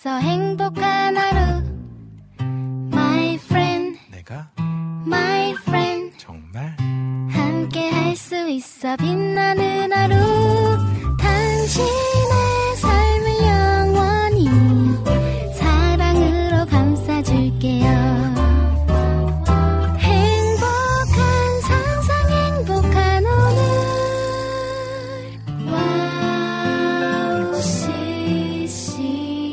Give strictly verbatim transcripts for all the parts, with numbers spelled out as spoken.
있어 행복한 하루 My friend 내가 My friend 정말 함께 할 수 있어 빛나는 하루 당신의 삶을 영원히 사랑으로 감싸줄게요 행복한 상상 행복한 오늘 와우 씨씨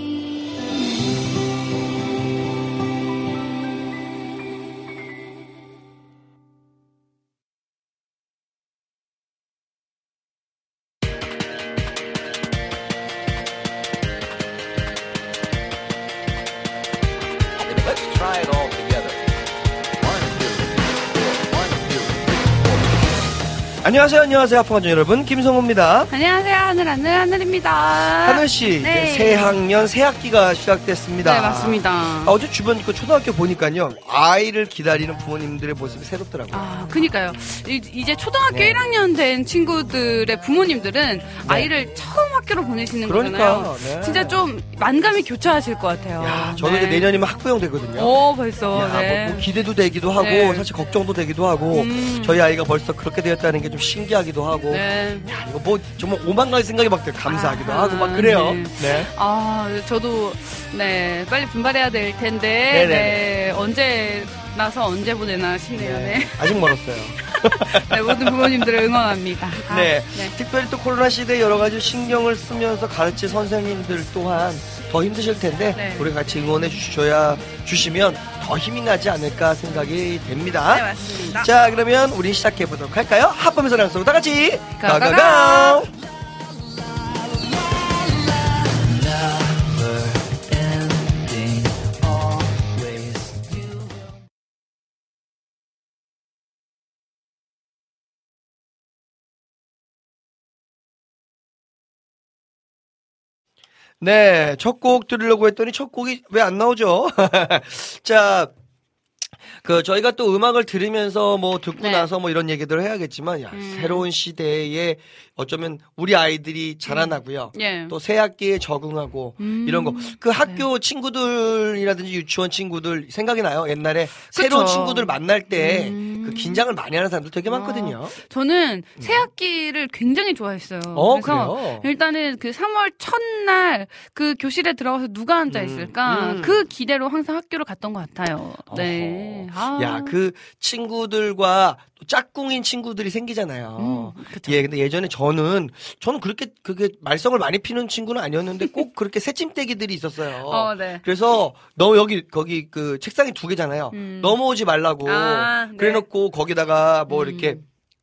Let's try it all together. One, two, four. One, two, four. 안녕하세요, 안녕하세요, 하프관전 여러분, 김성호입니다. 안녕하세요. 하늘, 하늘, 하늘입니다. 하늘씨, 네. 이제 새 학년, 새 학기가 시작됐습니다. 네, 맞습니다. 아, 어제 주변 그 초등학교 보니까요, 아이를 기다리는 부모님들의 모습이 새롭더라고요. 아, 그니까요. 이, 이제 초등학교 네. 일 학년 된 친구들의 부모님들은 아이를 처음 학교로 보내시는 그러니까, 거잖아요. 네. 진짜 좀 만감이 교차하실 것 같아요. 야, 저는 네. 이제 내년이면 학부형 되거든요. 오, 벌써. 야, 네. 뭐, 뭐 기대도 되기도 하고, 네. 사실 걱정도 되기도 하고, 음. 저희 아이가 벌써 그렇게 되었다는 게 좀 신기하기도 하고, 네. 야, 이거 뭐, 정말 오만 가지 생각이 막 들어요. 감사하기도 아, 하고, 막 그래요. 네. 네. 아, 저도, 네, 빨리 분발해야 될 텐데, 네네네. 네, 언제 나서 언제 보내나 싶네요, 네. 아직 멀었어요. 네, 모든 부모님들을 응원합니다. 아, 네. 네. 특별히 또 코로나 시대에 여러 가지 신경을 쓰면서 가르칠 선생님들 또한 더 힘드실 텐데 네. 우리 같이 응원해 주셔야 주시면 더 힘이 나지 않을까 생각이 됩니다. 네, 맞습니다. 자, 그러면 우리 시작해 보도록 할까요? 합범에서 랑송 다 같이 가가가! 가가가! 네, 첫 곡 들으려고 했더니 첫 곡이 왜 안 나오죠? 자, 그 저희가 또 음악을 들으면서 뭐 듣고 네. 나서 뭐 이런 얘기들을 해야겠지만 야, 음. 새로운 시대에 어쩌면 우리 아이들이 자라나고요. 예. 또 새 학기에 적응하고 음. 이런 거. 그 학교 친구들이라든지 유치원 친구들 생각이 나요. 옛날에 새로운 친구들 만날 때 그 음. 긴장을 많이 하는 사람들 되게 많거든요. 저는 새 학기를 굉장히 좋아했어요. 어, 그래서 그래요? 일단은 그 삼월 첫날 그 교실에 들어가서 누가 앉아 있을까 음. 그 기대로 항상 학교를 갔던 것 같아요. 네. 아. 야, 그 친구들과 또 짝꿍인 친구들이 생기잖아요. 음, 그쵸. 예, 근데 예전에 저는 저는 그렇게 그게 말썽을 많이 피는 친구는 아니었는데 꼭 그렇게 새침대기들이 있었어요. 어, 네. 그래서 너 여기 거기 그 책상이 두 개잖아요. 음. 넘어오지 말라고. 아, 네. 그래놓고 거기다가 뭐 음. 이렇게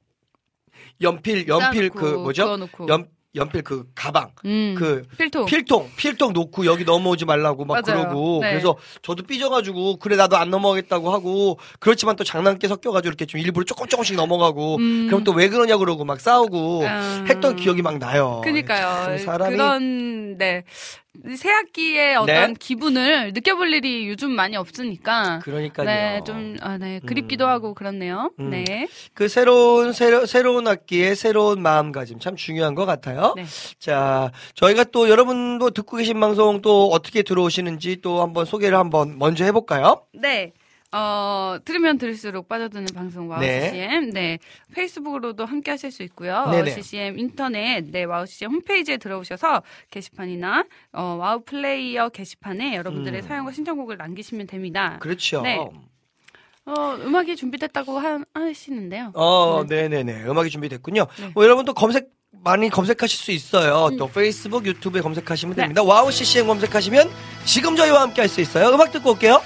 연필 연필 그 쌓아놓고, 뭐죠? 그어놓고. 연 연필 그 가방 음. 그 필통. 필통 필통 놓고 여기 넘어오지 말라고 막 맞아요. 그러고 네. 그래서 저도 삐져가지고 그래 나도 안 넘어가겠다고 하고 그렇지만 또 장난기 섞여가지고 이렇게 좀 일부러 조금 조금씩 넘어가고 음. 그럼 또 왜 그러냐 그러고 막 싸우고 음. 했던 기억이 막 나요. 그니까요. 참 사람이 그런, 네. 새 학기의 어떤 네. 기분을 느껴볼 일이 요즘 많이 없으니까. 그러니까요. 네, 좀, 아, 네. 그립기도 하고 그렇네요. 음. 네. 그 새로운 새로, 새로운 학기에 새로운 마음가짐 참 중요한 것 같아요. 네. 자, 저희가 또 여러분도 듣고 계신 방송 또 어떻게 들어오시는지 또 한번 소개를 한번 먼저 해볼까요? 네. 어, 들으면 들을수록 빠져드는 방송 와우 네. 씨씨엠. 네. 페이스북으로도 함께 하실 수 있고요. 와우 네네. 씨씨엠 인터넷, 네, 와우 씨씨엠 홈페이지에 들어오셔서 게시판이나, 어, 와우 플레이어 게시판에 여러분들의 음. 사연과 신청곡을 남기시면 됩니다. 그렇죠. 네. 어, 음악이 준비됐다고 하, 하시는데요. 어, 네, 네, 네. 음악이 준비됐군요. 네. 뭐 여러분도 검색 많이 검색하실 수 있어요. 또 페이스북, 유튜브에 검색하시면 네. 됩니다. 와우 씨씨엠 검색하시면 지금 저희와 함께 할 수 있어요. 음악 듣고 올게요.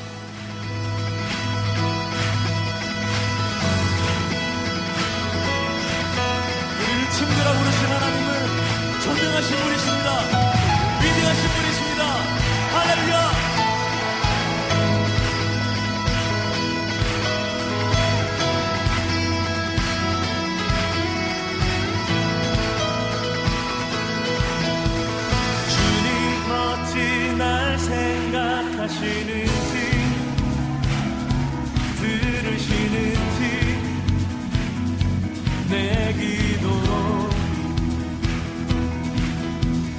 우리를 친구라 부르신 하나님은 존경하신 분이십니다. 위대하신 분이십니다. 할렐루야. 주님 어찌 날 생각하시는지 들으시는지 내 기도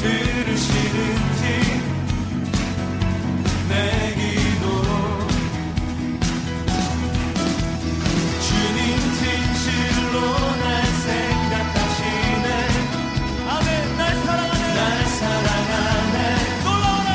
들으시는지 내 기도 주님 진실로 날 생각하시네 아멘 날 사랑하네 날 사랑하네 놀라워라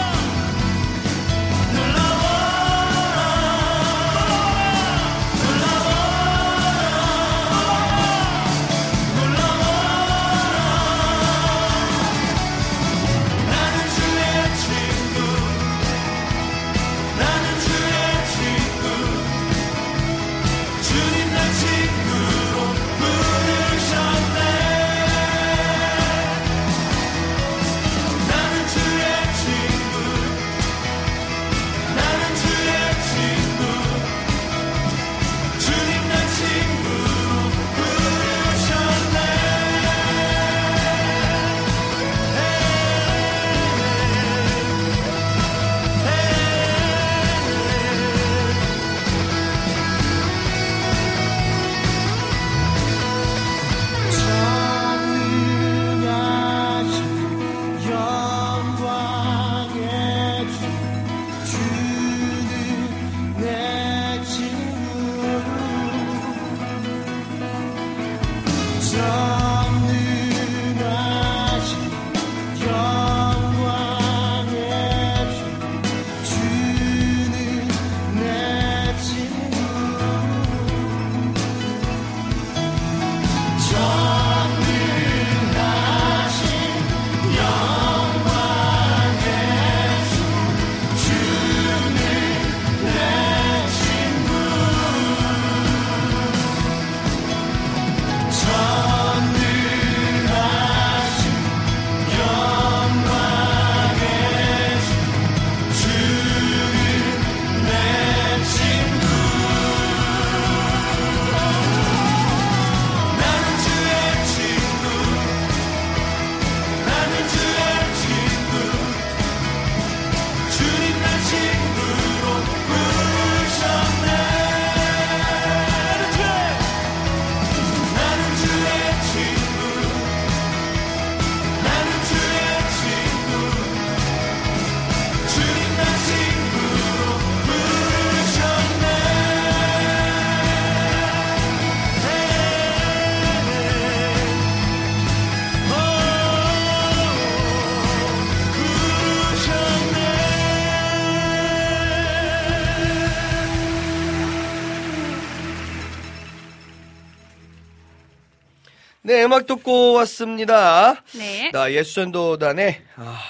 네, 음악 듣고 왔습니다. 네. 나 예수전도단의 아,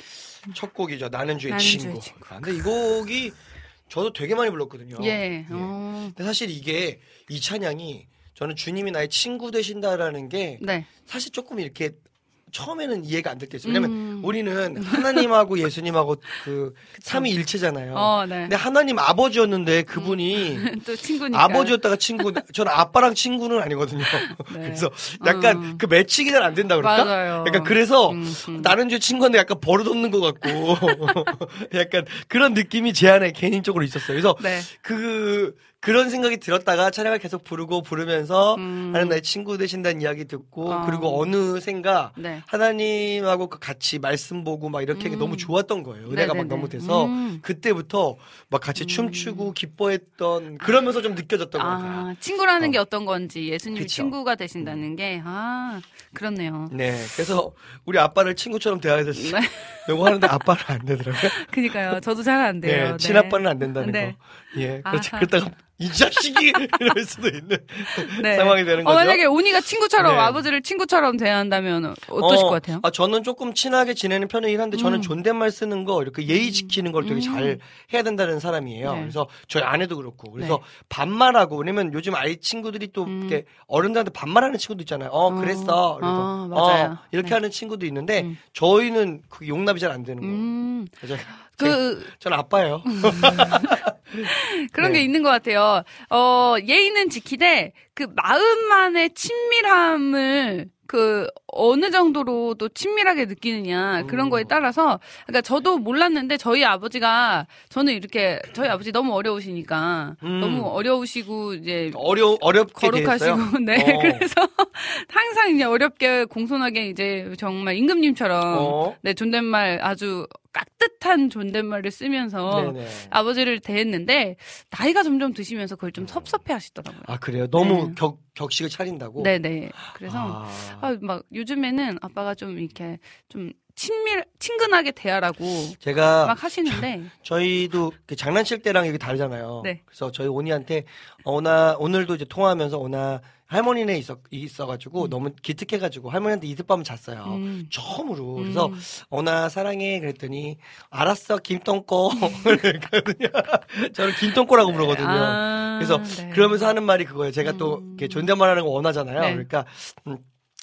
첫 곡이죠. 나는 주의 나는 친구. 주의 친구. 아, 근데 이 곡이 저도 되게 많이 불렀거든요. 예. 어. 근데 사실 이게 이 찬양이 저는 주님이 나의 친구 되신다라는 게 네. 사실 조금 이렇게 처음에는 이해가 안 될 때 있어요. 왜냐면 음. 우리는 하나님하고 예수님하고 그 삼위일체잖아요. 어, 네. 근데 하나님 아버지였는데 그분이 또 친구니까. 아버지였다가 친구, 저는 아빠랑 친구는 아니거든요. 네. 그래서 약간 음. 그 매칭이 잘 안 된다 그럴까? 맞아요. 약간 그래서 음, 음. 나는 저 친구인데 약간 버릇없는 것 같고 약간 그런 느낌이 제 안에 개인적으로 있었어요. 그래서 네. 그 그런 생각이 들었다가 찬양을 계속 부르고 부르면서 음. 하나님 나의 친구 되신다는 이야기 듣고 어. 그리고 어느샌가 네. 하나님하고 같이 말씀 보고 막 이렇게 음. 너무 좋았던 거예요. 은혜가 막 네네네. 너무 돼서 음. 그때부터 막 같이 춤추고 기뻐했던 그러면서 좀 느껴졌던 것 같아요. 아, 친구라는 어. 게 어떤 건지 예수님이 그쵸. 친구가 되신다는 게, 아, 그렇네요. 네, 그래서 우리 아빠를 친구처럼 대해야 됐어요. 네. 요거 하는데 아빠는 안 되더라고요. 그니까요. 저도 잘 안 돼요. 네, 네. 친아빠는 안 된다는 네. 거. 예, 아, 그렇지. 사- 그러다가 이 자식이 이럴 수도 있는 네. 상황이 되는 어, 거죠. 만약에 오니가 친구처럼 네. 아버지를 친구처럼 대한다면 어떠실 어, 것 같아요? 아, 저는 조금 친하게 지내는 편이긴 한데 저는 음. 존댓말 쓰는 거 이렇게 예의 지키는 걸 되게 음. 잘 해야 된다는 사람이에요. 네. 그래서 저희 아내도 그렇고. 그래서 네. 반말하고 왜냐면 요즘 아이 친구들이 또 음. 이렇게 어른들한테 반말하는 친구도 있잖아요. 어, 어. 그랬어. 그래서 어, 맞아요. 어, 이렇게 네. 하는 친구도 있는데 음. 저희는 그 용납이 잘 안 되는 거예요. 음, 그래서 그 전 아빠예요. 그런 네. 게 있는 것 같아요. 어, 예의는 지키되 그 마음만의 친밀함을 그 어느 정도로 또 친밀하게 느끼느냐 그런 거에 따라서 그러니까 저도 몰랐는데 저희 아버지가 저는 이렇게 저희 아버지 너무 어려우시니까 음. 너무 어려우시고 이제 어려 어렵게 거룩하시고 됐어요? 네 어. 그래서 항상 이제 어렵게 공손하게 이제 정말 임금님처럼 어. 네 존댓말 아주 깍듯한 존댓말을 쓰면서 네네. 아버지를 대했는데 나이가 점점 드시면서 그걸 좀 섭섭해 하시더라고요. 아 그래요? 너무 네. 격 격식을 차린다고? 네네. 그래서 아. 아, 막 요즘에는 아빠가 좀 이렇게 좀 친밀 친근하게 대하라고 제가 막 하시는데 저희도 그 장난칠 때랑 이게 다르잖아요. 네. 그래서 저희 오니한테 오나 오늘도 이제 통화하면서 오나 할머니네 있어 있어가지고 너무 기특해가지고 할머니한테 이틀밤을 잤어요. 음. 처음으로. 그래서 음. 오나 사랑해 그랬더니 알았어 김똥꼬 그랬거든요. 저는 김똥꼬라고 부르거든요. 아, 그래서 네. 그러면서 하는 말이 그거예요. 제가 또 음. 이렇게 존댓말하는 거 원하잖아요. 네. 그러니까 음,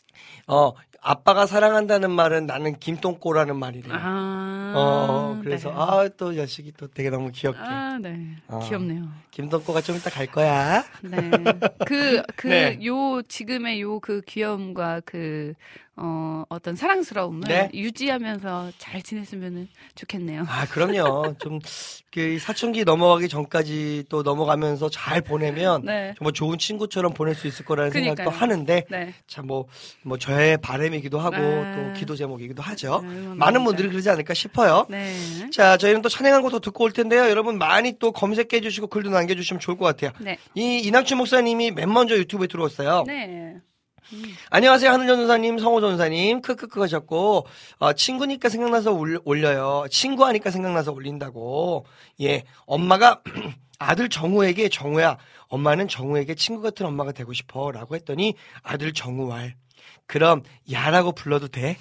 어 아빠가 사랑한다는 말은 나는 김똥꼬라는 말이래요. 아, 어 그래서 네. 아 또 여식이 또 되게 너무 귀엽게 아, 네. 어. 귀엽네요. 김똥꼬가 좀 이따 갈 거야. 네. 그, 그, 네. 요, 지금의 요 그 귀여움과 그, 어, 어떤 사랑스러움을 네. 유지하면서 잘 지냈으면 좋겠네요. 아 그럼요. 좀 그 사춘기 넘어가기 전까지 또 넘어가면서 잘 보내면 네. 정말 좋은 친구처럼 보낼 수 있을 거라는 그러니까요. 생각도 하는데 네. 참 뭐 뭐 저의 바람이기도 하고 아. 또 기도 제목이기도 하죠. 네, 응원합니다. 많은 분들이 그러지 않을까 싶어요. 네. 자, 저희는 또 찬양 한 곡 더 듣고 올 텐데요. 여러분 많이 또 검색해 주시고 글도 남겨주시면 좋을 것 같아요. 네. 이 이낙주 목사님이 맨 먼저 유튜브에 들어왔어요. 네. 안녕하세요, 하늘 전도사님, 성호 전도사님, 크크크 하셨고, 어, 친구니까 생각나서 올, 올려요. 친구하니까 생각나서 올린다고. 예, 엄마가 아들 정우에게 정우야, 엄마는 정우에게 친구 같은 엄마가 되고 싶어. 라고 했더니 아들 정우왈. 그럼 야라고 불러도 돼?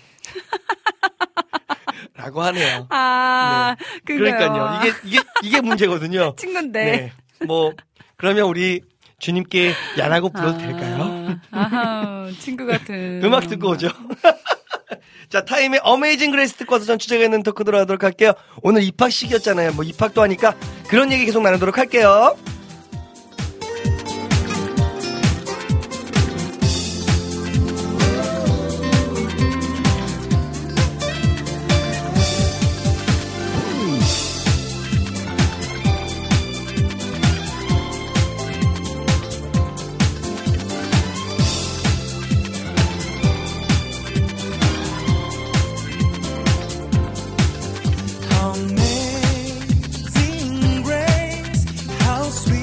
라고 하네요. 아, 네. 그거요. 그러니까요. 이게, 이게, 이게 문제거든요. 친구인데. 네. 뭐, 그러면 우리 주님께 야라고 불러도 될까요? 아, 친구 같은. 음악 듣고 오죠. 자, 타임의 어메이징 그레이스 듣고 와서 전 주제가 있는 토크 들어가도록 할게요. 오늘 입학식이었잖아요. 뭐 입학도 하니까 그런 얘기 계속 나누도록 할게요. Amazing grace, how sweet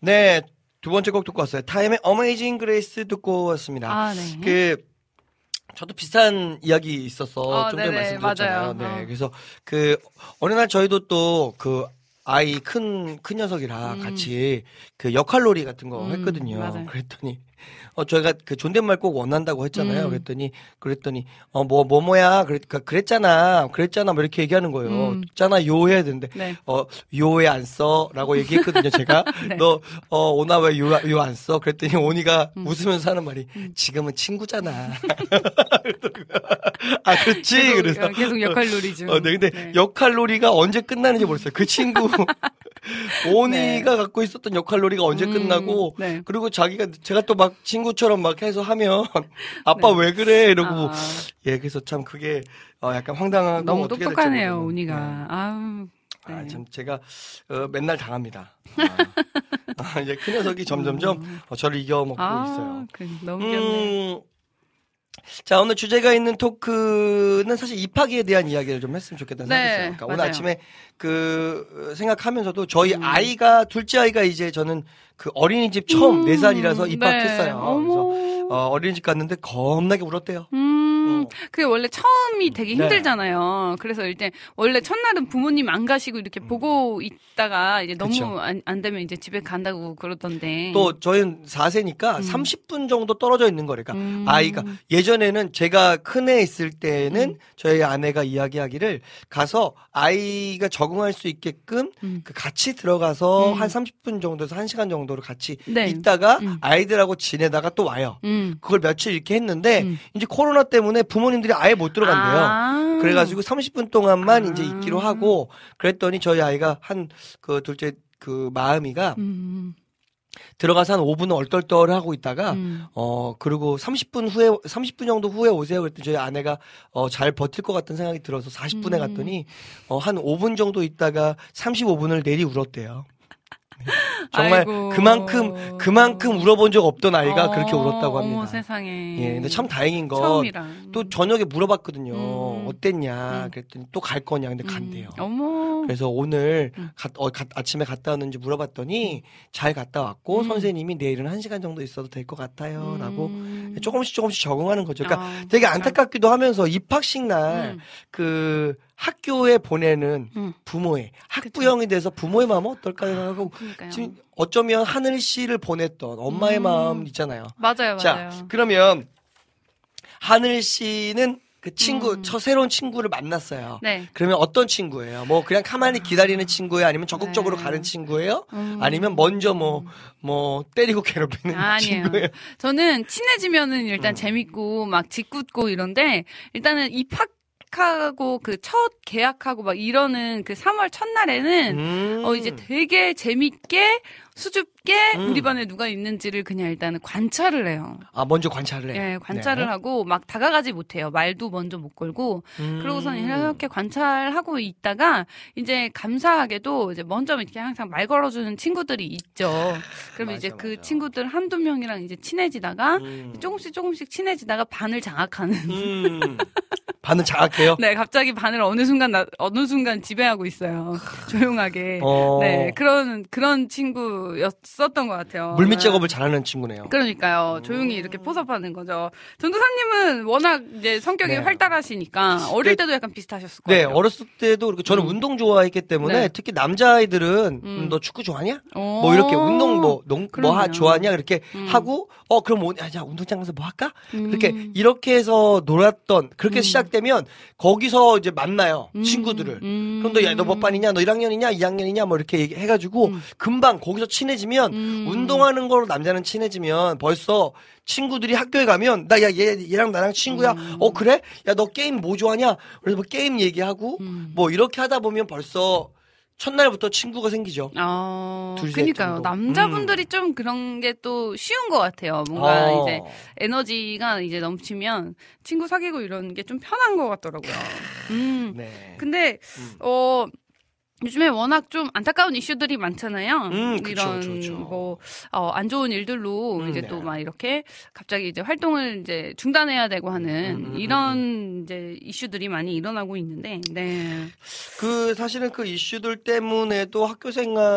네, 두 번째 곡 듣고 왔어요. 타임의 어메이징 그레이스 듣고 왔습니다. 아, 네. 그 저도 비슷한 이야기 있어서 어, 좀 전에 네네, 말씀드렸잖아요. 맞아요. 네, 어. 그래서 그 어느 날 저희도 또 그 아이 큰 큰 녀석이랑 음. 같이 그 역할놀이 같은 거 음, 했거든요. 맞아요. 그랬더니 어 저희가 그 존댓말 꼭 원한다고 했잖아요. 음. 그랬더니 그랬더니 어 뭐 뭐 뭐야 그러니까 그랬잖아 그랬잖아 뭐 이렇게 얘기하는 거예요. 음. 있잖아 요 해야 되는데 네. 어 요 왜 안 써라고 얘기했거든요. 제가 네. 너 어 오나 왜 요 요 안 써? 그랬더니 오니가 음. 웃으면서 하는 말이 지금은 친구잖아. 아 그렇지. 계속, 그래서 어, 계속 역할놀이 중. 어, 네, 근데 네. 역할놀이가 언제 끝나는지 모르겠어요. 그 친구 오니가 네. 갖고 있었던 역할놀이가 언제 음, 끝나고 네. 그리고 자기가 제가 또 막 친구처럼 막 해서 하면 아빠 왜 그래 이러고 아. 예 그래서 참 그게 어, 약간 황당하고 너무 어떻게 똑똑하네요, 될지 오니가. 모르겠네요. 아우. 네. 아, 참 제가 어, 맨날 당합니다. 아, 아, 이제 큰 녀석이 점점점 어, 저를 이겨먹고 아, 있어요. 그, 너무 귀엽네. 음, 자, 오늘 주제가 있는 토크는 사실 입학에 대한 이야기를 좀 했으면 좋겠다는 네, 생각이 있어요. 그러니까 오늘 맞아요. 아침에 그 생각하면서도 저희 음. 아이가 둘째 아이가 이제 저는 그 어린이집 처음 음, 네 살이라서 네. 입학했어요. 어머. 그래서 어, 어린이집 갔는데 겁나게 울었대요. 음, 어. 그게 원래 처음이 되게 네. 힘들잖아요. 그래서 일단 원래 첫날은 부모님 안 가시고 이렇게 보고 있다가 이제 너무 음. 그쵸. 안, 안 되면 이제 집에 간다고 그러던데. 또 저희는 사 세니까 음. 삼십 분 정도 떨어져 있는 거니까 음. 아이가 예전에는 제가 큰애 있을 때는 음. 저희 아내가 이야기하기를 가서 아이가 적응할 수 있게끔 음. 그 같이 들어가서 음. 한 삼십 분 정도에서 한 시간 정도를 같이 네. 있다가 음. 아이들하고 지내다가 또 와요. 음. 그걸 며칠 이렇게 했는데 음. 이제 코로나 때문에 부모님들이 아예 못 들어간대요. 아. 그래가지고 삼십 분 동안만 아. 이제 있기로 하고 그랬더니 저희 아이가 한 그 둘째 그 마음이가 음. 들어가서 한 오 분은 얼떨떨하고 있다가 음. 어 그리고 삼십 분 후에 삼십 분 정도 후에 오세요 그랬더니 저희 아내가 어 잘 버틸 것 같은 생각이 들어서 사십 분에 음. 갔더니 어 한 오 분 정도 있다가 삼십오 분을 내리 울었대요. 정말 아이고. 그만큼 그만큼 울어본 적 없던 아이가 어, 그렇게 울었다고 합니다. 어머 세상에. 예, 근데 참 다행인 건 처음이랑. 또 저녁에 물어봤거든요. 음. 어땠냐? 음. 그랬더니 또 갈 거냐? 근데 간대요. 음. 어머. 그래서 오늘 음. 가- 어, 가- 아침에 갔다 왔는지 물어봤더니 잘 갔다 왔고 음. 선생님이 내일은 한 시간 정도 있어도 될 것 같아요. 라고 음. 조금씩 조금씩 적응하는 거죠. 그러니까 아, 되게 진짜. 안타깝기도 하면서 입학식 날 음. 그 학교에 보내는 음. 부모의 학부형이 돼서 부모의 마음은 어떨까 생각하고 그러니까요. 지금 어쩌면 하늘 씨를 보냈던 엄마의 음. 마음 있잖아요. 맞아요, 맞아요. 자, 그러면 하늘 씨는 그 친구, 음. 저 새로운 친구를 만났어요. 네. 그러면 어떤 친구예요? 뭐 그냥 가만히 기다리는 친구예요? 아니면 적극적으로 네. 가는 친구예요? 음. 아니면 먼저 뭐, 뭐 때리고 괴롭히는 아, 아니에요. 친구예요? 저는 친해지면은 일단 음. 재밌고 막 짓궂고 이런데 일단은 입학하고 그 첫 계약하고 막 이러는 그 삼월 첫날에는 음. 어 이제 되게 재밌게 수줍게 음. 우리 반에 누가 있는지를 그냥 일단은 관찰을 해요. 아, 먼저 관찰을 해요. 예, 관찰을 네. 하고 막 다가가지 못해요. 말도 먼저 못 걸고 음. 그러고선 이렇게 관찰하고 있다가 이제 감사하게도 이제 먼저 이렇게 항상 말 걸어주는 친구들이 있죠. 그러면 맞아, 이제 그 맞아. 친구들 한두 명이랑 이제 친해지다가 음. 조금씩 조금씩 친해지다가 반을 장악하는. 음. 반은 장악해요? 네, 갑자기 반을 어느 순간 나, 어느 순간 지배하고 있어요. 조용하게. 어. 네, 그런 그런 친구였었던 것 같아요. 물밑 네. 작업을 잘하는 친구네요. 그러니까요. 조용히 이렇게 포섭하는 거죠. 전도사님은 워낙 이제 성격이 네. 활달하시니까 어릴 때도 약간 비슷하셨을 것 네, 같아요. 어렸을 때도 그렇고 저는 음. 운동 좋아했기 때문에 네. 특히 남자아이들은 음. 음, 너 축구 좋아하냐? 오. 뭐 이렇게 운동 뭐, 농, 뭐 하, 그러네요. 좋아하냐? 이렇게 음. 하고 어 그럼 뭐, 야, 야, 운동장 가서 뭐 할까? 음. 그렇게 이렇게 해서 놀았던 그렇게 음. 시작되면 거기서 이제 만나요 음. 친구들을. 음. 그럼 너, 야, 너 몇 반이냐? 너 일 학년이냐? 이 학년이냐? 뭐 이렇게 얘기- 해가지고 음. 금방 거기서 친해지면 음. 운동하는 거로 남자는 친해지면 벌써 친구들이 학교에 가면 나 야 얘 얘랑 나랑 친구야. 음. 어 그래? 야 너 게임 뭐 좋아하냐? 그래서 뭐 게임 얘기하고 음. 뭐 이렇게 하다 보면 벌써 첫날부터 친구가 생기죠. 아, 둘, 셋 그니까요. 정도. 남자분들이 좀 그런 게 또 쉬운 것 같아요. 뭔가 어. 이제 에너지가 이제 넘치면 친구 사귀고 이런 게 좀 편한 것 같더라고요. 음. 네. 근데 음. 어 요즘에 워낙 좀 안타까운 이슈들이 많잖아요. 음, 그쵸, 이런 그쵸, 그쵸. 뭐 어, 안 좋은 일들로 음, 이제 네. 또 막 이렇게 갑자기 이제 활동을 이제 중단해야 되고 하는 음, 음, 이런 이제 이슈들이 많이 일어나고 있는데, 네. 그 사실은 그 이슈들 때문에도 학교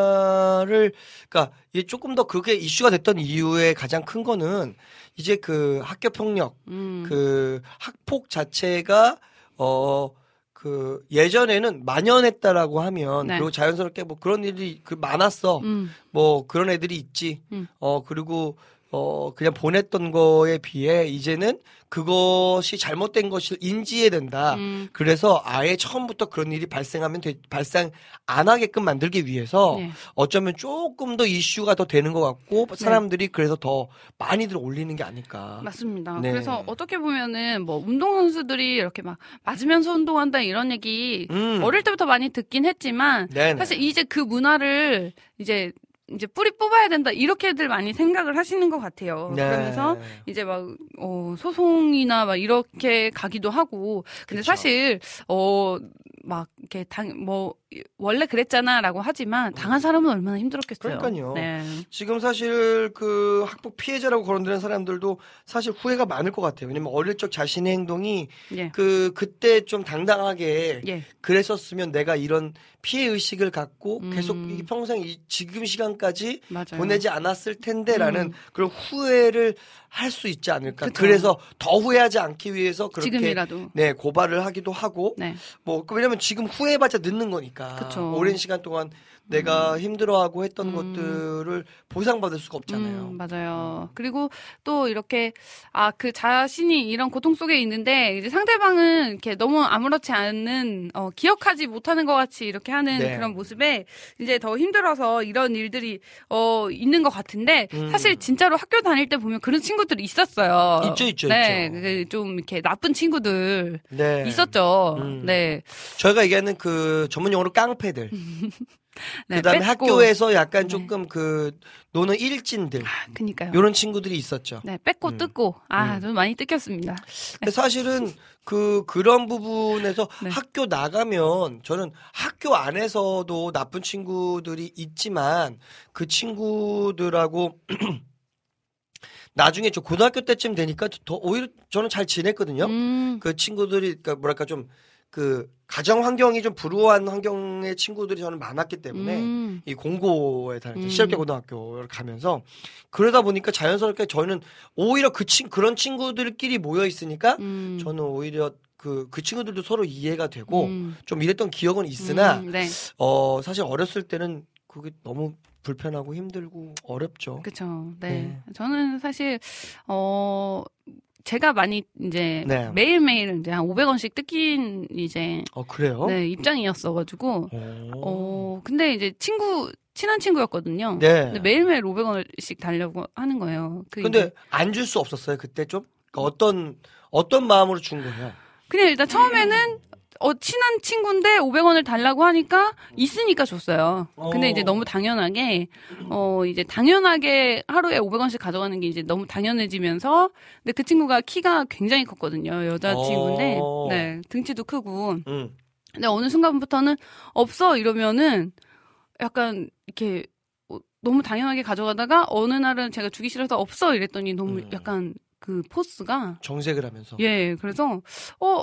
생활을 그러니까 이게 조금 더 그게 이슈가 됐던 이유의 가장 큰 거는 이제 그 학교 폭력, 음. 그 학폭 자체가 어 그 예전에는 만연했다라고 하면 네. 그리고 자연스럽게 뭐 그런 일이 그 많았어. 음. 뭐 그런 애들이 있지. 음. 어 그리고 어 그냥 보냈던 거에 비해 이제는 그것이 잘못된 것을 인지해야 된다. 음. 그래서 아예 처음부터 그런 일이 발생하면 되, 발생 안 하게끔 만들기 위해서 네. 어쩌면 조금 더 이슈가 더 되는 것 같고 사람들이 그래서 더 많이들 올리는 게 아닐까. 맞습니다. 네. 그래서 어떻게 보면은 뭐 운동선수들이 이렇게 막 맞으면서 운동한다 이런 얘기 음. 어릴 때부터 많이 듣긴 했지만 네네. 사실 이제 그 문화를 이제 이제 뿌리 뽑아야 된다 이렇게들 많이 생각을 하시는 것 같아요. 네. 그러면서 이제 막 어, 소송이나 막 이렇게 가기도 하고. 근데 그쵸. 사실 어 막 이렇게 당 뭐 원래 그랬잖아라고 하지만 당한 사람은 얼마나 힘들었겠어요. 그러니까요. 네. 지금 사실 그 학폭 피해자라고 거론되는 사람들도 사실 후회가 많을 것 같아요. 왜냐면 어릴 적 자신의 행동이 예. 그 그때 좀 당당하게 예. 그랬었으면 내가 이런 피해 의식을 갖고 음. 계속 이 평생 이 지금 시간까지 맞아요. 보내지 않았을 텐데라는 음. 그런 후회를 할 수 있지 않을까. 그쵸. 그래서 더 후회하지 않기 위해서 그렇게 지금이라도. 네 고발을 하기도 하고 네. 뭐 왜냐면 지금 후회해봤자 늦는 거니까 그쵸. 오랜 시간 동안 내가 힘들어하고 했던 음. 것들을 보상받을 수가 없잖아요. 음, 맞아요. 그리고 또 이렇게 아 그 자신이 이런 고통 속에 있는데 이제 상대방은 이렇게 너무 아무렇지 않은 어, 기억하지 못하는 것 같이 이렇게 하는 네. 그런 모습에 이제 더 힘들어서 이런 일들이 어 있는 것 같은데 음. 사실 진짜로 학교 다닐 때 보면 그런 친구들이 있었어요. 있죠, 있죠, 네, 있죠. 그좀 이렇게 나쁜 친구들 네. 있었죠. 음. 네, 저희가 얘기하는 그 전문 용어로 깡패들. 네, 그다음에 뺏고. 학교에서 약간 네. 조금 그 노는 일진들 아, 그니까요. 이런 친구들이 있었죠. 네, 뺏고 음. 뜯고 아, 음. 좀 많이 뜯겼습니다. 근데 사실은 그 그런 부분에서 네. 학교 나가면 저는 학교 안에서도 나쁜 친구들이 있지만 그 친구들하고 나중에 저 고등학교 때쯤 되니까 더 오히려 저는 잘 지냈거든요. 음. 그 친구들이 그러니까 뭐랄까 좀 그 가정 환경이 좀 불우한 환경의 친구들이 저는 많았기 때문에 음. 이 공고에 다닐 때 음. 시럽계 고등학교를 가면서 그러다 보니까 자연스럽게 저희는 오히려 그 친 그런 친구들끼리 모여 있으니까 음. 저는 오히려 그, 그 친구들도 서로 이해가 되고 음. 좀 이랬던 기억은 있으나 음, 네, 어 사실 어렸을 때는 그게 너무 불편하고 힘들고 어렵죠. 그렇죠. 네. 네. 저는 사실 어 제가 많이 이제 네. 매일 매일 이제 한 오백 원씩 뜯긴 이제 어 그래요? 네 입장이었어가지고 오. 어 근데 이제 친구 친한 친구였거든요. 네. 근데 매일 매일 오백 원씩 달려고 하는 거예요. 그 근데 이제 안 줄 수 없었어요 그때 좀 그러니까 어떤 어떤 마음으로 준 거예요? 그냥 일단 처음에는 어, 친한 친구인데 오백 원을 달라고 하니까 있으니까 줬어요. 근데 어. 이제 너무 당연하게, 어, 이제 당연하게 하루에 오백 원씩 가져가는 게 이제 너무 당연해지면서, 근데 그 친구가 키가 굉장히 컸거든요. 여자친구인데, 어. 네, 등치도 크고. 음. 근데 어느 순간부터는 없어 이러면은 약간 이렇게 어, 너무 당연하게 가져가다가 어느 날은 제가 주기 싫어서 없어 이랬더니 너무 음. 약간 그 포스가, 정색을 하면서. 예, 그래서, 어,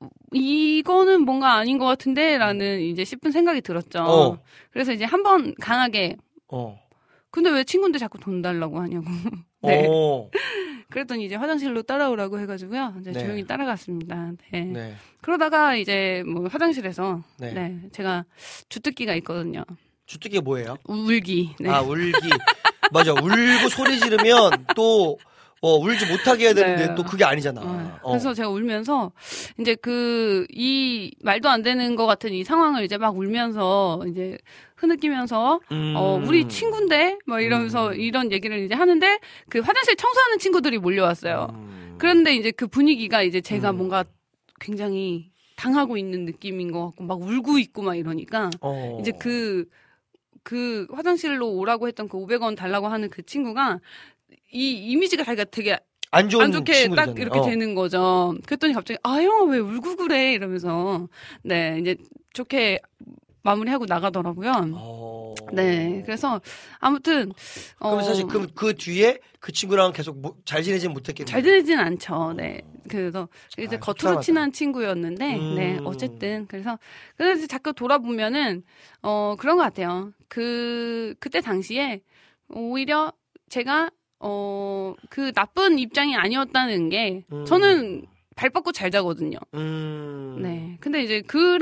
이거는 뭔가 아닌 것 같은데? 라는 이제 싶은 생각이 들었죠. 어. 그래서 이제 한번 강하게, 어. 근데 왜 친구인데 자꾸 돈 달라고 하냐고. 네. 어. 그랬더니 이제 화장실로 따라오라고 해가지고요. 이제 네. 조용히 따라갔습니다. 네. 네. 그러다가 이제 뭐 화장실에서, 네. 네. 제가 주특기가 있거든요. 주특기 뭐예요? 울기. 네. 아 울기. 맞아. 울고 소리 지르면 또 어, 울지 못하게 해야 되는데 네. 또 그게 아니잖아. 네. 어. 그래서 제가 울면서 이제 그 이 말도 안 되는 것 같은 이 상황을 이제 막 울면서 이제 흐느끼면서 음. 어 우리 친구인데 막 이러면서 음. 이런 얘기를 이제 하는데 그 화장실 청소하는 친구들이 몰려왔어요. 음. 그런데 이제 그 분위기가 이제 제가 음. 뭔가 굉장히 당하고 있는 느낌인 것 같고 막 울고 있고 막 이러니까 어. 이제 그 그 화장실로 오라고 했던 그 오백 원 달라고 하는 그 친구가 이 이미지가 자기가 되게 안 좋은 안 좋게 딱 친구잖아요. 이렇게 어. 되는 거죠. 그랬더니 갑자기 아 형아 왜 울고 그래 이러면서 네 이제 좋게 마무리하고 나가더라고요. 어. 네, 그래서 아무튼 그럼 어, 사실 그, 그 뒤에 그 친구랑 계속 뭐, 잘 지내진 못했겠네요. 잘 지내지는 않죠. 네. 그래서 이제 아, 겉으로 속상하다. 친한 친구였는데, 음. 네, 어쨌든 그래서 그래서 자꾸 돌아보면은 어 그런 것 같아요. 그 그때 당시에 오히려 제가 어 그 나쁜 입장이 아니었다는 게 음. 저는 발 뻗고 잘 자거든요. 음. 네. 근데 이제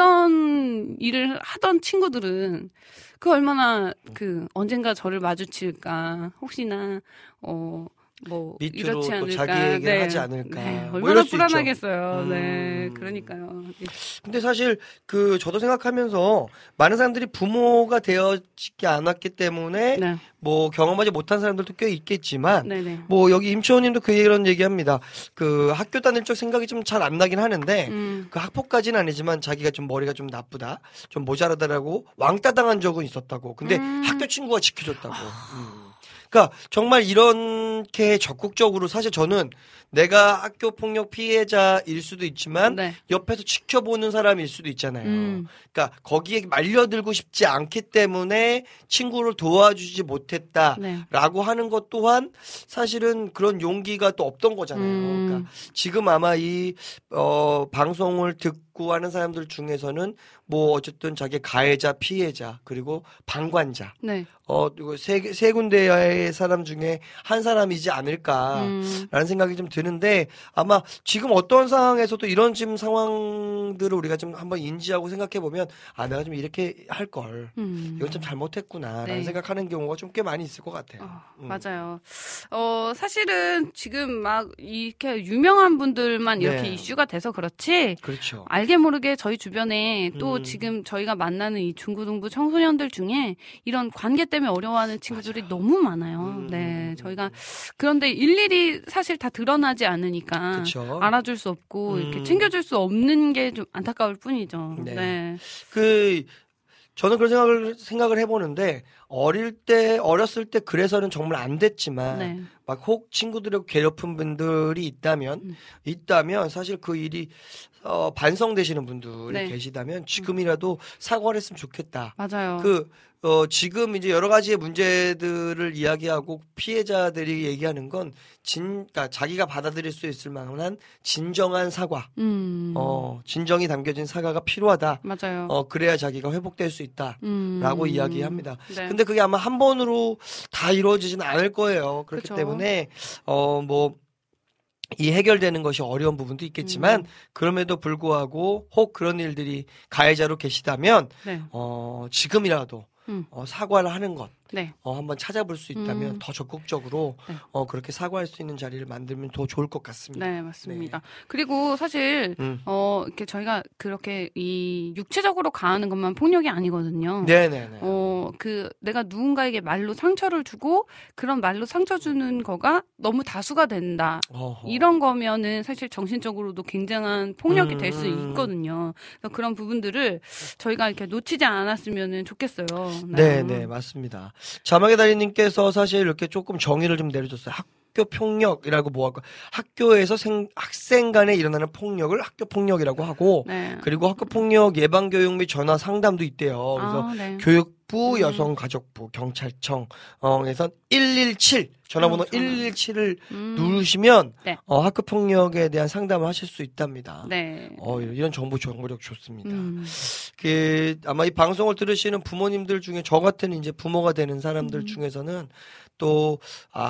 그런 일을 하던 친구들은 그 얼마나 그 언젠가 저를 마주칠까 혹시나 어 뭐 밑으로 이렇지 또 않을까 자기 얘기를 하지 않을까. 네. 뭐 얼마나 이럴 수 불안하겠어요. 있죠. 네, 음. 그러니까요. 근데 사실 그 저도 생각하면서 많은 사람들이 부모가 되어지지 않았기 때문에 네, 뭐 경험하지 못한 사람들도 꽤 있겠지만 네, 네. 뭐 여기 임초원님도 그 이런 얘기합니다. 그 학교 다닐 적 생각이 좀 잘 안 나긴 하는데 음, 그 학폭까지는 아니지만 자기가 좀 머리가 좀 나쁘다, 좀 모자라다라고 왕따 당한 적은 있었다고. 근데 음. 학교 친구가 지켜줬다고. 음. 그러니까 정말 이렇게 적극적으로 사실 저는 내가 학교 폭력 피해자일 수도 있지만 네. 옆에서 지켜보는 사람일 수도 있잖아요. 음. 그러니까 거기에 말려들고 싶지 않기 때문에 친구를 도와주지 못했다라고 네. 하는 것 또한 사실은 그런 용기가 또 없던 거잖아요. 음. 그러니까 지금 아마 이 어, 방송을 듣고 하는 사람들 중에서는 뭐 어쨌든 자기 가해자, 피해자 그리고 방관자 네. 어, 이거 세, 세 군데의 사람 중에 한 사람이지 않을까라는 음. 생각이 좀 드는데 아마 지금 어떤 상황에서도 이런 지금 상황들을 우리가 좀 한번 인지하고 생각해 보면 아, 내가 좀 이렇게 할 걸. 음. 이건 좀 잘못했구나라는 네. 생각하는 경우가 좀 꽤 많이 있을 것 같아요. 어, 음. 맞아요. 어, 사실은 지금 막 이렇게 유명한 분들만 이렇게 네. 이슈가 돼서 그렇지, 그렇죠. 알게 모르게 저희 주변에 또 음. 지금 저희가 만나는 이 중고등부 청소년들 중에 이런 관계 때문에 어려워하는 친구들이 너무 많아요. 음. 네. 저희가 그런데 일일이 사실 다 드러나지 않으니까 그쵸. 알아줄 수 없고 음. 이렇게 챙겨줄 수 없는 게 좀 안타까울 뿐이죠. 네. 네. 그 저는 그런 생각을 생각을 해보는데 어릴 때 어렸을 때 그래서는 정말 안 됐지만 네. 막 혹 친구들을 괴롭힌 분들이 있다면 음. 있다면 사실 그 일이 어, 반성되시는 분들이 네. 계시다면 지금이라도 사과를 했으면 좋겠다. 맞아요. 그 어, 지금 이제 여러 가지의 문제들을 이야기하고 피해자들이 얘기하는 건 진, 그러니까 자기가 받아들일 수 있을 만한 진정한 사과, 음. 어, 진정이 담겨진 사과가 필요하다. 맞아요. 어, 그래야 자기가 회복될 수 있다. 음. 라고 이야기합니다. 네. 근데 그게 아마 한 번으로 다 이루어지진 않을 거예요. 그렇기 그쵸. 때문에, 어, 뭐, 이 해결되는 것이 어려운 부분도 있겠지만, 음. 그럼에도 불구하고, 혹 그런 일들이 가해자로 계시다면, 네. 어, 지금이라도, 음. 어, 사과를 하는 것, 네. 어, 한번 찾아볼 수 있다면 음. 더 적극적으로, 네. 어, 그렇게 사과할 수 있는 자리를 만들면 더 좋을 것 같습니다. 네, 맞습니다. 그리고 사실 음. 어 이렇게 저희가 그렇게 이 육체적으로 가하는 것만 폭력이 아니거든요. 네네네. 어, 그, 내가 누군가에게 말로 상처를 주고, 그런 말로 상처 주는 거가 너무 다수가 된다. 어허. 이런 거면은 사실 정신적으로도 굉장한 폭력이 될 수 음. 있거든요. 그래서 그런 부분들을 저희가 이렇게 놓치지 않았으면 좋겠어요. 네, 네, 맞습니다. 자막의 달인님께서 사실 이렇게 조금 정의를 좀 내려줬어요. 학교 폭력이라고 뭐 할까? 학교에서 생, 학생 간에 일어나는 폭력을 학교 폭력이라고 하고, 네. 그리고 학교 폭력 예방 교육 및 전화 상담도 있대요. 그래서 아, 네. 교육부, 음. 여성가족부, 경찰청에서 일일칠 전화번호 아유, 전화. 일일칠을 음. 누르시면 네. 어, 학교 폭력에 대한 상담을 하실 수 있답니다. 네. 어, 이런 정보 정보력 좋습니다. 음. 그 아마 이 방송을 들으시는 부모님들 중에 저 같은 이제 부모가 되는 사람들 음. 중에서는 또 아,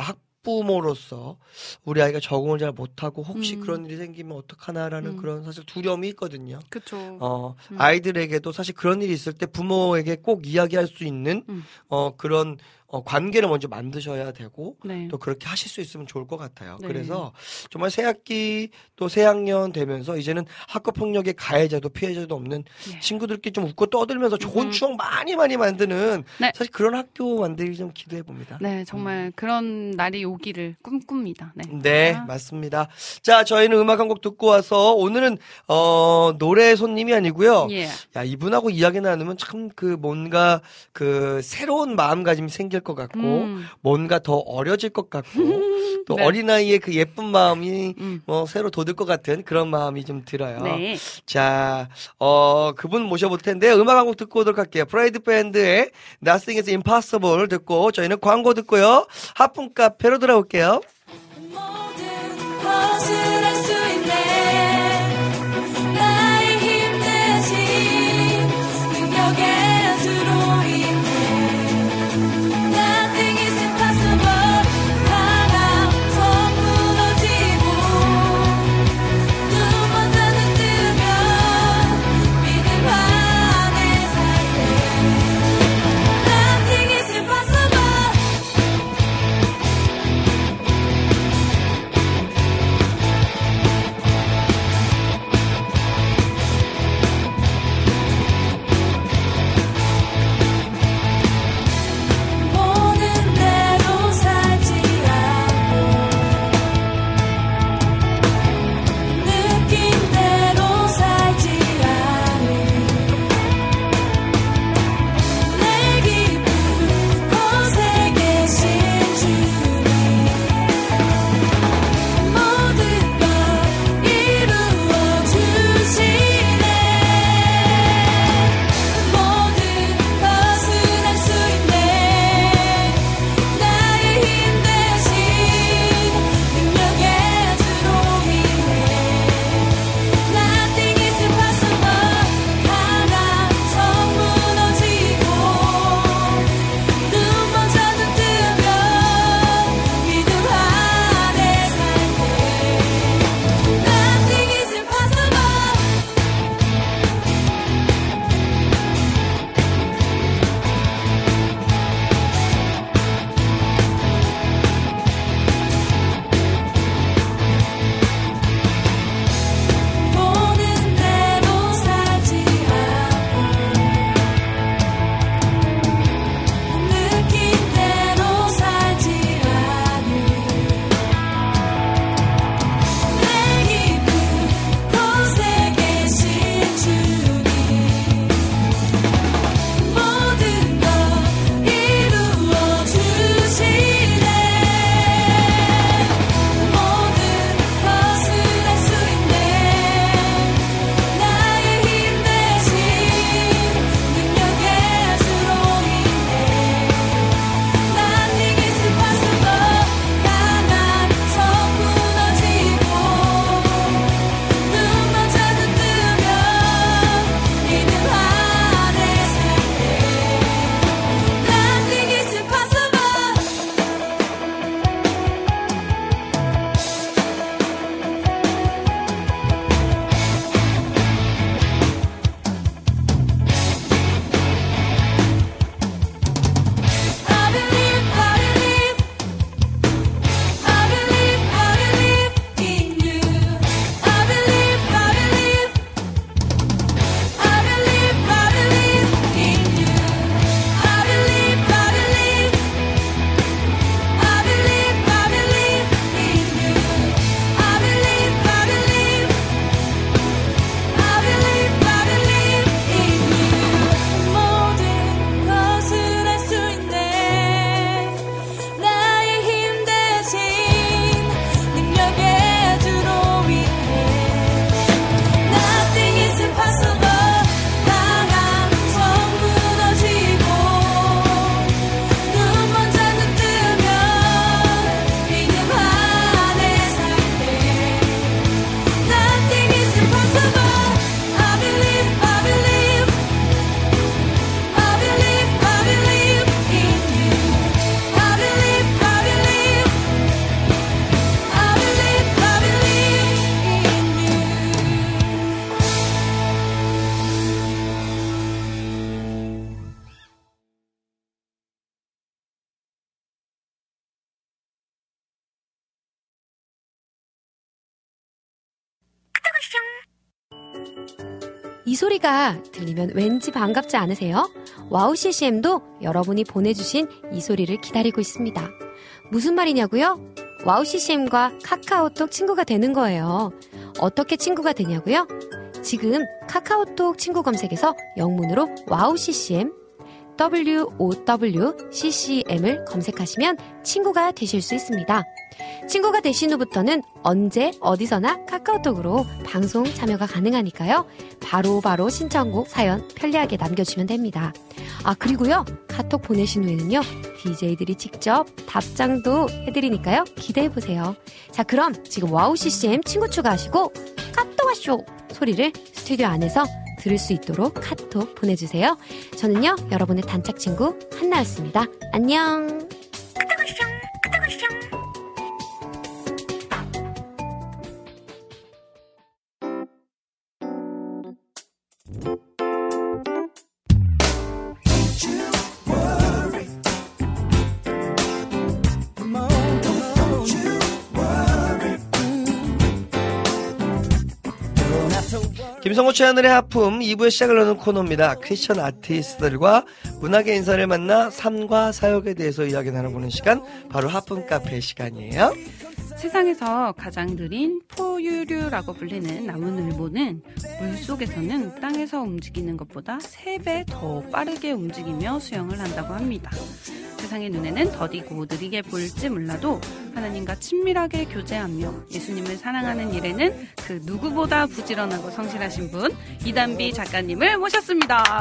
학부모로서 우리 아이가 적응을 잘 못하고 혹시 음. 그런 일이 생기면 어떡하나라는 음. 그런 사실 두려움이 있거든요. 그쵸. 어, 음. 아이들에게도 사실 그런 일이 있을 때 부모에게 꼭 이야기할 수 있는 음. 어, 그런 어, 관계를 먼저 만드셔야 되고 네. 또 그렇게 하실 수 있으면 좋을 것 같아요. 네. 그래서 정말 새 학기 또 새 학년 되면서 이제는 학교 폭력의 가해자도 피해자도 없는 네. 친구들끼리 좀 웃고 떠들면서 좋은 음. 추억 많이 많이 만드는 네. 사실 그런 학교 만들기 좀 기대해 봅니다. 네, 정말 그런 날이 오기를 꿈꿉니다. 네. 네, 아. 맞습니다. 자, 저희는 음악 한 곡 듣고 와서 오늘은 어, 노래 손님이 아니고요. 예. 야, 이분하고 이야기 나누면 참 그 뭔가 그 새로운 마음가짐이 생길 것 같고 음. 뭔가 더 어려질 것 같고 또 네. 어린아이의 그 예쁜 마음이 음. 뭐 새로 돋을 것 같은 그런 마음이 좀 들어요. 네. 자, 어, 그분 모셔볼 텐데 음악 한 곡 듣고 오도록 할게요. 프라이드 밴드의 Nothing is Impossible 듣고 저희는 광고 듣고요. 하품 카페로 돌아올게요. 모든 것을 할 수 있네 나의 힘 대신 능력의 주로 인해 Nothing is impossible 바람서 무너지고 눈만 자는 뜨면 믿음 안에 살 때 Nothing is impossible 보는 대로 살지 않고 느낀 대로 살지 않으니 내 기쁨 곳에 계신 주님 모든 걸 이루어 주시네 모든 것을 할 수 있네 나의 힘 대신 능력의 주로 인해 Nothing is impossible 하나서 무너지고 눈만 자주 뜨면 믿음 안에 살 때 Nothing is impossible 보는 대로 살지 않고 느낀 대로 살지 않으니 내 기쁨 곳에 계신 주님 모든 걸 이루어 주시네 모든 것을 할 수 있네 나의 힘 대신 능력의 주로 인해 Nothing is impossible 강한서 무너지고 눈만 자주 뜨면 믿음 안에 살 때 Nothing is impossible I believe, I believe, I believe, I believe in you. I believe, I believe, I believe, I believe in you. I believe, I believe, I believe, I believe in you. I believe, I believe, I believe, I believe in you. 모든 것을 할 수 있네 나의 힘 대신 능력의 주로 인해 Nothing is impossible 강함성 무너지고 눈만 자주 뜨면 믿음 안에 살 때 Nothing is impossible I believe, I believe I believe, I believe in you. I believe, I believe, I believe, I believe in you. 이 소리가 들리면 왠지 반갑지 않으세요? 와우 씨씨엠도 여러분이 보내주신 이 소리를 기다리고 있습니다. 무슨 말이냐고요? 와우 씨씨엠과 카카오톡 친구가 되는 거예요. 어떻게 친구가 되냐고요? 지금 카카오톡 친구 검색에서 영문으로 와우 씨씨엠 더블유 오 더블유 씨 씨 엠을 검색하시면 친구가 되실 수 있습니다. 친구가 되신 후부터는 언제 어디서나 카카오톡으로 방송 참여가 가능하니까요. 바로바로 바로 신청곡 사연 편리하게 남겨주시면 됩니다. 아 그리고요 카톡 보내신 후에는요 디제이들이 직접 답장도 해드리니까요 기대해보세요. 자 그럼 지금 와우 씨씨엠 친구 추가하시고 카톡 와쇼 소리를 스튜디오 안에서 들을 수 있도록 카톡 보내주세요. 저는요 여러분의 단짝 친구 한나였습니다. 안녕. 김성호 최하늘의 하품 이 부의 시작을 하는 코너입니다. 크리스천 아티스트들과 문학의 인사를 만나 삶과 사역에 대해서 이야기 나눠보는 시간, 바로 하품 카페 시간이에요. 세상에서 가장 느린 포유류라고 불리는 나무늘보는 물속에서는 땅에서 움직이는 것보다 세 배 더 빠르게 움직이며 수영을 한다고 합니다. 세상의 눈에는 더디고 느리게 보일지 몰라도 하나님과 친밀하게 교제하며 예수님을 사랑하는 일에는 그 누구보다 부지런하고 성실하신 분 이단비 작가님을 모셨습니다.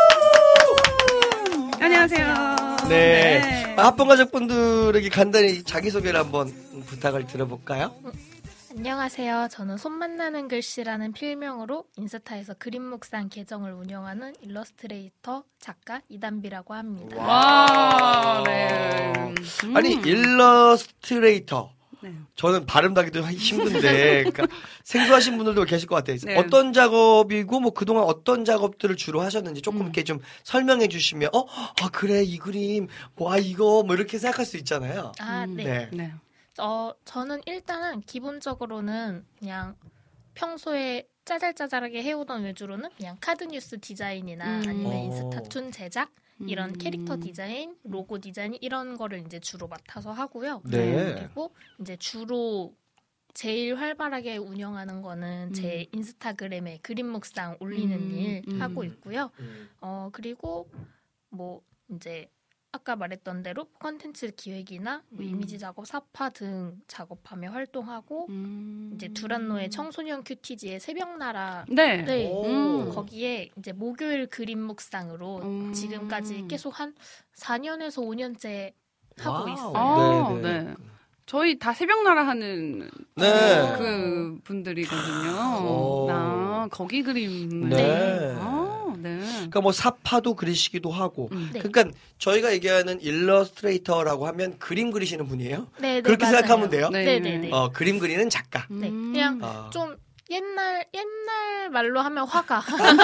안녕하세요. 네. 네. 합본 가족분들에게 간단히 자기소개를 한번 부탁을 드려볼까요? 안녕하세요. 저는 손 만나는 글씨라는 필명으로 인스타에서 그림 묵상 계정을 운영하는 일러스트레이터 작가 이단비라고 합니다. 와, 네. 음. 아니 일러스트레이터. 네. 저는 발음 하기도 힘든데 그러니까 생소하신 분들도 계실 것 같아요. 네. 어떤 작업이고 뭐 그동안 어떤 작업들을 주로 하셨는지 조금 음. 이렇게 좀 설명해 주시면 어, 아 그래 이 그림 와 이거 뭐 이렇게 생각할 수 있잖아요. 아, 음. 네. 네. 네. 어, 저는 일단은 기본적으로는 그냥 평소에 짜잘짜잘하게 해오던 외주로는 그냥 카드 뉴스 디자인이나 음. 아니면 오. 인스타툰 제작 이런 음. 캐릭터 디자인, 로고 디자인 이런 거를 이제 주로 맡아서 하고요. 네. 그리고 이제 주로 제일 활발하게 운영하는 거는 음. 제 인스타그램에 그림 묵상 올리는 음. 일 음. 하고 있고요. 음. 어 그리고 뭐 이제 아까 말했던 대로 컨텐츠 기획이나 뭐 음. 이미지 작업, 사파 등 작업하며 활동하고 음. 이제 두란노의 청소년 큐티지의 새벽나라 네. 네. 오. 음. 거기에 이제 목요일 그림 묵상으로 음. 지금까지 계속 한 사 년에서 오 년째 하고 와우. 있어요. 아, 네, 네. 네. 저희 다 새벽나라 하는 네. 그 분들이거든요. 오. 아, 거기 그림을. 네. 아, 네. 그러니까 뭐 사파도 그리시기도 하고. 음. 네. 그러니까 저희가 얘기하는 일러스트레이터라고 하면 그림 그리시는 분이에요. 네, 네, 그렇게 맞아요. 생각하면 돼요. 네. 네, 네, 네. 어, 그림 그리는 작가. 네, 음. 그냥 아. 좀 옛날 옛날 말로 하면 화가.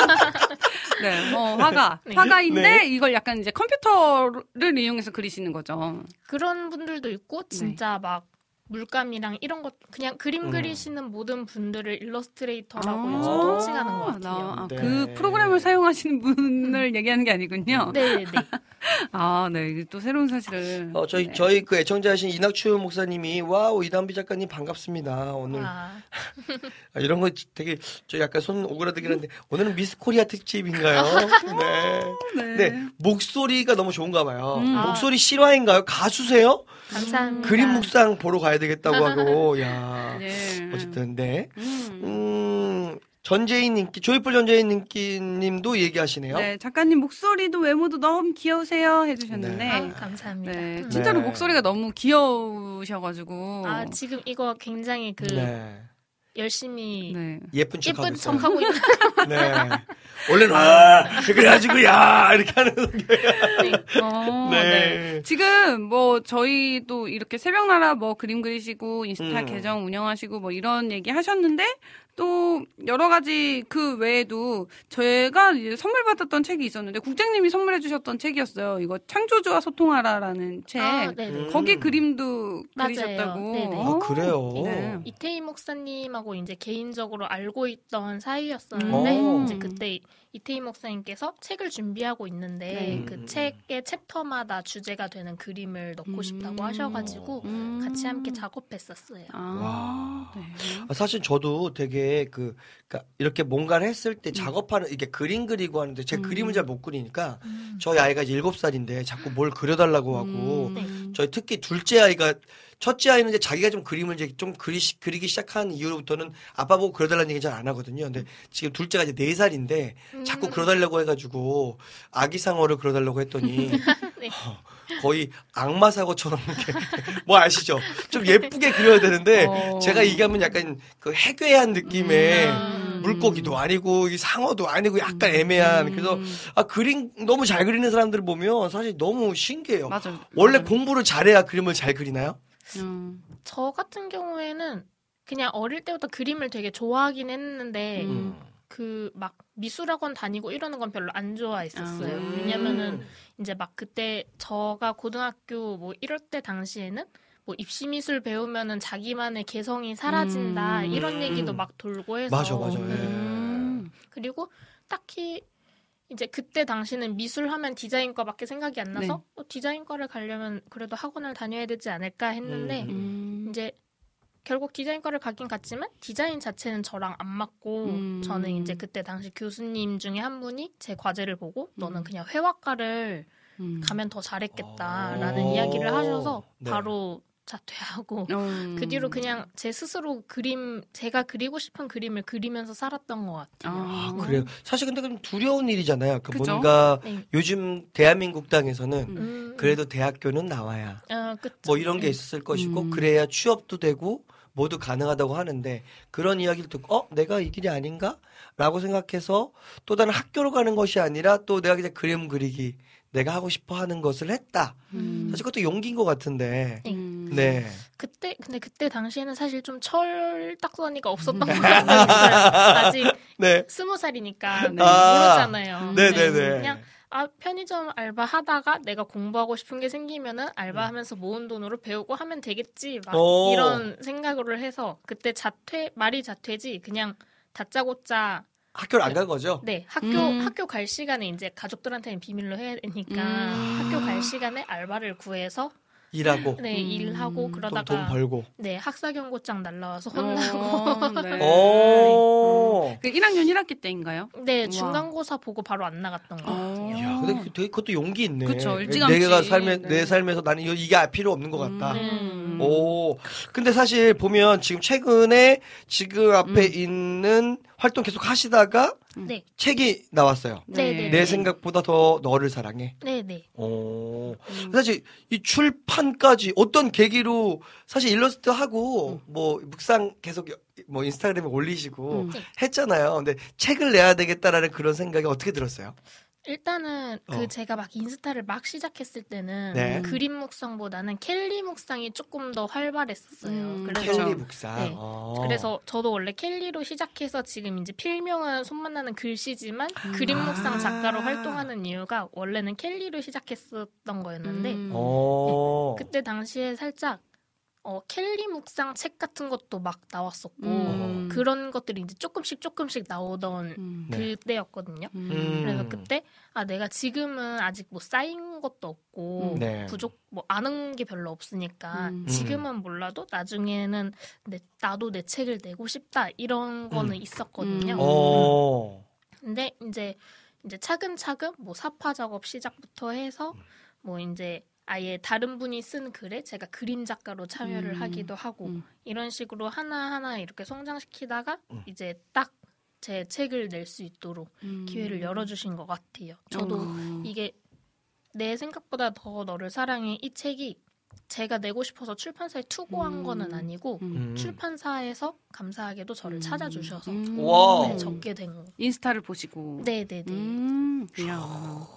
네, 어, 화가. 네. 화가인데 네. 이걸 약간 이제 컴퓨터를 이용해서 그리시는 거죠. 그런 분들도 있고 네. 진짜 막 물감이랑 이런 것 그냥 그림 음. 그리시는 모든 분들을 일러스트레이터라고 아, 요즘 통칭하는 것 같아요. 나, 아, 네. 그 프로그램을 사용하시는 분을 얘기하는 게 아니군요. 네, 네. 아, 네. 이게 또 새로운 사실을. 어, 저희, 네. 저희 그 애청자이신 이낙추 목사님이, 와우, 이단비 작가님 반갑습니다. 오늘, 와. 아, 이런 거 되게, 저 약간 손 오그라들긴 한데, 오늘은 미스 코리아 특집인가요? 네. 네. 네. 목소리가 너무 좋은가 봐요. 음. 목소리 실화인가요? 가수세요? 감사합니다. 그림 묵상 보러 가야 되겠다고 하고, 야 네. 어쨌든, 네. 음. 음, 전재인 님께, 조이풀 전재인 님께 님도 얘기하시네요. 네, 작가님 목소리도 외모도 너무 귀여우세요 해주셨는데. 네. 아, 감사합니다. 네, 음. 진짜로 네. 목소리가 너무 귀여우셔가지고. 아, 지금 이거 굉장히 그 네. 열심히 네. 예쁜 척 하고 예쁜 있어요. 척 하고 있는. 네. 원래는 와 그래가지고 야 이렇게 하는 게. 네. 어, 네. 네. 지금 뭐 저희도 이렇게 새벽나라 뭐 그림 그리시고 인스타 음. 계정 운영하시고 뭐 이런 얘기 하셨는데 또 여러 가지 그 외에도 저희가 이제 선물 받았던 책이 있었는데 국장님이 선물해 주셨던 책이었어요. 이거 창조주와 소통하라라는 책. 아, 네네. 음. 거기 그림도 맞아요. 그리셨다고. 네네. 아 그래요. 네. 이태희 목사님하고 이제 개인적으로 알고 있던 사이였었는데 음. 이제 그때 이태희 목사님께서 책을 준비하고 있는데 네. 그 책의 챕터마다 주제가 이해가 되는 그림을 넣고 음. 싶다고 하셔가지고 음. 같이 함께 작업했었어요. 아, 네. 아, 사실 저도 되게 그 그러니까 이렇게 뭔가를 했을 음. 때 작업하는 이게 그림 그리고 하는데 제가 그림을 잘 못 그리니까 음. 저희 아이가 이제 일곱 살인데 자꾸 뭘 그려달라고 하고 음. 저희 특히 둘째 아이가 첫째 아이는 이제 자기가 좀 그림을 이제 좀 그리, 그리기 시작한 이후로부터는 아빠 보고 그려달라는 얘기 잘 안 하거든요. 근데 지금 둘째가 이제 네 살인데 자꾸 음. 그려달라고 해가지고 아기상어를 그려달라고 했더니 네. 어, 거의 악마사고처럼 이렇게 뭐 아시죠? 좀 예쁘게 그려야 되는데 어. 제가 얘기하면 약간 그 해괴한 느낌의 음. 물고기도 아니고 이 상어도 아니고 약간 애매한 그래서 아 그림 너무 잘 그리는 사람들을 보면 사실 너무 신기해요. 맞아요. 원래 맞아요. 공부를 잘해야 그림을 잘 그리나요? 음. 저 같은 경우에는 그냥 어릴 때부터 그림을 되게 좋아하긴 했는데 음. 그 막 미술학원 다니고 이러는 건 별로 안 좋아했었어요. 아. 왜냐면은 이제 막 그때 저가 고등학교 뭐 이럴 때 당시에는 뭐 입시 미술 배우면은 자기만의 개성이 사라진다 음. 이런 얘기도 막 돌고 해서 맞아, 맞아. 예. 음. 그리고 딱히 이제 그때 당시는 미술하면 디자인과밖에 생각이 안 나서 네. 어, 디자인과를 가려면 그래도 학원을 다녀야 되지 않을까 했는데 음. 음. 이제 결국 디자인과를 가긴 갔지만 디자인 자체는 저랑 안 맞고 음. 저는 이제 그때 당시 교수님 중에 한 분이 제 과제를 보고 너는 음. 그냥 회화과를 음. 가면 더 잘했겠다라는 오. 이야기를 하셔서 네. 바로 자퇴하고 음. 그 뒤로 그냥 제 스스로 그림 제가 그리고 싶은 그림을 그리면서 살았던 것 같아요. 아, 아, 그래요. 사실 근데 그럼 두려운 일이잖아요. 그 그죠? 뭔가 네. 요즘 대한민국 땅에서는 음. 음, 그래도 대학교는 나와야 어, 그쵸. 뭐 이런 게 있었을 것이고 음. 그래야 취업도 되고 모두 가능하다고 하는데 그런 이야기를 듣고 어 내가 이 길이 아닌가? 라고 생각해서 또 다른 학교로 가는 것이 아니라 또 내가 그냥 그림 그리기 내가 하고 싶어 하는 것을 했다. 음. 사실 그것도 용기인 것 같은데. 음. 네. 그때 근데 그때 당시에는 사실 좀 철딱서니가 없었던 것 같아요. 아직 네. 스무 살이니까 네. 아. 모르잖아요. 네네네. 그냥 아 편의점 알바 하다가 내가 공부하고 싶은 게 생기면은 알바하면서 모은 돈으로 배우고 하면 되겠지 막 오. 이런 생각으로 해서 그때 자퇴 말이 자퇴지 그냥 다짜고짜 학교를 안 간 거죠? 네 학교 음. 학교 갈 시간에 이제 가족들한테는 비밀로 해야 되니까 음. 학교 갈 시간에 알바를 구해서 일하고 네 음. 일하고 돈, 그러다가 돈 벌고. 네 학사경고장 날라와서 혼나고 어, 네. 오. 그 일 학년 일 학기 때인가요? 네 우와. 중간고사 보고 바로 안 나갔던 것 같아요. 야, 근데 그 되게 그것도 용기 있네. 그쵸, 일찌감치. 내가 삶에 네. 내 삶에서 나는 이거- 이게 필요 없는 것 같다. 음. 오. 근데 사실 보면 지금 최근에 지금 앞에 음. 있는 활동 계속 하시다가 네. 책이 나왔어요. 네, 네, 내 네. 생각보다 더 너를 사랑해. 네네. 오. 음. 사실 이 출판까지 어떤 계기로 사실 일러스트 하고 뭐 묵상 계속 뭐 인스타그램에 올리시고 음. 했잖아요. 근데 책을 내야 되겠다라는 그런 생각이 어떻게 들었어요? 일단은 그 어. 제가 막 인스타를 막 시작했을 때는 네. 그림 묵상보다는 캘리 묵상이 조금 더 활발했었어요. 음, 그래서 캘리 묵상. 네. 어. 그래서 저도 원래 캘리로 시작해서 지금 이제 필명은 손만 나는 글씨지만 그림 묵상 작가로 아. 활동하는 이유가 원래는 캘리로 시작했었던 거였는데 음. 어. 그때 당시에 살짝 어, 캘리 묵상 책 같은 것도 막 나왔었고 음. 그런 것들이 이제 조금씩 조금씩 나오던 음. 네. 그때였거든요. 음. 그래서 그때 아 내가 지금은 아직 뭐 쌓인 것도 없고 음. 네. 부족 뭐 아는 게 별로 없으니까 음. 지금은 몰라도 나중에는 내, 나도 내 책을 내고 싶다 이런 거는 음. 있었거든요. 음. 어. 근데 이제 이제 차근차근 뭐 사파 작업 시작부터 해서 뭐 이제 아예 다른 분이 쓴 글에 제가 그림 작가로 참여를 음. 하기도 하고 음. 이런 식으로 하나하나 이렇게 성장시키다가 음. 이제 딱 제 책을 낼 수 있도록 음. 기회를 열어주신 것 같아요. 저도 어. 이게 내 생각보다 더 너를 사랑해 이 책이 제가 내고 싶어서 출판사에 투고한 음. 거는 아니고 음. 음. 출판사에서 감사하게도 저를 음. 찾아주셔서 음. 와. 네, 적게 된 거. 인스타를 보시고. 네네네. 음, 이야.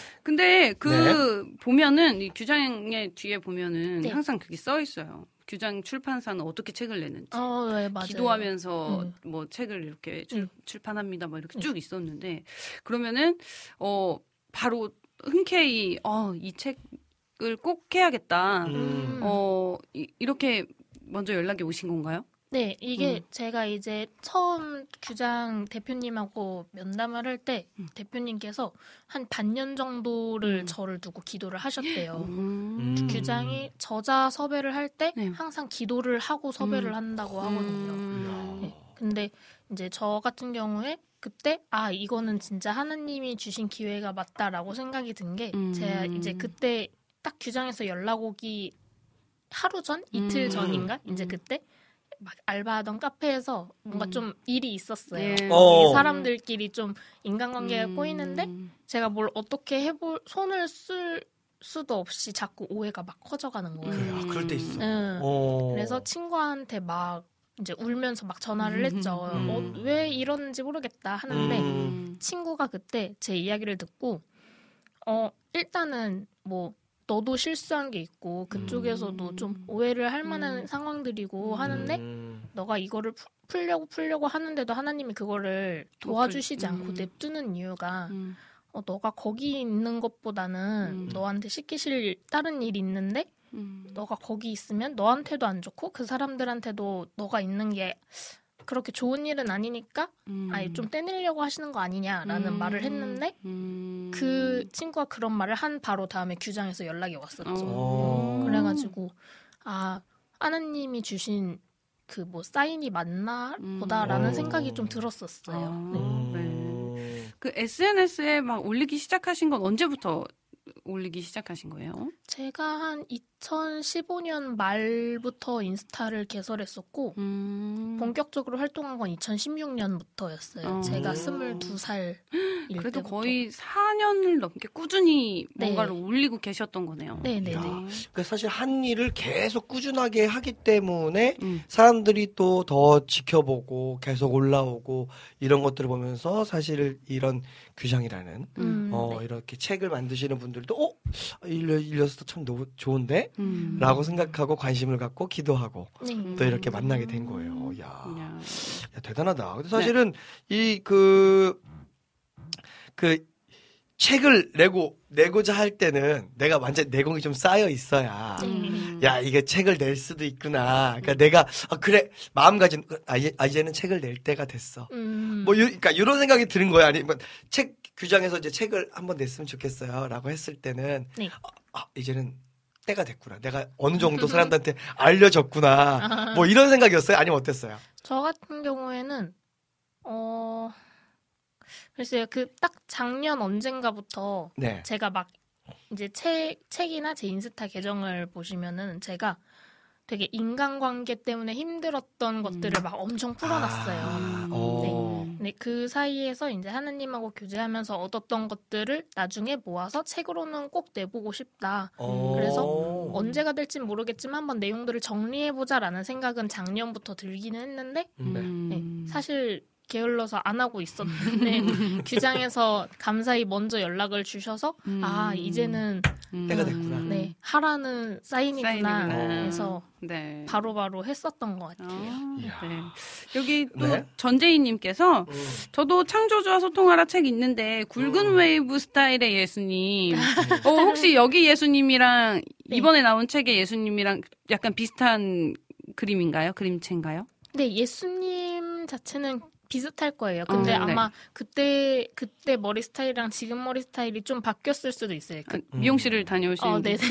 근데 그 보면은 이 규장의 뒤에 보면은 네. 항상 그게 써 있어요. 규장 출판사는 어떻게 책을 내는지. 어, 네, 맞아요. 기도하면서 네. 뭐 책을 이렇게 출, 네. 출판합니다. 뭐 이렇게 네. 쭉 있었는데 그러면은 어 바로 흔쾌히 어 이 책을 꼭 해야겠다. 음. 어 이, 이렇게 먼저 연락이 오신 건가요? 네, 이게 음. 제가 이제 처음 규장 대표님하고 면담을 할 때 음. 대표님께서 한 반년 정도를 음. 저를 두고 기도를 하셨대요. 음. 음. 규장이 저자 섭외를 할 때 네. 항상 기도를 하고 섭외를 음. 한다고 하거든요. 음. 네, 근데 이제 저 같은 경우에 그때 아 이거는 진짜 하나님이 주신 기회가 맞다라고 생각이 든 게 음. 제가 이제 그때 딱 규장에서 연락 오기 하루 전 이틀 음. 전인가 이제 음. 그때 막 알바하던 카페에서 뭔가 음. 좀 일이 있었어요. 예. 어. 이 사람들끼리 좀 인간관계가 음. 꼬이는데 제가 뭘 어떻게 해볼 손을 쓸 수도 없이 자꾸 오해가 막 커져가는 거예요. 그래, 아, 그럴 때 있어. 응. 어. 그래서 친구한테 막 이제 울면서 막 전화를 했죠. 음. 어, 왜 이러는지 모르겠다 하는데 음. 친구가 그때 제 이야기를 듣고 어 일단은 뭐 너도 실수한 게 있고 그쪽에서도 음. 좀 오해를 할 만한 음. 상황들이고 음. 하는데 음. 너가 이거를 푸- 풀려고 풀려고 하는데도 하나님이 그거를 도와주시지 음. 않고 냅두는 이유가 음. 어, 너가 거기 있는 것보다는 음. 너한테 시키실 다른 일이 있는데 음. 너가 거기 있으면 너한테도 안 좋고 그 사람들한테도 너가 있는 게 그렇게 좋은 일은 아니니까 음. 아예 좀 떼내려고 하시는 거 아니냐라는 음. 말을 했는데 음. 그 친구가 그런 말을 한 바로 다음에 규장에서 연락이 왔었죠. 어. 그래가지고 아 하나님이 주신 그 뭐 사인이 맞나 음. 보다라는 어. 생각이 좀 들었었어요. 아. 네. 음. 그 에스엔에스에 막 올리기 시작하신 건 언제부터 올리기 시작하신 거예요? 제가 한 이천십오 년 말부터 인스타를 개설했었고 음. 본격적으로 활동한 건 이천십육 년부터였어요. 어. 제가 스물두 살일 그래도 때부터. 거의 사 년을 넘게 꾸준히 네. 뭔가를 올리고 계셨던 거네요. 네네네. 야. 그러니까 사실 한 일을 계속 꾸준하게 하기 때문에 음. 사람들이 또 더 지켜보고 계속 올라오고 이런 것들을 보면서 사실 이런 규장이라는 음, 어 네. 이렇게 책을 만드시는 분들도 어 일러 일러스트 참 노, 좋은데 음. 라고 생각하고 관심을 갖고 기도하고 네. 또 이렇게 만나게 된 거예요. 야, 야. 야, 대단하다. 근데 사실은 이 그 그 책을 내고 내고자 할 때는 내가 완전 내공이 좀 쌓여 있어야 네. 야 이게 책을 낼 수도 있구나. 그러니까 내가 아, 그래 마음가짐 아, 이제, 아 이제는 책을 낼 때가 됐어. 음. 뭐 요, 그러니까 이런 생각이 드는 거야. 아니면 책 규장에서 이제 책을 한번 냈으면 좋겠어요라고 했을 때는 네. 아, 아, 이제는 때가 됐구나. 내가 어느 정도 사람들한테 알려졌구나. 뭐 이런 생각이었어요. 아니면 어땠어요? 저 같은 경우에는 어 글쎄요 그 딱 작년 언젠가부터 네. 제가 막 이제 책 책이나 제 인스타 계정을 보시면은 제가 되게 인간관계 때문에 힘들었던 것들을 막 엄청 풀어놨어요. 아, 음. 어. 근데 그 사이에서 이제 하나님하고 교제하면서 얻었던 것들을 나중에 모아서 책으로는 꼭 내보고 싶다. 어. 그래서 언제가 될진 모르겠지만 한번 내용들을 정리해보자라는 생각은 작년부터 들기는 했는데 네. 네, 사실 게을러서 안 하고 있었는데 규장에서 감사히 먼저 연락을 주셔서 음. 아 이제는 때가 됐구나. 네 하라는 사인이구나 사인이구나. 해서 네. 바로바로 했었던 것 같아요. 아, 이야. 네. 여기 또 네. 전재희님께서 음. 저도 창조주와 소통하라 책 있는데 굵은 음. 웨이브 스타일의 예수님. 어, 혹시 여기 예수님이랑 네. 이번에 나온 책의 예수님이랑 약간 비슷한 그림인가요? 그림체인가요? 근데 예수님 자체는 비슷할 거예요. 근데 어, 네. 아마 그때 그때 머리 스타일이랑 지금 머리 스타일이 좀 바뀌었을 수도 있어요. 그, 아, 미용실을 다녀오신. 어, 네네.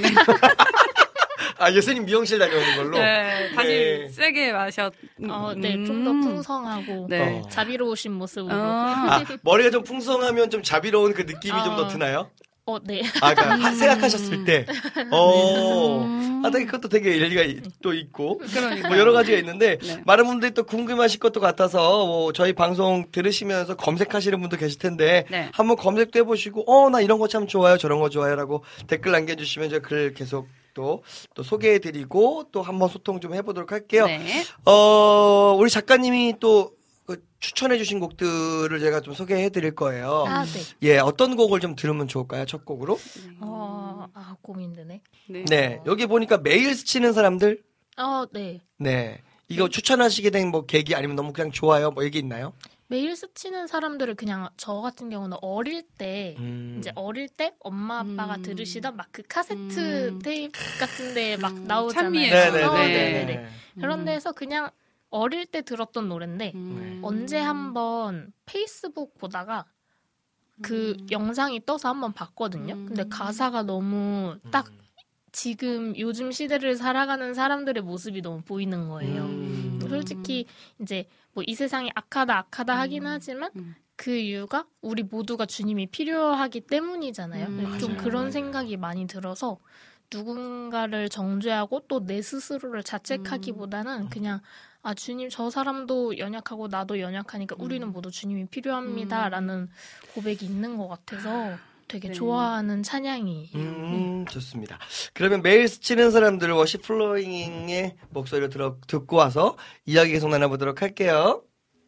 아 예수님 미용실 다녀오는 걸로. 네, 다시 네. 세게 마셨. 어, 네, 좀 더 음. 풍성하고 네. 어. 자비로우신 모습으로. 아, 아 머리가 좀 풍성하면 좀 자비로운 그 느낌이 좀 더 어. 드나요? 어, 네. 아 그러니까 하- 생각하셨을 때. 어. 음. 아 되게 그것도 되게 일리가 이- 또 있고. 그러니까. 뭐 여러 가지가 있는데 네. 많은 분들이 또 궁금하실 것도 같아서 뭐 저희 방송 들으시면서 검색하시는 분도 계실 텐데 네. 한번 검색도 해보시고 어 나 이런 거 참 좋아요 저런 거 좋아요라고 댓글 남겨주시면 제가 글 계속 또, 또 소개해드리고 또 한번 소통 좀 해보도록 할게요. 네. 어 우리 작가님이 또 그 추천해주신 곡들을 제가 좀 소개해드릴 거예요. 아, 네. 예 어떤 곡을 좀 들으면 좋을까요 첫 곡으로? 어, 아, 고민되네. 네. 네 여기 보니까 메일 스치는 사람들 어, 네. 네. 이거 추천하시게 된 뭐 계기 아니면 너무 그냥 좋아요? 뭐 얘기 있나요? 메일 스치는 사람들을 그냥 저 같은 경우는 어릴 때 음. 이제 어릴 때 엄마 아빠가 음. 들으시던 막 그 카세트 음. 테이프 같은데 막 음, 나오잖아요. 찬미의 네네네. 어, 네. 네네네. 음. 그런 데서 그냥 어릴 때 들었던 노래인데 음. 언제 한번 페이스북 보다가 그 음. 영상이 떠서 한번 봤거든요. 음. 근데 가사가 너무 딱 지금 요즘 시대를 살아가는 사람들의 모습이 너무 보이는 거예요. 음. 솔직히 이제 뭐 이 세상이 악하다 악하다 하긴 하지만 음. 그 이유가 우리 모두가 주님이 필요하기 때문이잖아요. 음. 좀 맞아요. 그런 생각이 많이 들어서 누군가를 정죄하고 또 내 스스로를 음. 자책하기보다는 그냥 아 주님 저 사람도 연약하고 나도 연약하니까 음. 우리는 모두 주님이 필요합니다라는 고백이 있는 것 같아서 되게 네. 좋아하는 찬양이에요. 음, 좋습니다. 그러면 매일 스치는 사람들 워십 플로잉의 목소리를 들어, 듣고 와서 이야기 계속 나눠보도록 할게요.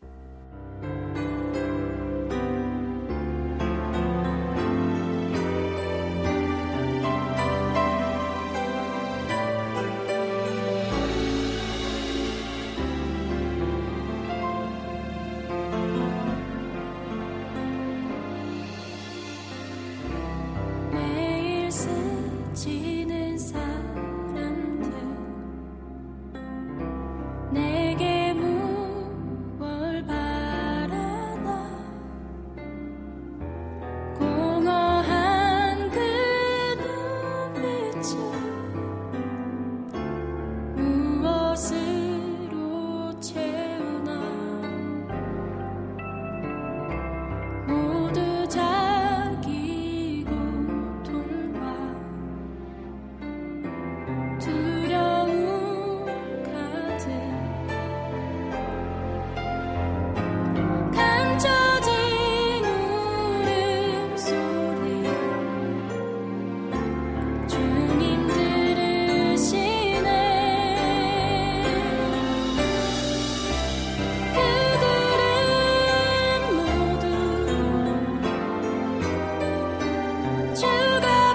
매일 스치는 사람들 내게 무얼 바라나 공허한 그 눈빛을 무엇으로 채우나 모두 자기 고통과 두려움 가득 감춰진 울음소리 주님 들으시네 그들은 모두 주가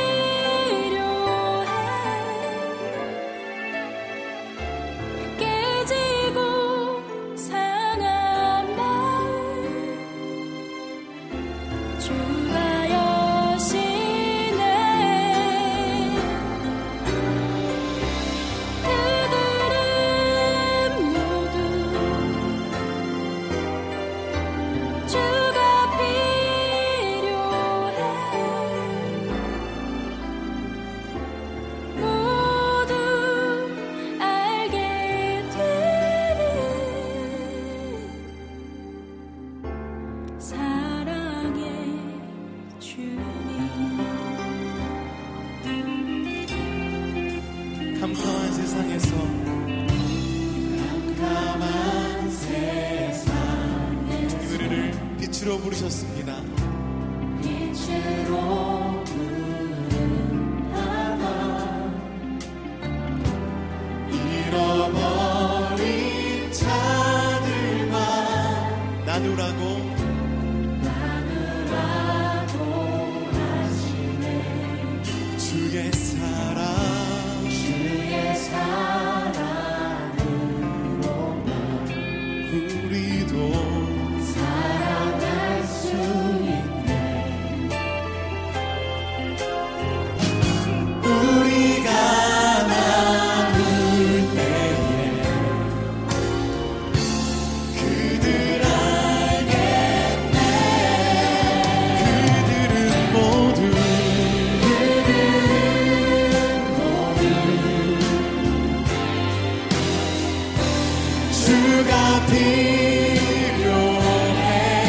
필요해 깨지고 상한 마음 주가 여시네 그들은 모두 주가 필요해 모두 알게 되리 사랑의 주님 캄캄한 세상에서 캄캄한 세상에서 우리를 빛으로 부르셨습니다. 빛으로 부르다가 잃어버린 자들만 나누라고 나누라고 하시네 주의 사랑 주의 사랑으로만 우리도 살아갈 수 있네 우리가 나눌 때에 그들 알겠네 그들은 모두 주가 필요해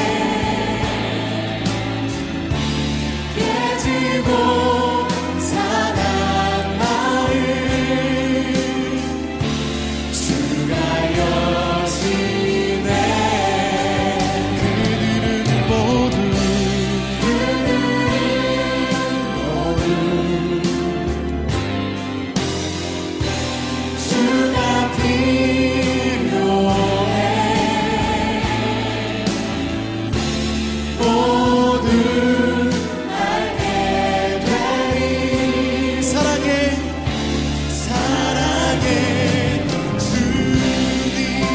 깨지고 상한 마음 주가 여시네 그들은 모두 주가 필요해 모두 알게 되리 사랑해 사랑해 주님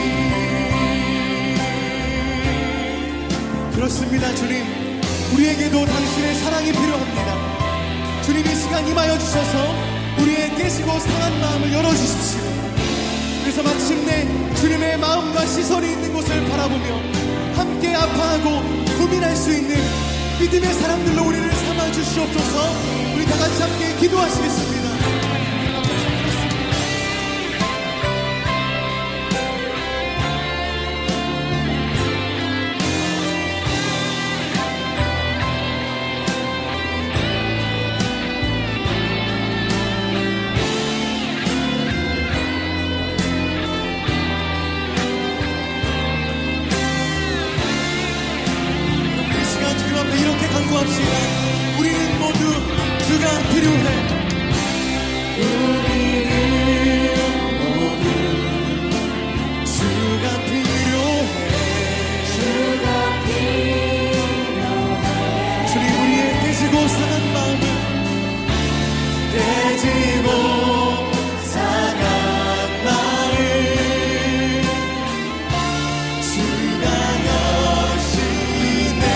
그렇습니다 주님 우리에게도 당신의 사랑이 필요합니다 주님 이 시간 임하여 주셔서 우리의 깨지고 상한 마음을 열어주십시오 그래서 마침내 주님의 마음과 시선이 있는 곳을 바라보며 함께 아파하고 고민할 수 있는 믿음의 사람들로 우리를 삼아 주시옵소서. 우리 다 같이 함께 기도하시겠습니다. 이렇게 간구합시다. 우리는 모두 주가 필요해. 우리는 모두 주가 필요해. 주가 필요해. 주님 우리의 깨지고 상한 마음을 깨지고 상한 마음 주가 여시네.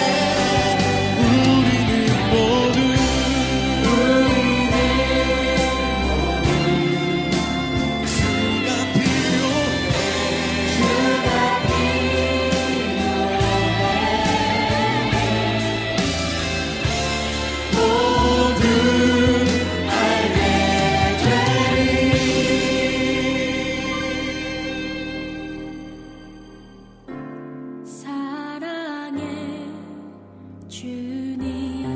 사랑해 주님.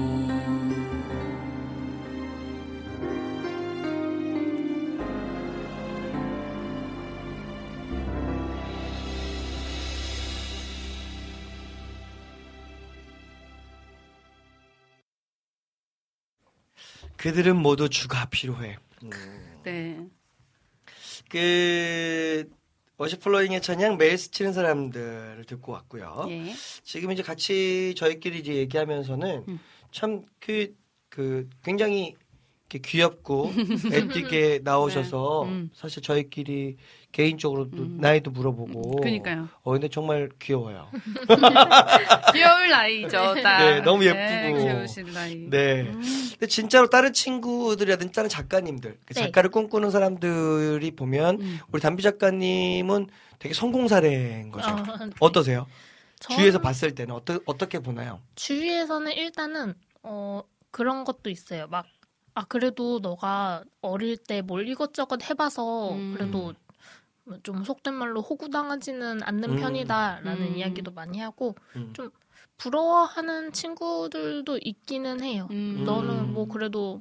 그들은 모두 주가 필요해. 음. 네. 그 워시플로잉의 찬양 매일 스치는 사람들을 듣고 왔고요. 예. 지금 이제 같이 저희끼리 이제 얘기하면서는 음. 참 그 그 굉장히 이렇게 귀엽고 애띠게 나오셔서 네. 음. 사실 저희끼리 개인적으로도 음. 나이도 물어보고. 그러니까요. 어 근데 정말 귀여워요. 귀여울 나이죠, 딱. 네, 너무 예쁘고. 네, 귀여우신 나이. 네. 음. 근데 진짜로 다른 친구들이라든지 다른 작가님들, 그 네. 작가를 꿈꾸는 사람들이 보면 음. 우리 담비 작가님은 되게 성공 사례인 거죠. 어, 어떠세요? 전 주위에서 봤을 때는 어떠, 어떻게 보나요? 주위에서는 일단은 어 그런 것도 있어요. 막 아 그래도 너가 어릴 때 뭘 이것저것 해봐서 음. 그래도 좀 속된 말로 호구당하지는 않는 음. 편이다라는 음. 이야기도 많이 하고 음. 좀 부러워하는 친구들도 있기는 해요. 음. 너는 뭐 그래도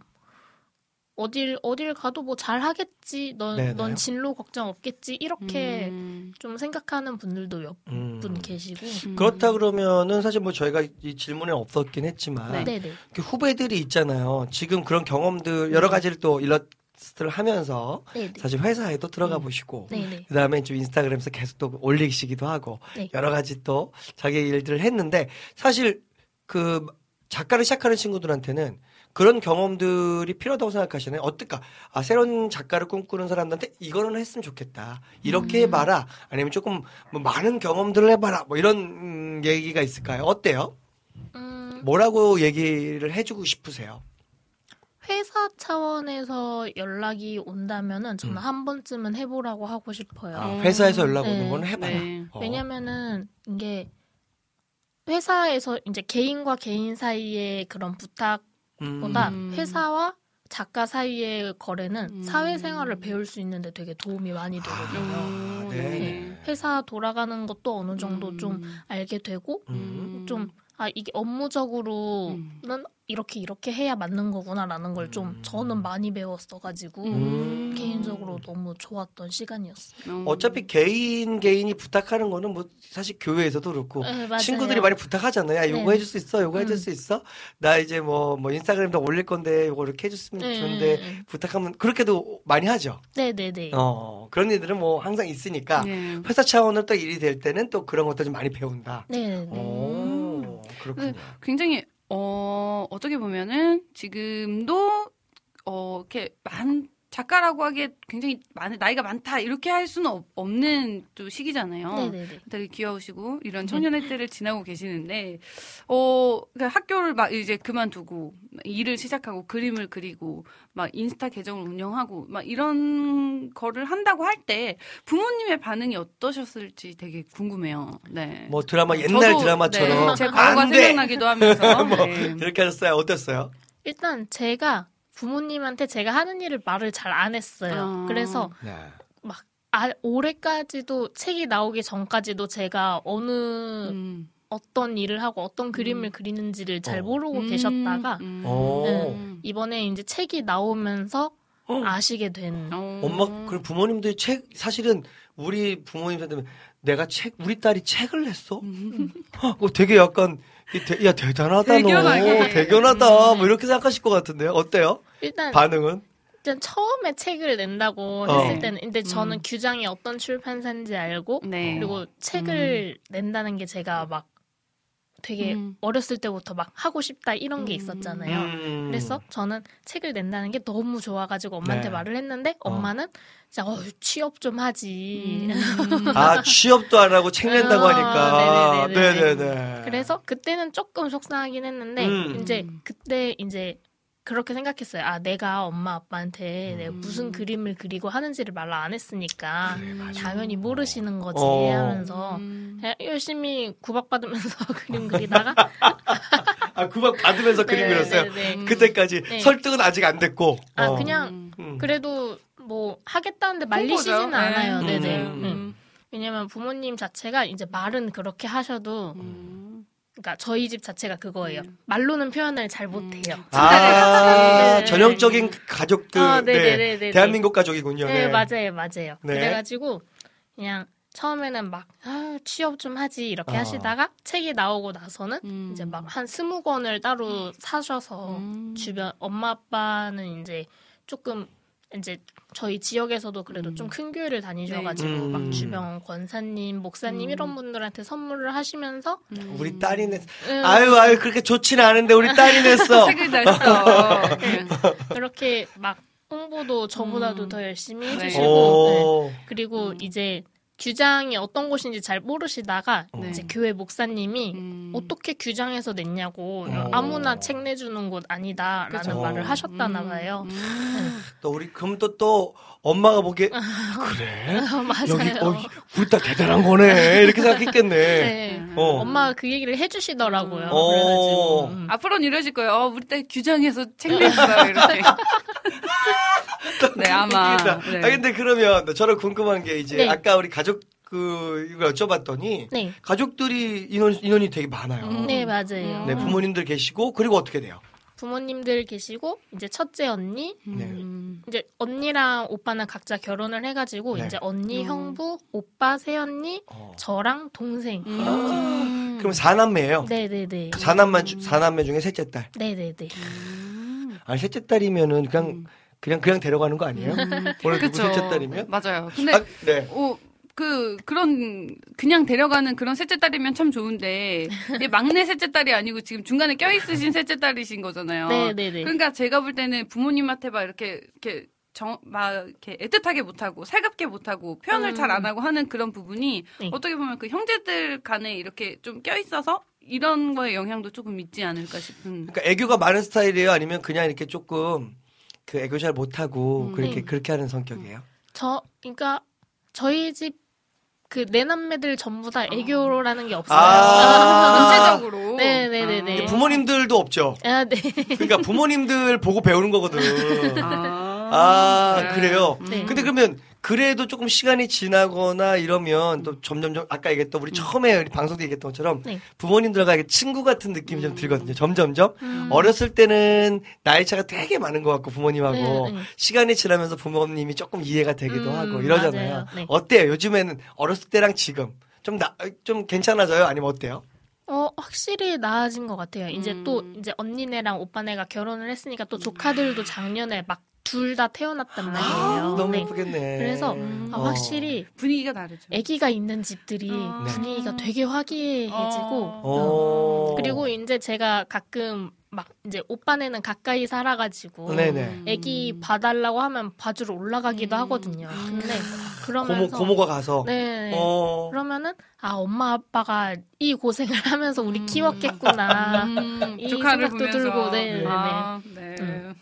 어딜 어딜 가도 뭐 잘하겠지. 넌, 네네. 넌 진로 걱정 없겠지. 이렇게 음. 좀 생각하는 분들도 몇 분 음. 계시고. 음. 그렇다 그러면은 사실 뭐 저희가 이 질문에 없었긴 했지만 네. 네네. 그 후배들이 있잖아요. 지금 그런 경험들 여러 가지를 또 일러스트를 하면서 네네. 사실 회사에도 들어가 음. 보시고 네네. 그다음에 좀 인스타그램에서 계속 또 올리시기도 하고 네. 여러 가지 또 자기 일들을 했는데 사실 그 작가를 시작하는 친구들한테는 그런 경험들이 필요하다고 생각하시나요? 어떨까? 아, 새로운 작가를 꿈꾸는 사람들한테 이거는 했으면 좋겠다. 이렇게 음. 해봐라. 아니면 조금 뭐 많은 경험들을 해봐라. 뭐 이런 음, 얘기가 있을까요? 어때요? 음, 뭐라고 얘기를 해주고 싶으세요? 회사 차원에서 연락이 온다면은 저는 음. 한 번쯤은 해보라고 하고 싶어요. 아, 음. 회사에서 연락 오는 네. 건 해봐라. 네. 어. 왜냐면은 이게 회사에서 이제 개인과 개인 사이의 그런 부탁보다 음. 회사와 작가 사이의 거래는 음. 사회생활을 배울 수 있는데 되게 도움이 많이 되거든요. 음. 네. 네. 회사 돌아가는 것도 어느 정도 음. 좀 알게 되고 음. 좀 아 이게 업무적으로는 이렇게 이렇게 해야 맞는 거구나라는 걸 좀 음. 저는 많이 배웠어가지고 음. 개인적으로 너무 좋았던 시간이었어요. 음. 어차피 개인 개인이 부탁하는 거는 뭐 사실 교회에서도 그렇고 네, 맞아요. 친구들이 많이 부탁하잖아요. 야, 요거 네. 해줄 수 있어? 요거 해줄 음. 수 있어? 나 이제 뭐, 뭐 인스타그램도 올릴 건데 요거 이렇게 해줬으면 네, 좋은데 네, 네. 부탁하면 그렇게도 많이 하죠. 네네네. 어, 그런 일들은 뭐 항상 있으니까 네. 회사 차원으로 또 일이 될 때는 또 그런 것도 좀 많이 배운다. 네네네. 오, 그렇군요. 굉장히 어 어떻게 보면은 지금도 어 이렇게 많 작가라고 하기에 굉장히 많은 나이가 많다 이렇게 할 수는 없, 없는 또 시기잖아요. 네네네. 되게 귀여우시고 이런 청년의 때를 지나고 계시는데 어 그러니까 학교를 막 이제 그만두고 일을 시작하고 그림을 그리고 막 인스타 계정을 운영하고 막 이런 거를 한다고 할 때 부모님의 반응이 어떠셨을지 되게 궁금해요. 네. 뭐 드라마 옛날 저도, 드라마처럼 네, 제 과거가 안 돼. 생각나기도 하면서 뭐 네. 이렇게 하셨어요. 어땠어요? 일단 제가 부모님한테 제가 하는 일을 말을 잘 안 했어요. 아. 그래서 네. 막 아, 올해까지도 책이 나오기 전까지도 제가 어느 음. 어떤 일을 하고 어떤 그림을 음. 그리는지를 잘 어. 모르고 음. 계셨다가 음. 오. 네. 이번에 이제 책이 나오면서 어. 아시게 된. 어. 엄마, 그럼 부모님들이 책, 사실은 우리 부모님한테 내가 책, 우리 딸이 책을 냈어? 어, 되게 약간, 이 대- 야, 대단하다, 대견하게. 너. 대견하다. 뭐 이렇게 생각하실 것 같은데요. 어때요? 일단 반응은? 일단 처음에 책을 낸다고 어. 했을 때는 근데 저는 음. 규장이 어떤 출판사인지 알고 네. 그리고 책을 낸다는 게 제가 막 되게 음. 어렸을 때부터 막 하고 싶다 이런 게 음. 있었잖아요. 음. 그래서 저는 책을 낸다는 게 너무 좋아가지고 엄마한테 네. 말을 했는데 어. 엄마는 진짜 어, 취업 좀 하지. 음. 아, 취업도 안 하고 책 낸다고 어, 하니까. 네네네네. 네네네. 그래서 그때는 조금 속상하긴 했는데 음. 이제 그때 이제 그렇게 생각했어요. 아 내가 엄마 아빠한테 음. 내가 무슨 그림을 그리고 하는지를 말을 안 했으니까 그래, 맞아. 당연히 모르시는 거지 어. 하면서 음. 그냥 열심히 구박받으면서 그림 그리다가 아, 구박 받으면서 그림 네, 그렸어요? 네, 네. 음. 그때까지 네. 설득은 아직 안 됐고. 아 어. 그냥 음. 그래도 뭐 하겠다는데 홍보죠. 말리시지는 네. 않아요. 음. 네네. 음. 네. 왜냐면 부모님 자체가 이제 말은 그렇게 하셔도 음. 그러니까 저희 집 자체가 그거예요. 음. 말로는 표현을 잘 못해요. 아, 네. 전형적인 가족들, 어, 네, 네네네네네. 대한민국 가족이군요. 네, 맞아요, 맞아요. 네. 그래가지고 그냥 처음에는 막 아, 취업 좀 하지 이렇게 어. 하시다가 책이 나오고 나서는 음. 이제 막 한 스무 권을 따로 사셔서 음. 주변 엄마 아빠는 이제 조금 이제 저희 지역에서도 그래도 음. 좀 큰 교회를 다니셔가지고 네. 막 음. 주변 권사님, 목사님 음. 이런 분들한테 선물을 하시면서 음. 우리 딸이 냈, 음, 아유, 아유, 그렇게 좋지는 않은데 우리 딸이 냈어. 책을 냈어. 네. 그렇게 막 홍보도 저보다도 음. 더 열심히 네. 해주시고 네. 오. 그리고 음. 이제 규장이 어떤 곳인지 잘 모르시다가 네. 이제 교회 목사님이 음. 어떻게 규장에서 냈냐고 어. 아무나 책 내주는 곳 아니다라는 그죠. 말을 하셨다나 음. 봐요. 음. 또 우리, 그럼 또, 또, 엄마가 보기에, 그래? 맞아요. 여기, 어, 우리 딸 대단한 거네. 이렇게 생각했겠네. 네. 어. 엄마가 그 얘기를 해주시더라고요. 어. 그래가지고 음. 앞으로는 이러실 거예요. 어, 우리 딸 규정에서 책 냈어요. 이렇게. 네, 아마. 웃기겠다. 네. 아, 근데 그러면 저는 궁금한 게 이제 네. 아까 우리 가족 그, 이걸 여쭤봤더니 네, 가족들이 인원, 인원이 되게 많아요. 음. 네 맞아요. 네, 부모님들 계시고 그리고 어떻게 돼요? 부모님들 계시고 이제 첫째 언니, 네. 음. 이제 언니랑 오빠는 각자 결혼을 해가지고 네. 이제 언니, 음. 형부, 오빠, 새언니, 어. 저랑 동생. 음. 그럼 사남매예요. 네네네. 사남매 주- 사남매 중에 셋째 딸. 네네네. 음. 아니 셋째 딸이면은 그냥 음. 그냥 그냥 데려가는 거 아니에요? 오늘 누구 그쵸. 셋째 딸이면? 맞아요. 근데 아, 네. 어, 그 그런 그냥 데려가는 그런 셋째 딸이면 참 좋은데 이게 막내 셋째 딸이 아니고 지금 중간에 껴 있으신 셋째 딸이신 거잖아요. 네네네. 그러니까 제가 볼 때는 부모님한테 막 이렇게 이렇게 정, 막 이렇게 애틋하게 못하고 살갑게 못하고 표현을 음. 잘 안 하고 하는 그런 부분이 네. 어떻게 보면 그 형제들 간에 이렇게 좀 껴 있어서 이런 거에 영향도 조금 있지 않을까 싶은. 그러니까 애교가 많은 스타일이에요? 아니면 그냥 이렇게 조금 그 애교 잘 못하고 음. 그렇게 네. 그렇게 하는 성격이에요? 저, 그러니까 저희 집 그 내남매들 전부 다 애교라는 게 없어요. 아. 전체적으로. 네네네네. 아. 부모님들도 없죠. 아, 네. 그러니까 부모님들 보고 배우는 거거든. 아, 아, 네. 그래요? 네. 근데 그러면 그래도 조금 시간이 지나거나 이러면 또 점점점 아까 얘기했던 우리 처음에 우리 방송 때 얘기했던 것처럼 네. 부모님들과 이게 친구 같은 느낌이 좀 들거든요. 점점점 음. 어렸을 때는 나이 차가 되게 많은 것 같고 부모님하고 네, 네. 시간이 지나면서 부모님이 조금 이해가 되기도 음, 하고 이러잖아요. 맞아요. 네. 어때요? 요즘에는 어렸을 때랑 지금 좀 나 좀 괜찮아져요? 아니면 어때요? 어, 확실히 나아진 것 같아요. 이제 음. 또 이제 언니네랑 오빠네가 결혼을 했으니까 또 조카들도 작년에 막 둘 다 태어났단 말이에요. 너무 네. 예쁘겠네. 그래서 음. 아, 어. 확실히 분위기가 다르죠. 아기가 있는 집들이 아. 분위기가 되게 화기애애해지고 어. 어. 그리고 이제 제가 가끔 막 이제 오빠네는 가까이 살아가지고 네네. 애기 봐달라고 하면 봐주러 올라가기도 음. 하거든요. 근데 고모, 그러면서 고모가 가서. 네. 어. 그러면은 아 엄마 아빠가 이 고생을 하면서 우리 키웠겠구나. 음, 이 조카를 생각도 보면서. 들고, 네, 네, 네. 아, 네. 음.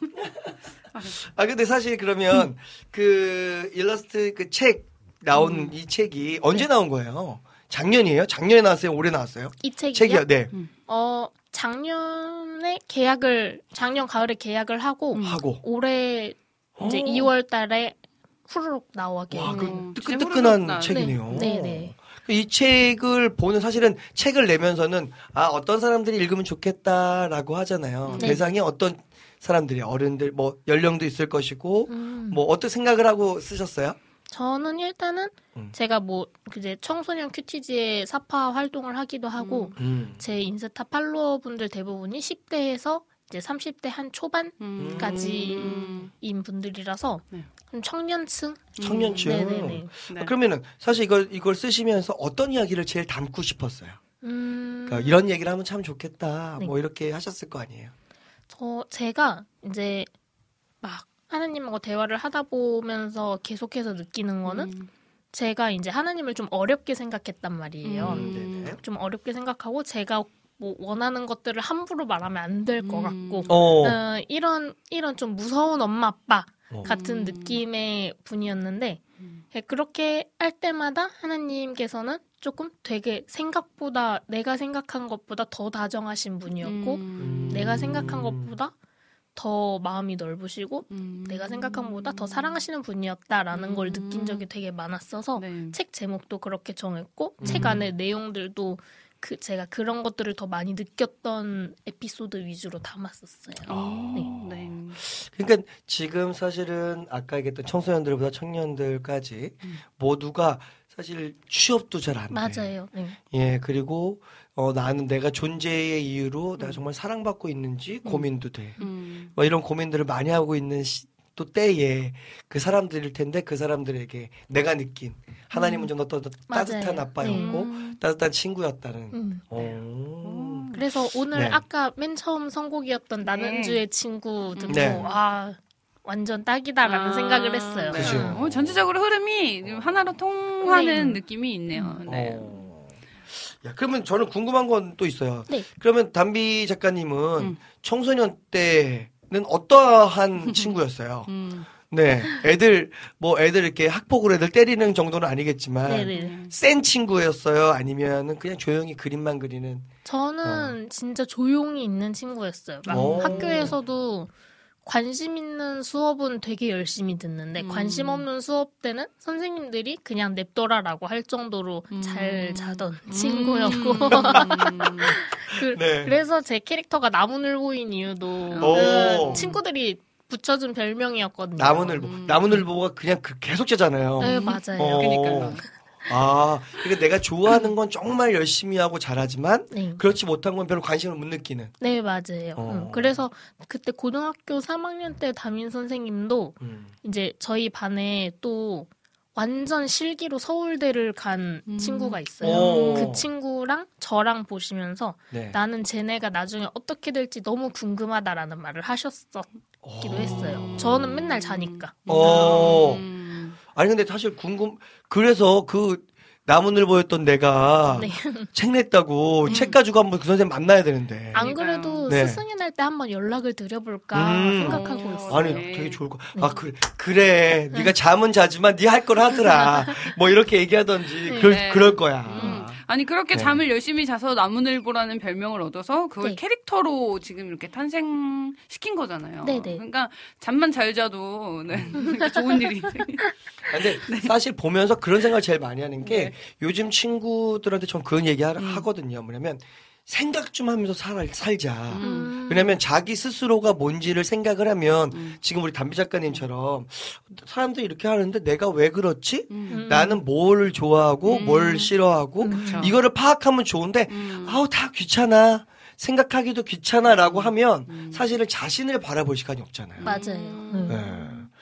아, 근데 사실 그러면 그 일러스트 그 책 나온 음. 이 책이 언제 나온 거예요? 작년이에요? 작년에 나왔어요? 올해 나왔어요? 이 책이요? 책이요, 네. 어 작년에 계약을 작년 가을에 계약을 하고 음. 하고. 올해 이제 어. 이월 달에 후루룩 나오게. 와, 음. 그 진짜 뜨끈뜨끈한 후루룩 나- 책이네요. 네, 네. 이 책을 보는 사실은 책을 내면서는 아 어떤 사람들이 읽으면 좋겠다라고 하잖아요. 네. 대상이 어떤 사람들이 어른들 뭐 연령도 있을 것이고 음. 뭐 어떤 생각을 하고 쓰셨어요? 저는 일단은 음. 제가 뭐 이제 청소년 큐티지에 사파 활동을 하기도 하고 음. 제 인스타 팔로워분들 대부분이 십 대에서 이제 삼십 대 한 초반까지인 음. 분들이라서 네. 좀 청년층. 청년층. 네네네. 네. 아, 그러면은 사실 이걸 이걸 쓰시면서 어떤 이야기를 제일 담고 싶었어요? 음, 그러니까 이런 얘기를 하면 참 좋겠다. 네. 뭐 이렇게 하셨을 거 아니에요. 저 제가 이제 막 하나님하고 대화를 하다 보면서 계속해서 느끼는 거는 음. 제가 이제 하나님을 좀 어렵게 생각했단 말이에요. 음. 네네. 좀 어렵게 생각하고 제가 뭐 원하는 것들을 함부로 말하면 안 될 것 음. 같고 어. 어, 이런 이런 좀 무서운 엄마 아빠 어. 같은 음. 느낌의 분이었는데 음. 예, 그렇게 할 때마다 하나님께서는 조금 되게 생각보다 내가 생각한 것보다 더 다정하신 분이었고 음. 내가 생각한 것보다 더 마음이 넓으시고 음. 내가 생각한 것보다 더 사랑하시는 분이었다라는 걸 음. 느낀 적이 되게 많았어서 네. 책 제목도 그렇게 정했고 음. 책 안에 내용들도 그 제가 그런 것들을 더 많이 느꼈던 에피소드 위주로 담았었어요. 아, 네. 네. 그러니까 지금 사실은 아까 얘기했던 청소년들보다 청년들까지 음. 모두가 사실 취업도 잘 안 돼. 맞아요. 네. 예, 그리고 어 나는 내가 존재의 이유로 음. 내가 정말 사랑받고 있는지 고민도 돼. 음. 뭐 이런 고민들을 많이 하고 있는 시, 또 때에 그 사람들일 텐데 그 사람들에게 내가 느낀 하나님은 좀 더 따뜻한 맞아요. 아빠였고 음. 따뜻한 친구였다는. 음. 오. 그래서 오늘 네. 아까 맨 처음 선곡이었던 나는 주의 친구 듣고 네. 아 완전 딱이다라는 아, 생각을 했어요. 그죠. 음. 어, 전체적으로 흐름이 좀 하나로 통하는 네. 느낌이 있네요. 네. 어. 야, 그러면 저는 궁금한 건 또 있어요. 네. 그러면 담비 작가님은 음. 청소년 때는 어떠한 친구였어요? 음. 네, 애들 뭐 애들 이렇게 학폭으로 애들 때리는 정도는 아니겠지만 네네. 센 친구였어요? 아니면은 그냥 조용히 그림만 그리는? 저는 진짜 조용히 있는 친구였어요. 막 오. 학교에서도 관심 있는 수업은 되게 열심히 듣는데 음. 관심 없는 수업 때는 선생님들이 그냥 냅둬라라고 할 정도로 음. 잘 자던 친구였고 음. 그, 네. 그래서 제 캐릭터가 나무늘보인 이유도 오. 그 친구들이 붙여준 별명이었거든요. 나무늘보, 음. 나무늘보가 그냥 그 계속자잖아요. 네, 맞아요. 어. 그러니까요. 아, 그러니까 내가 좋아하는 건 정말 열심히 하고 잘하지만 네. 그렇지 못한 건 별로 관심을 못 느끼는. 네, 맞아요. 어. 음, 그래서 그때 고등학교 삼 학년 때 담임 선생님도 음. 이제 저희 반에 또 완전 실기로 서울대를 간 음. 친구가 있어요. 오. 그 친구랑 저랑 보시면서 네. 나는 쟤네가 나중에 어떻게 될지 너무 궁금하다라는 말을 하셨었기도 어. 했어요. 저는 맨날 자니까. 어. 음. 아니 근데 사실 궁금 그래서 그 나무늘보였던 내가 네. 책 냈다고 책 가지고 한번 그 선생님 만나야 되는데. 안 그래도 네. 스승의 날 때 한번 연락을 드려볼까 음. 생각하고 어, 있어요. 아니 네. 되게 좋을 거. 네. 아 그래 그래 네가 잠은 자지만 네 할 걸 하더라. 뭐 이렇게 얘기하던지 네. 그럴 네. 그럴 거야. 음. 아니 그렇게 네. 잠을 열심히 자서 나무늘보라는 별명을 얻어서 그걸 네. 캐릭터로 지금 이렇게 탄생시킨 거잖아요. 네네. 그러니까 잠만 잘 자도 네. 이렇게 좋은 일이. 근데 사실 보면서 그런 생각을 제일 많이 하는 게 네. 요즘 친구들한테 전 그런 얘기 하, 음. 하거든요. 뭐냐면 생각 좀 하면서 살, 살자. 음. 왜냐면 자기 스스로가 뭔지를 생각을 하면 음. 지금 우리 담비 작가님처럼 사람들이 이렇게 하는데 내가 왜 그렇지? 음. 나는 뭘 좋아하고 음. 뭘 싫어하고 그쵸. 이거를 파악하면 좋은데 음. 아우 다 귀찮아. 생각하기도 귀찮아라고 하면 음. 사실은 자신을 바라볼 시간이 없잖아요. 맞아요. 음. 네. 네.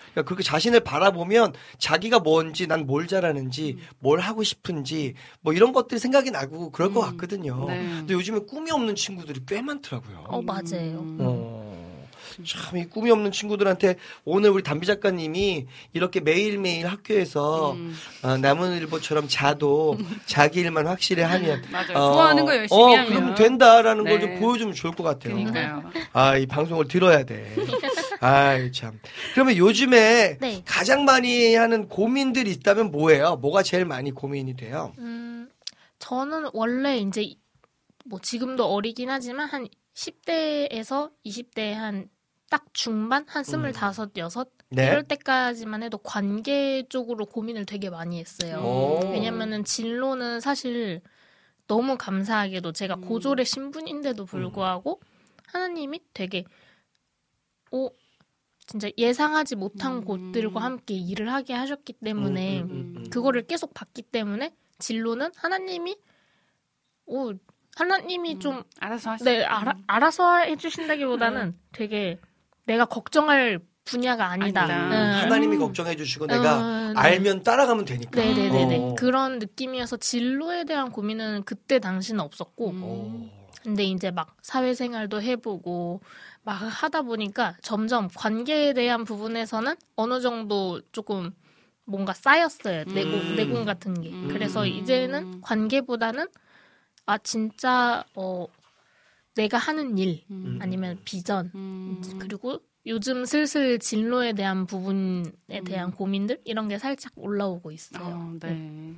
그러니까 그렇게 자신을 바라보면 자기가 뭔지, 난 뭘 잘하는지, 음. 뭘 하고 싶은지, 뭐 이런 것들이 생각이 나고 그럴 것 음. 같거든요. 네. 근데 요즘에 꿈이 없는 친구들이 꽤 많더라고요. 어, 맞아요. 음. 어, 참, 이 꿈이 없는 친구들한테 오늘 우리 담비 작가님이 이렇게 매일매일 학교에서 음. 어, 나무늘보처럼 자도 자기 일만 확실히 하면 맞아요. 어, 좋아하는 거 열심히 어, 하면. 그러면 된다라는 걸 네. 좀 보여주면 좋을 것 같아요. 그러니까요. 아, 이 방송을 들어야 돼. 아이, 참. 그러면 요즘에 네. 가장 많이 하는 고민들이 있다면 뭐예요? 뭐가 제일 많이 고민이 돼요? 음, 저는 원래 이제 뭐 지금도 어리긴 하지만 한 십 대에서 이십 대 한 딱 중반 한 스물다섯 여섯 네. 이럴 때까지만 해도 관계 쪽으로 고민을 되게 많이 했어요. 오. 왜냐면은 진로는 사실 너무 감사하게도 제가 음. 고졸의 신분인데도 불구하고 하나님이 되게 오 진짜 예상하지 못한 음. 곳들과 함께 일을 하게 하셨기 때문에 음, 음, 음. 그거를 계속 봤기 때문에 진로는 하나님이 오 하나님이 좀 알아서 하시 네, 알아, 알아서 해주신다기보다는 되게 내가 걱정할 분야가 아니다. 아니다. 응. 하나님이 걱정해 주시고 내가 어, 네. 알면 따라가면 되니까. 네네네네. 어. 그런 느낌이어서 진로에 대한 고민은 그때 당시는 없었고, 음. 오. 근데 이제 막 사회생활도 해보고 막 하다 보니까 점점 관계에 대한 부분에서는 어느 정도 조금 뭔가 쌓였어요. 내공, 음. 내공 같은 게. 음. 그래서 이제는 관계보다는 아, 진짜, 어, 내가 하는 일, 음. 아니면 비전, 음. 그리고 요즘 슬슬 진로에 대한 부분에 음. 대한 고민들? 이런 게 살짝 올라오고 있어요. 어, 네.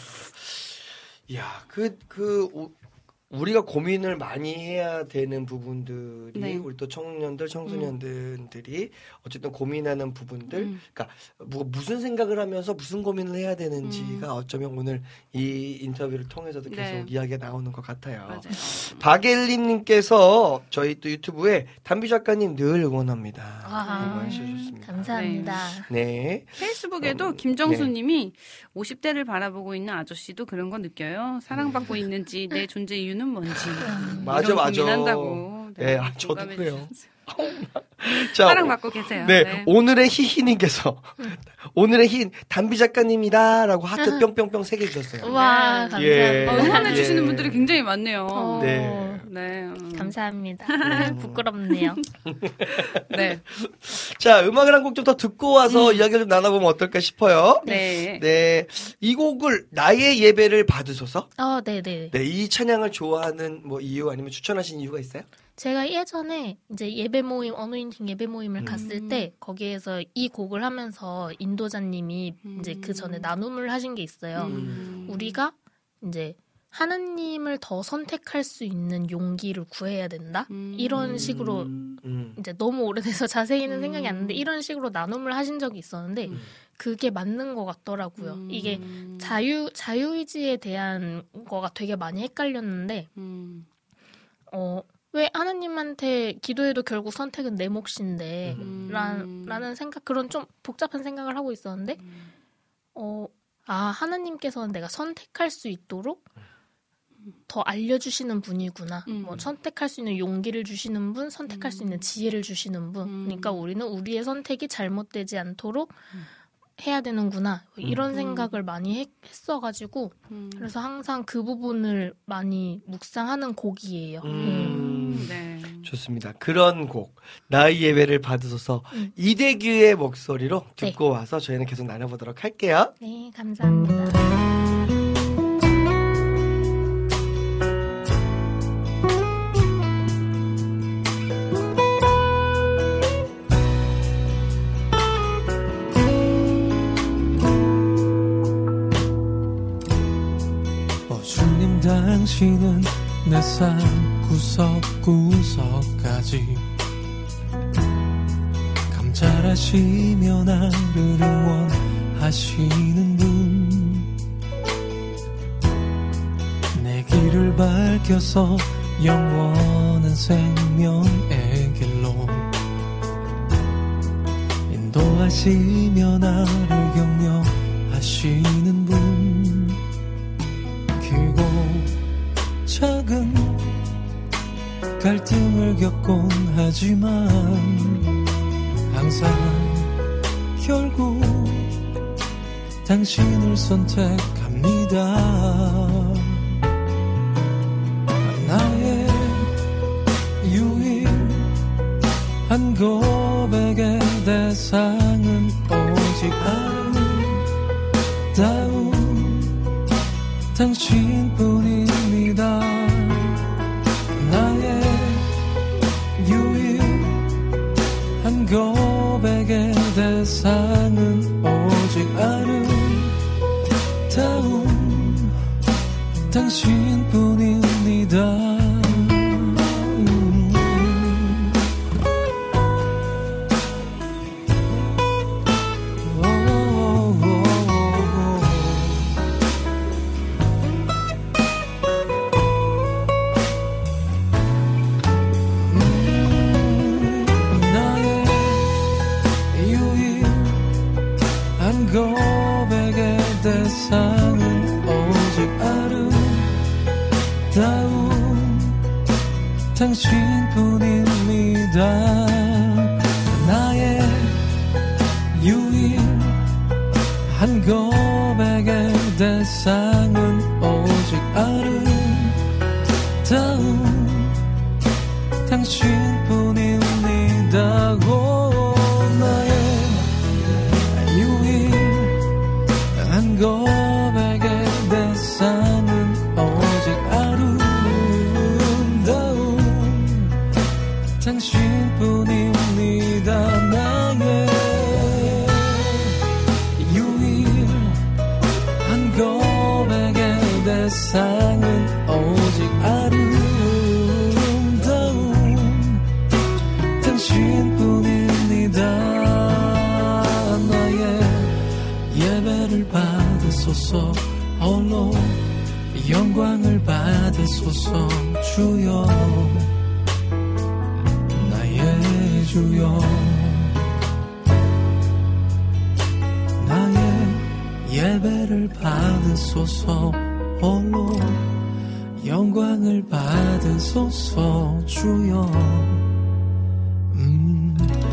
야, 그, 그, 우- 우리가 고민을 많이 해야 되는 부분들이 네. 우리 또 청년들, 청소년들이 어쨌든 고민하는 부분들, 음. 그러니까 뭐 무슨 생각을 하면서 무슨 고민을 해야 되는지가 어쩌면 오늘 이 인터뷰를 통해서도 계속 네. 이야기가 나오는 것 같아요. 맞아요. 박엘림님께서 저희 또 유튜브에 담비 작가님 늘 응원합니다. 아, 라고 하셔줬습니다. 감사합니다. 네. 페이스북에도 음, 김정수님이 오십 대를 바라보고 있는 아저씨도 그런 거 느껴요. 사랑받고 있는지 내 존재 이유는 뭔지 맞아, 이런 맞아. 고민한다고. 네, 아, 저도 공감해 그래요. 주셨어요. 자, 사랑받고 계세요. 네, 오늘의 히히님께서 오늘의 히 담비 작가님이다라고 하트 뿅뿅뿅 세 개 주셨어요. 와, 네. 감사합니다. 예. 어, 응원해 주시는 예. 분들이 굉장히 많네요. 어, 네. 네. 음. 감사합니다. 부끄럽네요. 네. 자, 음악을 한 곡 좀 더 듣고 와서 이야기를 좀 나눠보면 어떨까 싶어요. 네. 네, 이 곡을 나의 예배를 받으셔서 어, 네네. 네, 이 찬양을 좋아하는 뭐 이유 아니면 추천하신 이유가 있어요? 제가 예전에 이제 예배 모임, 어노인팅 예배 모임을 음. 갔을 때 거기에서 이 곡을 하면서 인도자님이 이제 그 전에 나눔을 하신 게 있어요. 음. 우리가 이제 하나님을 더 선택할 수 있는 용기를 구해야 된다? 음. 이런 식으로 음. 이제 너무 오래돼서 자세히는 음. 생각이 안 나는데 이런 식으로 나눔을 하신 적이 있었는데 음. 그게 맞는 것 같더라고요. 음. 이게 자유, 자유의지에 대한 거가 되게 많이 헷갈렸는데 음. 어, 왜 하나님한테 기도해도 결국 선택은 내 몫인데 음. 란, 라는 생각, 그런 좀 복잡한 생각을 하고 있었는데 어, 아, 하나님께서는 내가 선택할 수 있도록 더 알려주시는 분이구나. 음. 뭐 선택할 수 있는 용기를 주시는 분, 선택할 수 있는 지혜를 주시는 분. 음. 그러니까 우리는 우리의 선택이 잘못되지 않도록 해야 되는구나. 이런 음. 생각을 많이 했, 했어가지고 음. 그래서 항상 그 부분을 많이 묵상하는 곡이에요. 음. 음. 네. 좋습니다. 그런 곡 나의 예배를 받으셔서 음. 이대규의 목소리로 듣고 와서 저희는 계속 나눠보도록 할게요. 네, 감사합니다. 어, 주님 당신은 내 삶 구석구석까지 감찰하시며 나를 응원하시는 분, 내 길을 밝혀서 영원한 생명의 길로 인도하시며 나를 격려하시는 분, 크고 작은 갈등을 겪곤 하지만 항상 결국 당신을 선택합니다. 나의 유일한 고백의 대상은 오직 아름다운 당신뿐입니다. 나의 유일한 고백의 대상은 오직 아름다운 당신뿐입니다. 고백의 대상은 오직 아름다운 당신뿐입니다. 나의 유일한 고백의 대상은 오직 아름다운 당신뿐입니다. 고백의 대상은 오직 아름다운 당신뿐입니다. 나의 유일한 고백의 대상은 오직 아름다운 당신뿐입니다. 예배를 받으소서 홀로 영광을 받으소서 주여 나의 주여 나의 예배를 받으소서 홀로 영광을 받으소서 주여 음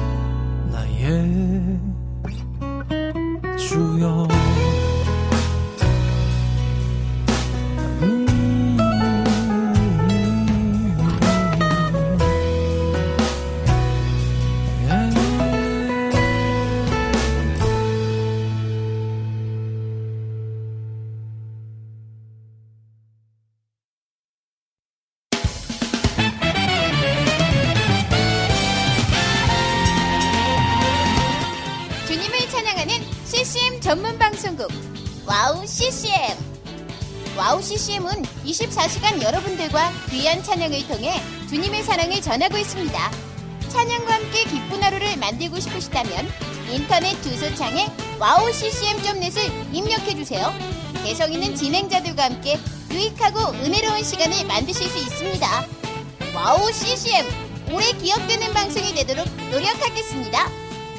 나의 주여 전문 방송국 와우 씨씨엠. 와우 씨씨엠은 이십사 시간 여러분들과 귀한 찬양을 통해 주님의 사랑을 전하고 있습니다. 찬양과 함께 기쁜 하루를 만들고 싶으시다면 인터넷 주소창에 와우 씨씨엠 닷 넷을 입력해주세요. 개성 있는 진행자들과 함께 유익하고 은혜로운 시간을 만드실 수 있습니다. 와우 씨씨엠, 오래 기억되는 방송이 되도록 노력하겠습니다.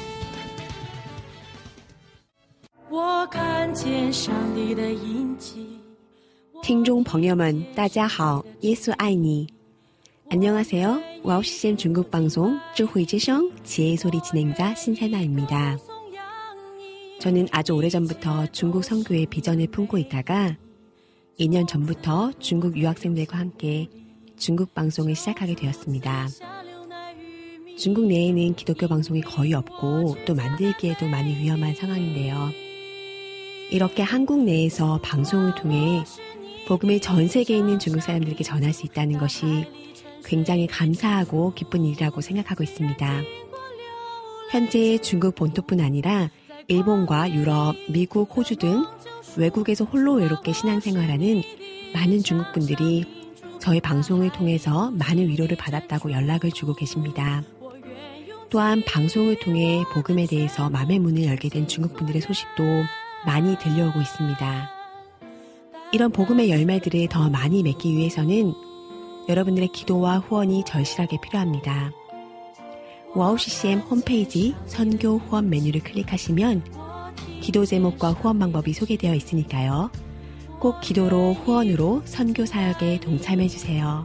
我看见上帝的印记。 听众朋友们大家好，耶稣爱你。 안녕하세요. 와우 씨씨엠 중국 방송智慧之声 지혜의 소리 진행자 신세나입니다. 저는 아주 오래전부터 중국 선교의 비전을 품고 있다가 이 년 전부터 중국 유학생들과 함께 중국 방송을 시작하게 되었습니다. 중국 내에는 기독교 방송이 거의 없고 또 만들기에도 많이 위험한 상황인데요. 이렇게 한국 내에서 방송을 통해 복음을 전 세계에 있는 중국 사람들에게 전할 수 있다는 것이 굉장히 감사하고 기쁜 일이라고 생각하고 있습니다. 현재 중국 본토뿐 아니라 일본과 유럽, 미국, 호주 등 외국에서 홀로 외롭게 신앙생활하는 많은 중국분들이 저희 방송을 통해서 많은 위로를 받았다고 연락을 주고 계십니다. 또한 방송을 통해 복음에 대해서 마음의 문을 열게 된 중국분들의 소식도 많이 들려오고 있습니다. 이런 복음의 열매들을 더 많이 맺기 위해서는 여러분들의 기도와 후원이 절실하게 필요합니다. 와우 씨씨엠 홈페이지 선교 후원 메뉴를 클릭하시면 기도 제목과 후원 방법이 소개되어 있으니까요. 꼭 기도로 후원으로 선교 사역에 동참해 주세요.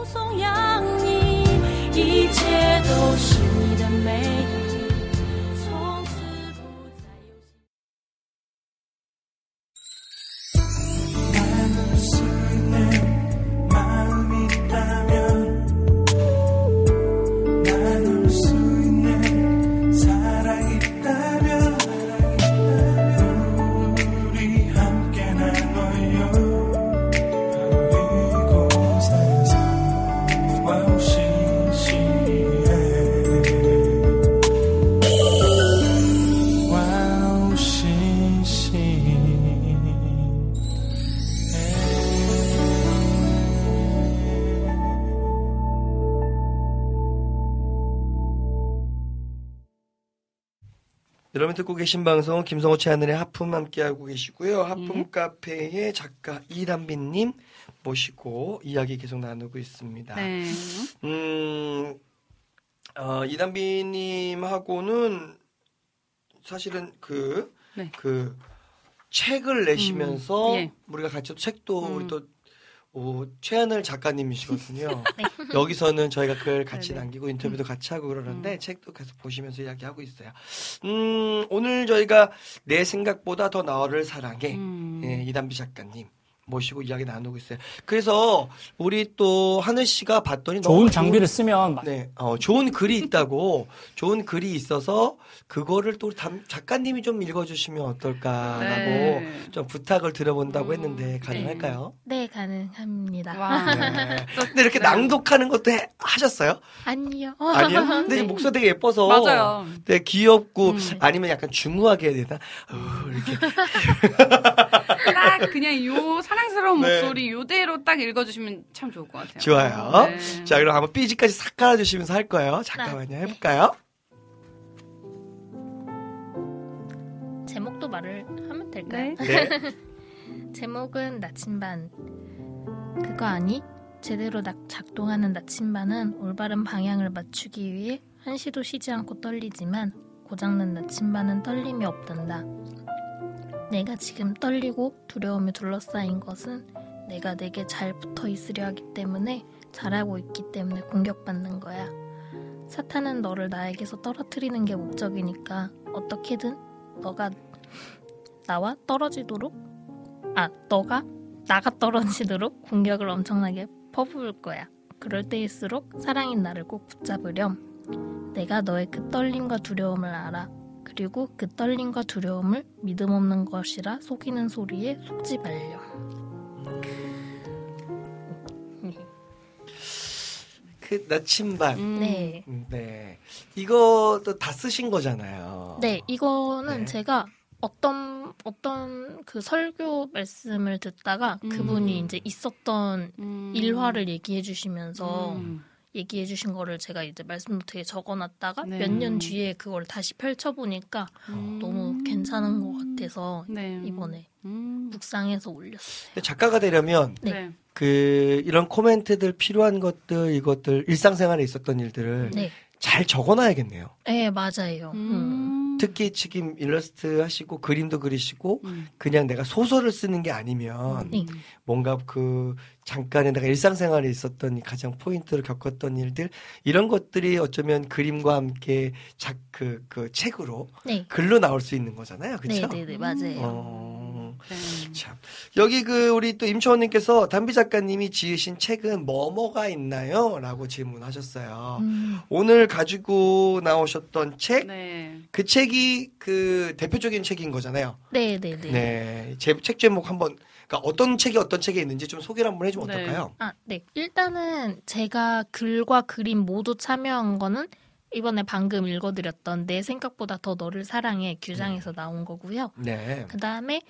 一切都是你的美意， 여러분 듣고 계신 방송 김성호 최하늘의 하품 함께하고 계시고요. 하품 예. 카페의 작가 이단빈님 모시고 이야기 계속 나누고 있습니다. 네. 음, 어, 이단빈님하고는 사실은 그, 네. 그 책을 내시면서 음, 예. 우리가 같이 책도 음. 우리 또 오, 최하늘 작가님이시거든요. 네. 여기서는 저희가 글 같이 네네. 남기고 인터뷰도 같이 하고 그러는데 음. 책도 계속 보시면서 이야기하고 있어요. 음, 오늘 저희가 내 생각보다 더 너를 사랑해. 음. 예, 이단비 작가님 모시고 이야기 나누고 있어요. 그래서 우리 또 하늘 씨가 봤더니 좋은 너무 장비를 좋은, 쓰면 네, 어, 좋은 글이 있다고 좋은 글이 있어서 그거를 또 담, 작가님이 좀 읽어주시면 어떨까라고 네. 좀 부탁을 드려본다고 음, 했는데 가능할까요? 네, 가능합니다. 와. 네. 근데 이렇게 낭독하는 것도 해, 하셨어요? 아니요. 아니요? 근데 네. 목소리 되게 예뻐서 맞아요. 네, 귀엽고 음. 아니면 약간 중후하게 해야 되나? 어, 이렇게 딱 그냥 요 사랑스러운 네. 목소리 요대로 딱 읽어주시면 참 좋을 것 같아요. 좋아요. 네. 자, 그럼 한번 삐지까지 싹 깔아주시면서 할 거예요. 잠깐만요. 해볼까요? 제목도 말을 하면 될까요? 네. 네. 제목은 나침반. 그거 아니? 제대로 나- 작동하는 나침반은 올바른 방향을 맞추기 위해 한시도 쉬지 않고 떨리지만 고장난 나침반은 떨림이 없단다. 내가 지금 떨리고 두려움에 둘러싸인 것은 내가 내게 잘 붙어 있으려 하기 때문에 잘하고 있기 때문에 공격받는 거야. 사탄은 너를 나에게서 떨어뜨리는 게 목적이니까 어떻게든 너가 나와 떨어지도록 아 너가 나가 떨어지도록 공격을 엄청나게 퍼부을 거야. 그럴 때일수록 사랑인 나를 꼭 붙잡으렴. 내가 너의 그 떨림과 두려움을 알아. 그리고 그 떨림과 두려움을 믿음 없는 것이라 속이는 소리에 속지 말렴. 그 나침반. 음. 네. 음, 네. 이것도 다 쓰신 거잖아요. 네, 이거는 네. 제가 어떤 어떤 그 설교 말씀을 듣다가 음. 그분이 이제 있었던 음. 일화를 얘기해 주시면서 음. 얘기해 주신 거를 제가 이제 말씀노트에 적어놨다가 네. 몇 년 뒤에 그걸 다시 펼쳐보니까 음. 너무 괜찮은 것 같아서 네. 이번에 음. 묵상해서 올렸어요. 근데 작가가 되려면 네. 네. 그 이런 코멘트들 필요한 것들 이것들 일상생활에 있었던 일들을 네, 잘 적어놔야겠네요. 네 맞아요. 음. 음. 특히 지금 일러스트 하시고 그림도 그리시고 음. 그냥 내가 소설을 쓰는 게 아니면 네. 뭔가 그 잠깐에 내가 일상생활에 있었던 가장 포인트를 겪었던 일들 이런 것들이 어쩌면 그림과 함께 작 그 그 책으로 네, 글로 나올 수 있는 거잖아요. 네, 그렇죠? 네, 네 맞아요. 어, 네. 참 여기 그 우리 또 임초원님께서 담비 작가님이 지으신 책은 뭐뭐가 있나요?라고 질문하셨어요. 음. 오늘 가지고 나오셨던 책, 네. 그 책이 그 대표적인 책인 거잖아요. 네, 네, 네. 네, 제, 책 제목 한번, 그러니까 어떤 책이 어떤 책에 있는지 좀 소개를 한번 해주면 네. 어떨까요? 아, 네. 일단은 제가 글과 그림 모두 참여한 거는 이번에 방금 읽어드렸던 내 생각보다 더 너를 사랑해 규장에서 나온 거고요. 네. 그 다음에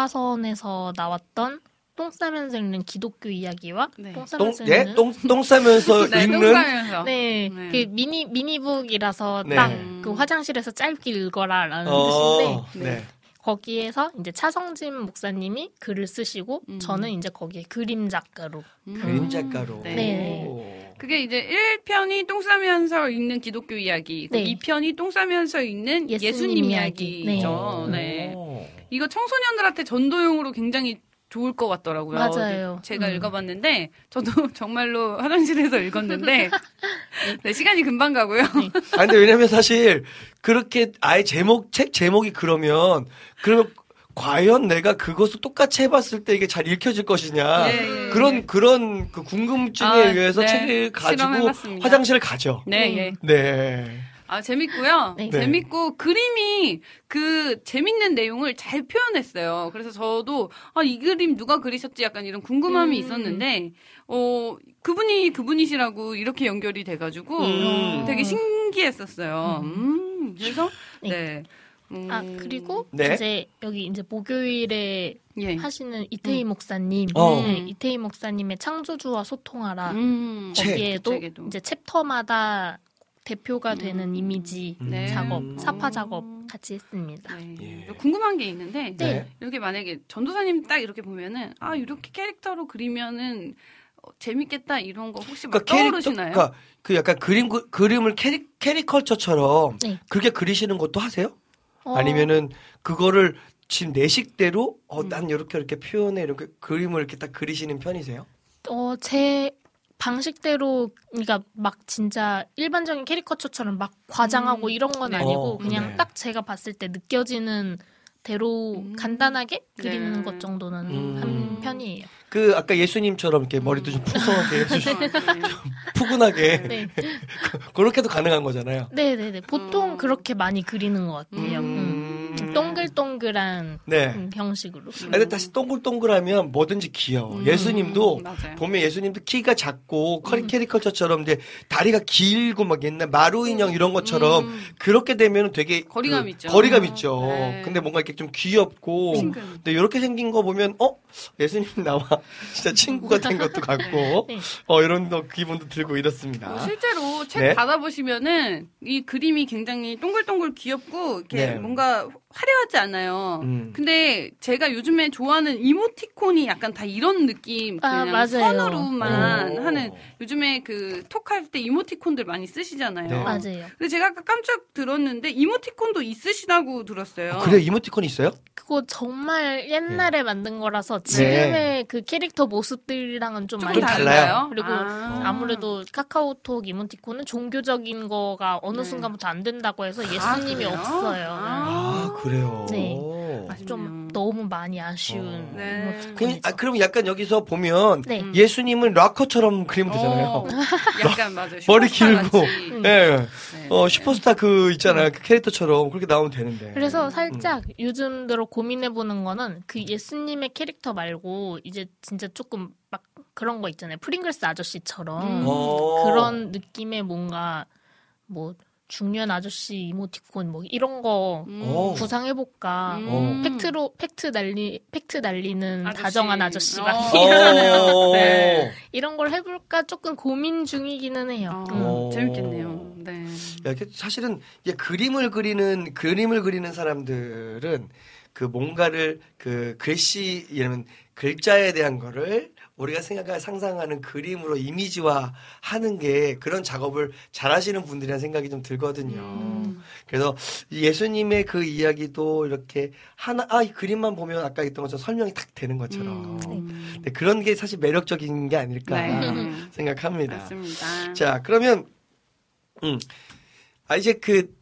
아바선에서 나왔던 똥 싸면서 읽는 기독교 이야기와 네. 똥 똥, 싸면서 예? 읽는 똥, 똥 싸면서 네, 똥 읽는? 싸면서. 네, 네. 그 미니 미니북이라서 네. 딱 그 화장실에서 짧게 읽어라라는 어, 뜻인데 네. 거기에서 이제 차성진 목사님이 글을 쓰시고 음. 저는 이제 거기에 그림 작가로 음. 그림 작가로. 네. 네. 그게 이제 일 편이 똥 싸면서 읽는 기독교 이야기, 네. 이 편이 똥 싸면서 읽는 예수님 예수님, 이야기. 이야기죠. 네. 네. 오. 이거 청소년들한테 전도용으로 굉장히 좋을 것 같더라고요. 맞아요. 어디 제가 음. 읽어봤는데 저도 정말로 화장실에서 읽었는데 네, 시간이 금방 가고요. 아, 근데 왜냐면 사실 그렇게 아예 제목, 책 제목이 그러면, 그러면 과연 내가 그것을 똑같이 해봤을 때 이게 잘 읽혀질 것이냐. 네, 네, 그런, 네. 그런 그 궁금증에 아, 의해서 네. 책을 가지고 실험해봤습니다. 화장실을 가죠. 네, 예. 네. 아, 재밌고요. 네. 재밌고 그림이 그 재밌는 내용을 잘 표현했어요. 그래서 저도 아, 이 그림 누가 그리셨지 약간 이런 궁금함이 음. 있었는데 어, 그분이 그분이시라고 이렇게 연결이 돼 가지고 음. 되게 신기했었어요. 음. 그래서 네. 네. 음. 아 그리고 네. 이제 여기 이제 목요일에 예. 하시는 이태희 목사님, 어. 네, 이태희 목사님의 창조주와 소통하라 음. 책. 거기에도 그 책에도. 이제 챕터마다 대표가 음. 되는 이미지 네. 작업, 음. 사파 작업 같이 했습니다. 네. 예. 궁금한 게 있는데 네. 이렇게 만약에 전도사님 딱 이렇게 보면은 아 이렇게 캐릭터로 그리면은 어, 재밌겠다 이런 거 혹시 막 그러니까 캐릭터, 떠오르시나요? 그러니까 그 약간 그림 그, 그림을 캐리, 캐리컬처처럼 네. 그렇게 그리시는 것도 하세요? 어, 아니면은 그거를 지금 내 식대로 어, 음. 난 이렇게 이렇게 표현해 이렇게 그림을 이렇게 딱 그리시는 편이세요? 어, 제 방식대로, 그러니까 막 진짜 일반적인 캐리커처처럼 막 과장하고 음. 이런 건 네. 아니고 어, 그냥 네. 딱 제가 봤을 때 느껴지는 대로 음. 간단하게 그리는 네. 것 정도는 음. 한 편이에요. 그 아까 예수님처럼 이렇게 머리도 좀 풍성하게 해주시 네. 푸근하게 네, 그렇게도 가능한 거잖아요. 네, 네, 네. 보통 음. 그렇게 많이 그리는 것 같아요. 음. 음. 동글동글한 네. 음, 형식으로. 아, 근데 다시 동글동글하면 뭐든지 귀여워. 음. 예수님도 맞아요. 보면 예수님도 키가 작고 커리 음. 캐리컬처처럼 이제 다리가 길고 막 옛날 마루 인형 이런 것처럼 음. 그렇게 되면 되게 거리감 그 있죠. 거리감 있죠. 네. 근데 뭔가 이렇게 좀 귀엽고 친근. 근데 이렇게 생긴 거 보면 어 예수님 나와 진짜 친구가 된 것도 같고 네. 어 이런 더 기분도 들고 이렇습니다. 어, 실제로 책 네. 받아보시면은 이 그림이 굉장히 동글동글 귀엽고 이렇게 네. 뭔가 화려하지 않아요. 음. 근데 제가 요즘에 좋아하는 이모티콘이 약간 다 이런 느낌 아, 그냥 맞아요. 선으로만 오. 하는 요즘에 그 톡할 때 이모티콘들 많이 쓰시잖아요. 네. 맞아요. 근데 제가 아까 깜짝 들었는데 이모티콘도 있으시다고 들었어요. 아, 그래 이모티콘이 있어요? 그거 정말 옛날에 네. 만든 거라서 지금의 그 캐릭터 모습들이랑은 좀 조금 많이 달라요? 달라요. 그리고 아. 아무래도 카카오톡 이모티콘은 종교적인 거가 어느 네. 순간부터 안 된다고 해서 아, 예수님이 그래요? 없어요. 아 그래요. 네. 아쉽네요. 좀 너무 많이 아쉬운 어. 네. 이모티콘이죠. 그럼, 아, 그럼 약간 여기서 보면 네. 음. 예수님은 락커처럼 그리면 되잖아요. 어, 약간 맞아요. 머리 슈퍼스타 길고. 같이. 음. 예. 네. 어, 슈퍼스타 그 있잖아요. 그 캐릭터처럼 그렇게 나오면 되는데. 그래서 음. 살짝 요즘 들어 고민해보는 거는 그 예수님의 캐릭터 말고 이제 진짜 조금 막 그런 거 있잖아요. 프링글스 아저씨처럼 음. 어. 그런 느낌의 뭔가 뭐 중년 아저씨 이모티콘 뭐 이런 거 음. 어. 구상해볼까. 음. 팩트로 팩트 날리 팩트 날리는 아저씨. 다정한 아저씨 막 어. 이러잖아요. 어. 네. 이런 걸 해볼까 조금 고민 중이기는 해요. 어, 음. 어. 재밌겠네요. 네. 야, 이게 사실은 이게 그림을 그리는 그림을 그리는 사람들은 그 뭔가를 그 글씨 이러면 글자에 대한 거를 우리가 생각할 상상하는 그림으로 이미지화 하는 게 그런 작업을 잘 하시는 분들이라는 생각이 좀 들거든요. 음. 그래서 이 예수님의 그 이야기도 이렇게 하나, 아, 이 그림만 보면 아까 했던 것처럼 설명이 탁 되는 것처럼. 음. 네, 그런 게 사실 매력적인 게 아닐까 네. 생각합니다. 맞습니다. 자, 그러면, 음, 아, 이제 그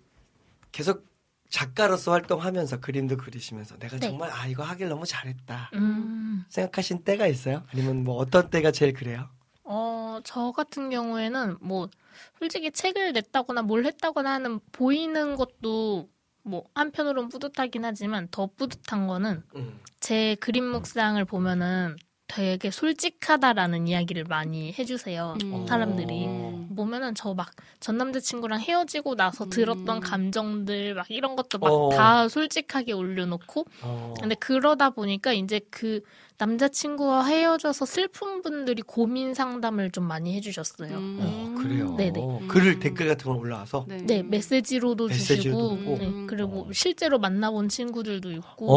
계속 작가로서 활동하면서 그림도 그리시면서 내가 네. 정말 아, 이거 하길 너무 잘했다. 음. 생각하신 때가 있어요? 아니면 뭐 어떤 때가 제일 그래요? 어, 저 같은 경우에는 뭐 솔직히 책을 냈다거나 뭘 했다거나 하는 보이는 것도 뭐 한편으로는 뿌듯하긴 하지만 더 뿌듯한 거는 음. 제 그림 묵상을 보면은 되게 솔직하다라는 이야기를 많이 해주세요. 음. 사람들이. 어. 보면은 저 막 전 남자친구랑 헤어지고 나서 음. 들었던 감정들 막 이런 것도 막 어. 다 솔직하게 올려놓고 어. 근데 그러다 보니까 이제 그 남자친구와 헤어져서 슬픈 분들이 고민 상담을 좀 많이 해주셨어요. 음. 어, 그래요. 네네. 글을 댓글 같은 거 올라와서. 네. 네, 메시지로도 메시지로도 주시고, 오고. 네, 그리고 실제로 만나본 친구들도 있고.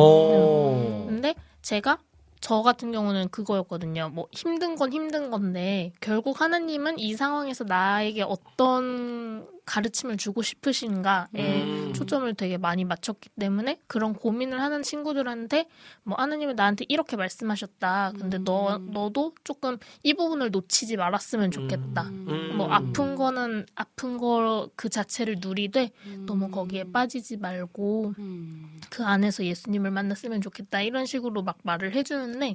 어. 네. 근데 제가 저 같은 경우는 그거였거든요. 뭐 힘든 건 힘든 건데 결국 하나님은 이 상황에서 나에게 어떤 가르침을 주고 싶으신가에 음. 초점을 되게 많이 맞췄기 때문에 그런 고민을 하는 친구들한테 뭐 하나님은 나한테 이렇게 말씀하셨다. 근데 너 너도 조금 이 부분을 놓치지 말았으면 좋겠다. 음. 뭐 아픈 거는 아픈 거 그 자체를 누리되 너무 거기에 빠지지 말고 음. 그 안에서 예수님을 만났으면 좋겠다 이런 식으로 막 말을 해주는데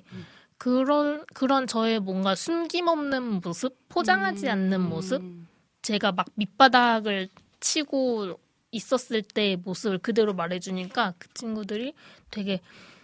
그런 그런 저의 뭔가 숨김없는 모습, 포장하지 않는 모습, 제가 막 밑바닥을 치고 있었을 때의 모습을 그대로 말해주니까 그 친구들이 되게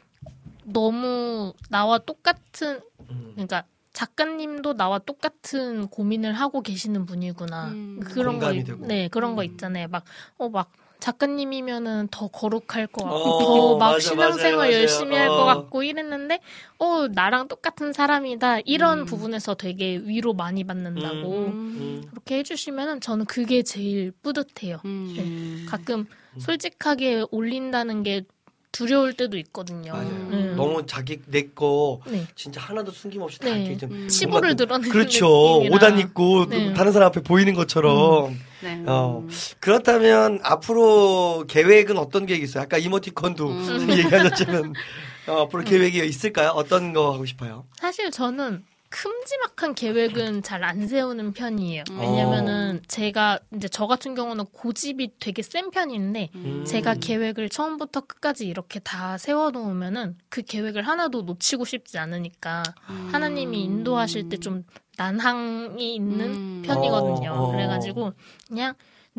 너무 나와 똑같은 그러니까 작가님도 나와 똑같은 고민을 하고 계시는 분이구나 음. 그런 거 공감이 있- 되고. 네 그런 거 음. 있잖아요 막 어 막 작가님이면은 더 거룩할 것 같고 어, 더 막 맞아, 신앙생활 맞아요, 맞아요. 열심히 할 것 어. 같고 이랬는데 어 나랑 똑같은 사람이다 이런 음. 부분에서 되게 위로 많이 받는다고 음. 그렇게 해주시면은 저는 그게 제일 뿌듯해요. 음. 네. 가끔 솔직하게 올린다는 게 두려울 때도 있거든요. 맞아요. 네. 너무 자기 내 거 네. 진짜 하나도 숨김없이 다 네. 이렇게 좀 음. 치부를 뭔가 드러내는 그렇죠. 느낌이라. 옷 안 입고 네. 다른 사람 앞에 보이는 것처럼. 네. 어. 그렇다면 앞으로 계획은 어떤 계획이 있어요? 아까 이모티콘도 음. 얘기하셨지만 어, 앞으로 계획이 있을까요? 어떤 거 하고 싶어요? 사실 저는 큼지막한 계획은 잘 안 세우는 편이에요. 음. 왜냐면은 제가 이제 저 같은 경우는 고집이 되게 센 편인데 음. 제가 계획을 처음부터 끝까지 이렇게 다 세워놓으면은 그 계획을 하나도 놓치고 싶지 않으니까 음. 하나님이 인도하실 때 좀 난항이 있는 음. 편이거든요. 어, 어. 그래가지고 그냥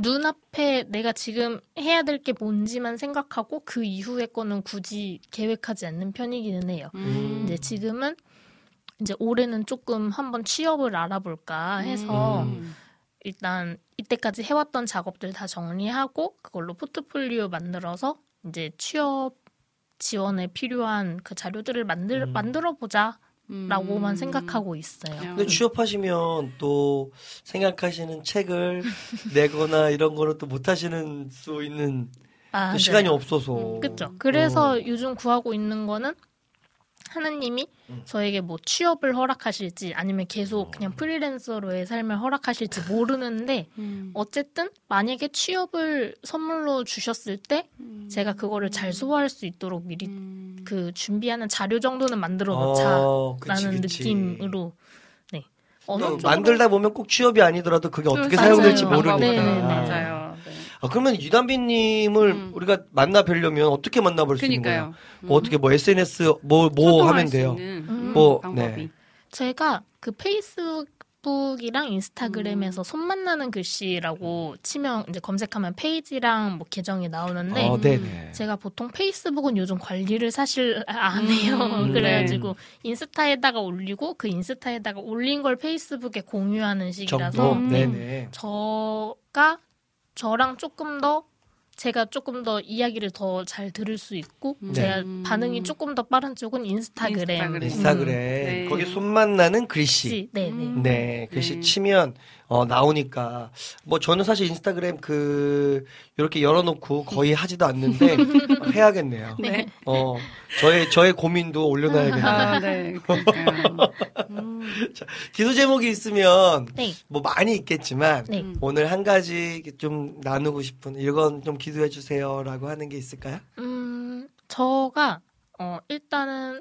눈앞에 내가 지금 해야 될 게 뭔지만 생각하고 그 이후의 거는 굳이 계획하지 않는 편이기는 해요. 음. 이제 지금은 이제 올해는 조금 한번 취업을 알아볼까 해서 음. 일단 이때까지 해왔던 작업들 다 정리하고 그걸로 포트폴리오 만들어서 이제 취업 지원에 필요한 그 자료들을 만들, 음. 만들어 보자 라고만 음. 생각하고 있어요. 근데 취업하시면 또 생각하시는 책을 내거나 이런 거를 또 못 하시는 수 있는 아, 또 네. 시간이 없어서. 그렇죠. 그래서 어. 요즘 구하고 있는 거는 하나님이 음. 저에게 뭐 취업을 허락하실지 아니면 계속 그냥 프리랜서로의 삶을 허락하실지 모르는데 음. 어쨌든 만약에 취업을 선물로 주셨을 때 제가 그거를 잘 소화할 수 있도록 미리 음. 그 준비하는 자료 정도는 만들어 어, 놓자라는 그치, 그치. 느낌으로 네 어느 또 쪽으로 만들다 보면 꼭 취업이 아니더라도 그게 어떻게 맞아요. 사용될지 맞아요. 모르니까. 네, 네, 네. 맞아요. 네. 아, 그러면 유담비님을 음. 우리가 만나 뵈려면 어떻게 만나볼 수 있는 거예요? 그니까요. 뭐 어떻게 뭐 에스엔에스 뭐 뭐 하면 돼요? 음. 뭐, 방법이. 네. 제가 그 페이스북이랑 인스타그램에서 손 만나는 글씨라고 치면 이제 검색하면 페이지랑 뭐 계정이 나오는데 어, 네네. 제가 보통 페이스북은 요즘 관리를 사실 안 해요. 음, 그래가지고 인스타에다가 올리고 그 인스타에다가 올린 걸 페이스북에 공유하는 식이라서 정도? 네. 네네. 저가 저랑 조금 더 제가 조금 더 이야기를 더 잘 들을 수 있고 네. 제가 음. 반응이 조금 더 빠른 쪽은 인스타그램. 인스타그램. 인스타그램. 네. 거기 손 만나는 글씨. 씨, 네, 네. 음. 네, 글씨 네. 치면 어 나오니까 뭐 저는 사실 인스타그램 그 이렇게 열어놓고 거의 하지도 않는데 어, 해야겠네요. 네. 어 저의 저의 고민도 올려놔야겠네요. 아, 네. 그러니까요. 음. 기도 제목이 있으면 네. 뭐 많이 있겠지만 네. 음. 오늘 한 가지 좀 나누고 싶은 이건 좀 기도해 주세요라고 하는 게 있을까요? 음, 저가 어 일단은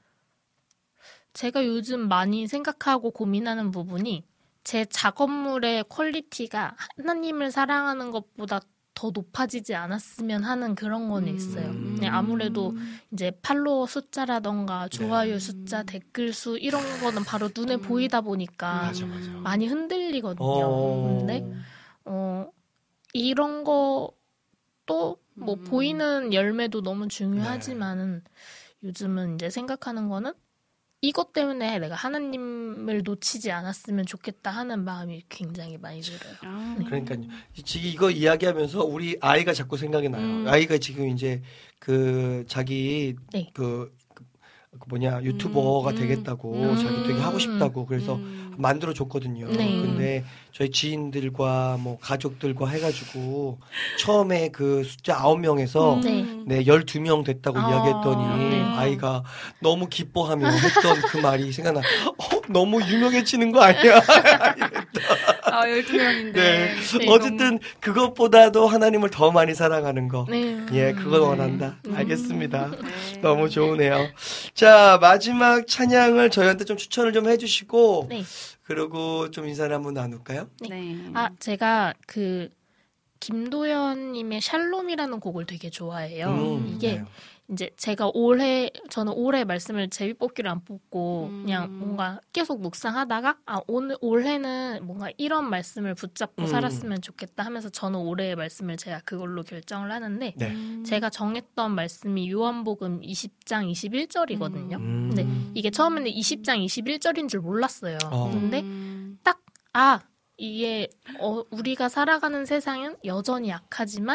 제가 요즘 많이 생각하고 고민하는 부분이 제 작업물의 퀄리티가 하나님을 사랑하는 것보다 더 높아지지 않았으면 하는 그런 거는 있어요. 음. 네, 아무래도 이제 팔로워 숫자라던가 좋아요 네. 숫자, 댓글 수 이런 거는 바로 눈에 음. 보이다 보니까 맞아, 맞아. 많이 흔들리거든요. 어. 근데 어 이런 것도 뭐 음. 보이는 열매도 너무 중요하지만은 요즘은 이제 생각하는 거는 이것 때문에 내가 하나님을 놓치지 않았으면 좋겠다 하는 마음이 굉장히 많이 들어요. 아. 그러니까요. 지금 이거 이야기하면서 우리 아이가 자꾸 생각이 나요. 음. 아이가 지금 이제 그 자기 네. 그, 그 뭐냐 유튜버가 음. 되겠다고 음. 자기 되게 하고 싶다고 그래서 음. 만들어 줬거든요. 네. 근데 저희 지인들과 뭐 가족들과 해가지고 처음에 그 숫자 아홉 명에서 음. 네. 네, 열두 명 됐다고 아, 이야기했더니 네. 아이가 너무 기뻐하며 했던 그 말이 생각나. 어, 너무 유명해지는 거 아니야? 아, 열두 명인데. 네. 네, 어쨌든 그것보다도 하나님을 더 많이 사랑하는 거. 네. 예, 그걸 네. 원한다. 음. 알겠습니다. 네. 너무 좋으네요. 자, 마지막 찬양을 저희한테 좀 추천을 좀 해주시고, 네. 그리고 좀 인사를 한번 나눌까요? 네. 아, 제가 그 김도연님의 샬롬이라는 곡을 되게 좋아해요. 음, 이게 네. 이제 제가 올해 저는 올해 말씀을 제비뽑기를 안 뽑고 음. 그냥 뭔가 계속 묵상하다가 아 오늘 올해는 뭔가 이런 말씀을 붙잡고 음. 살았으면 좋겠다 하면서 저는 올해의 말씀을 제가 그걸로 결정을 하는데 네. 제가 정했던 말씀이 요한복음 이십 장 이십일 절이거든요. 음. 근데 이게 처음에는 이십 장 이십일 절인 줄 몰랐어요. 어. 근데 음. 아 이게 어, 우리가 살아가는 세상은 여전히 약하지만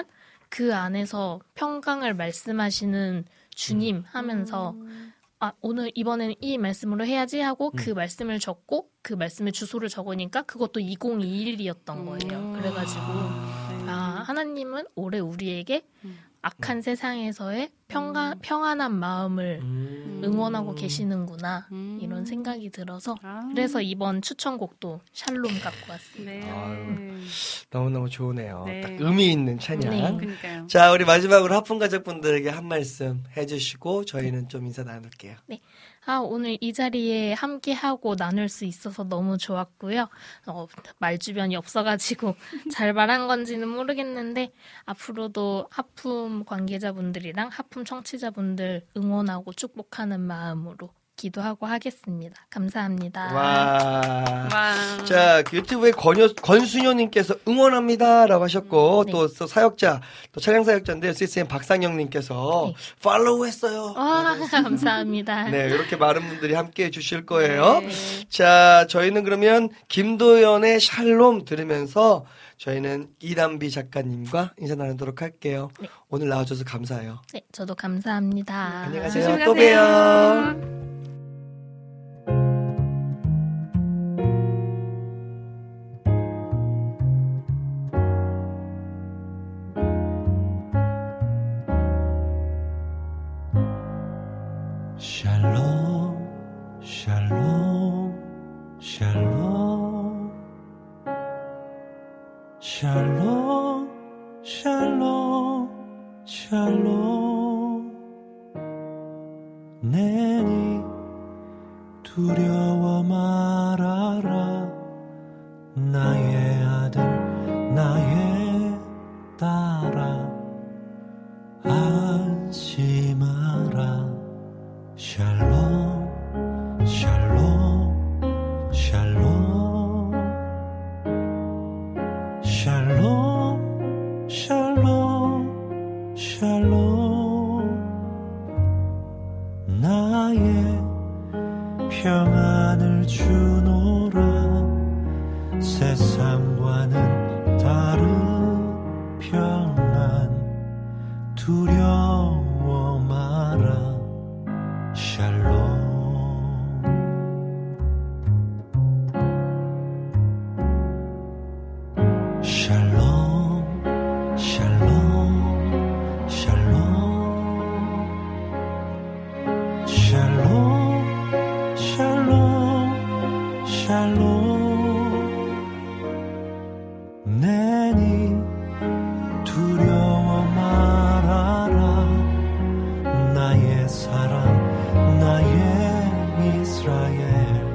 그 안에서 평강을 말씀하시는 주님 하면서 아 오늘 이번에는 이 말씀으로 해야지 하고 그 말씀을 적고 그 말씀의 주소를 적으니까 그것도 이천이십일이었던 거예요. 그래가지고 아 하나님은 올해 우리에게 악한 세상에서의 평가, 평안한 마음을 음. 응원하고 계시는구나 음. 이런 생각이 들어서 아. 그래서 이번 추천곡도 샬롬 갖고 왔습니다. 네. 아유. 너무너무 좋으네요. 네. 딱 의미 있는 찬양. 네. 그러니까요. 자, 우리 마지막으로 하품 가족분들에게 한 말씀 해주시고 저희는 좀 인사 나눌게요. 아, 오늘 이 자리에 함께하고 나눌 수 있어서 너무 좋았고요. 어, 말 주변이 없어가지고 잘 말한 건지는 모르겠는데 앞으로도 하품 관계자분들이랑 하품 청취자분들 응원하고 축복하는 마음으로 기도하고 하겠습니다. 감사합니다. 와. 와. 자, 유튜브에 권여, 권순효님께서 응원합니다라고 하셨고, 네. 또, 또 사역자, 또 차량 사역자인데, 씨에스엠 박상영님께서 네. 팔로우 했어요. 와, 감사합니다. 네, 이렇게 많은 분들이 함께 해주실 거예요. 네. 자, 저희는 그러면 김도연의 샬롬 들으면서 저희는 이담비 작가님과 인사 나누도록 할게요. 네. 오늘 나와줘서 감사해요. 네, 저도 감사합니다. 안녕히 가세요. 조심히 또 가세요. 봬요. 샬롬 샬롬 샬롬 샬롬 샬롬 샬롬 내니 두려워 말아라 나의 아들 나의 딸아 안심하라 샬롬 샬롬 샬롬 샬롬 샬롬 샬롬 나의 평안을 주노라 세상과는 다른 평안 두려워 마라 샬롬 샬롬 샬롬 샬롬 샬롬 샬롬 샬롬 내니 두려워 말아라 나의 사랑 나의 이스라엘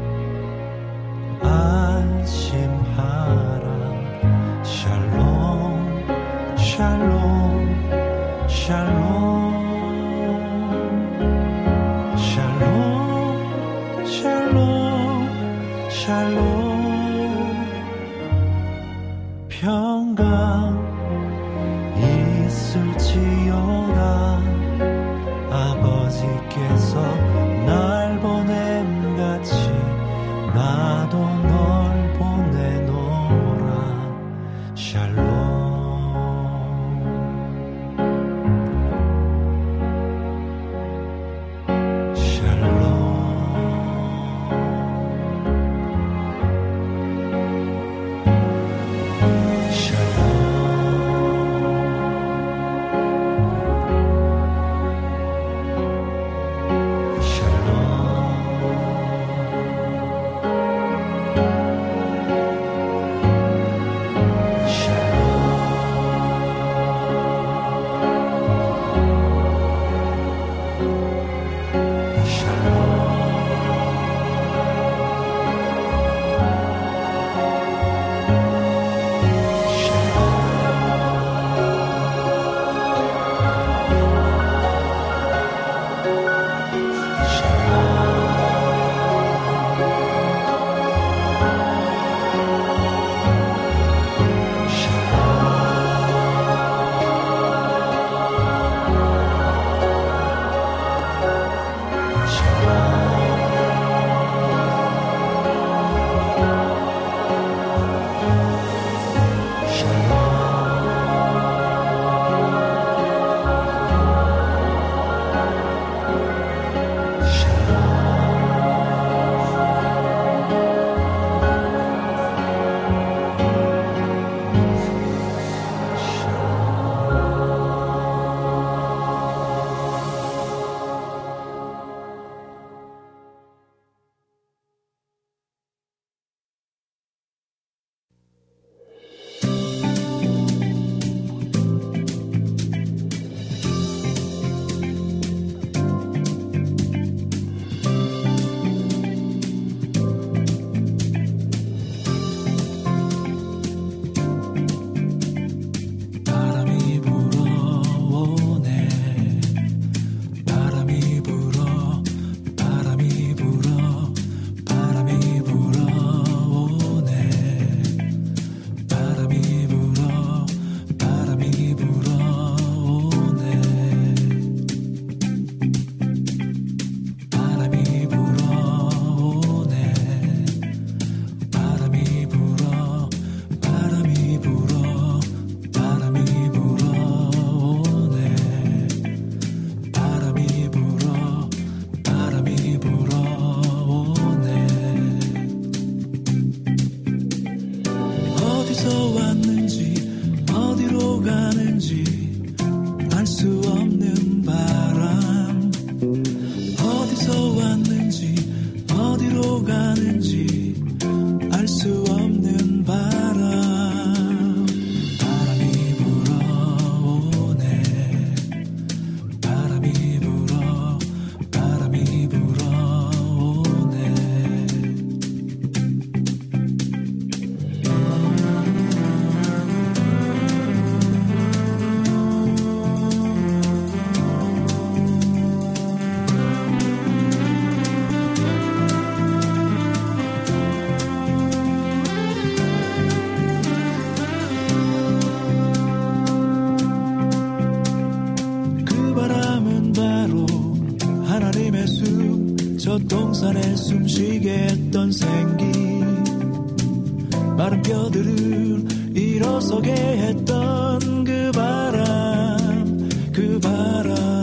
안심하라 샬롬 샬롬 샬롬 샬롬 샬롬 샬롬 평강 있을지어다 아버지께서 날 보냄같이 나도 널 보내노라 샬롬 샬롬 동산에 숨쉬게 했던 생기 마른 뼈들을 일어서게 했던 그 바람 그 바람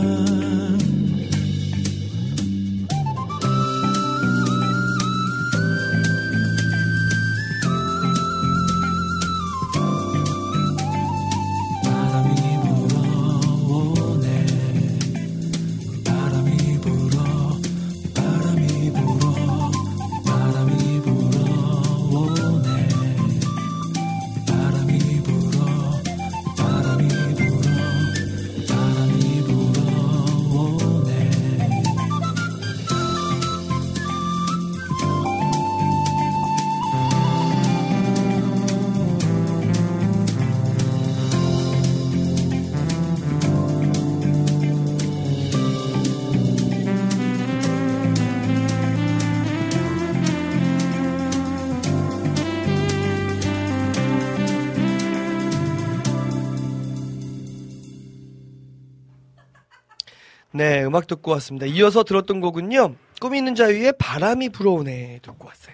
네, 음악 듣고 왔습니다. 이어서 들었던 곡은요, 꿈 있는 자유의 바람이 불어오네 듣고 왔어요.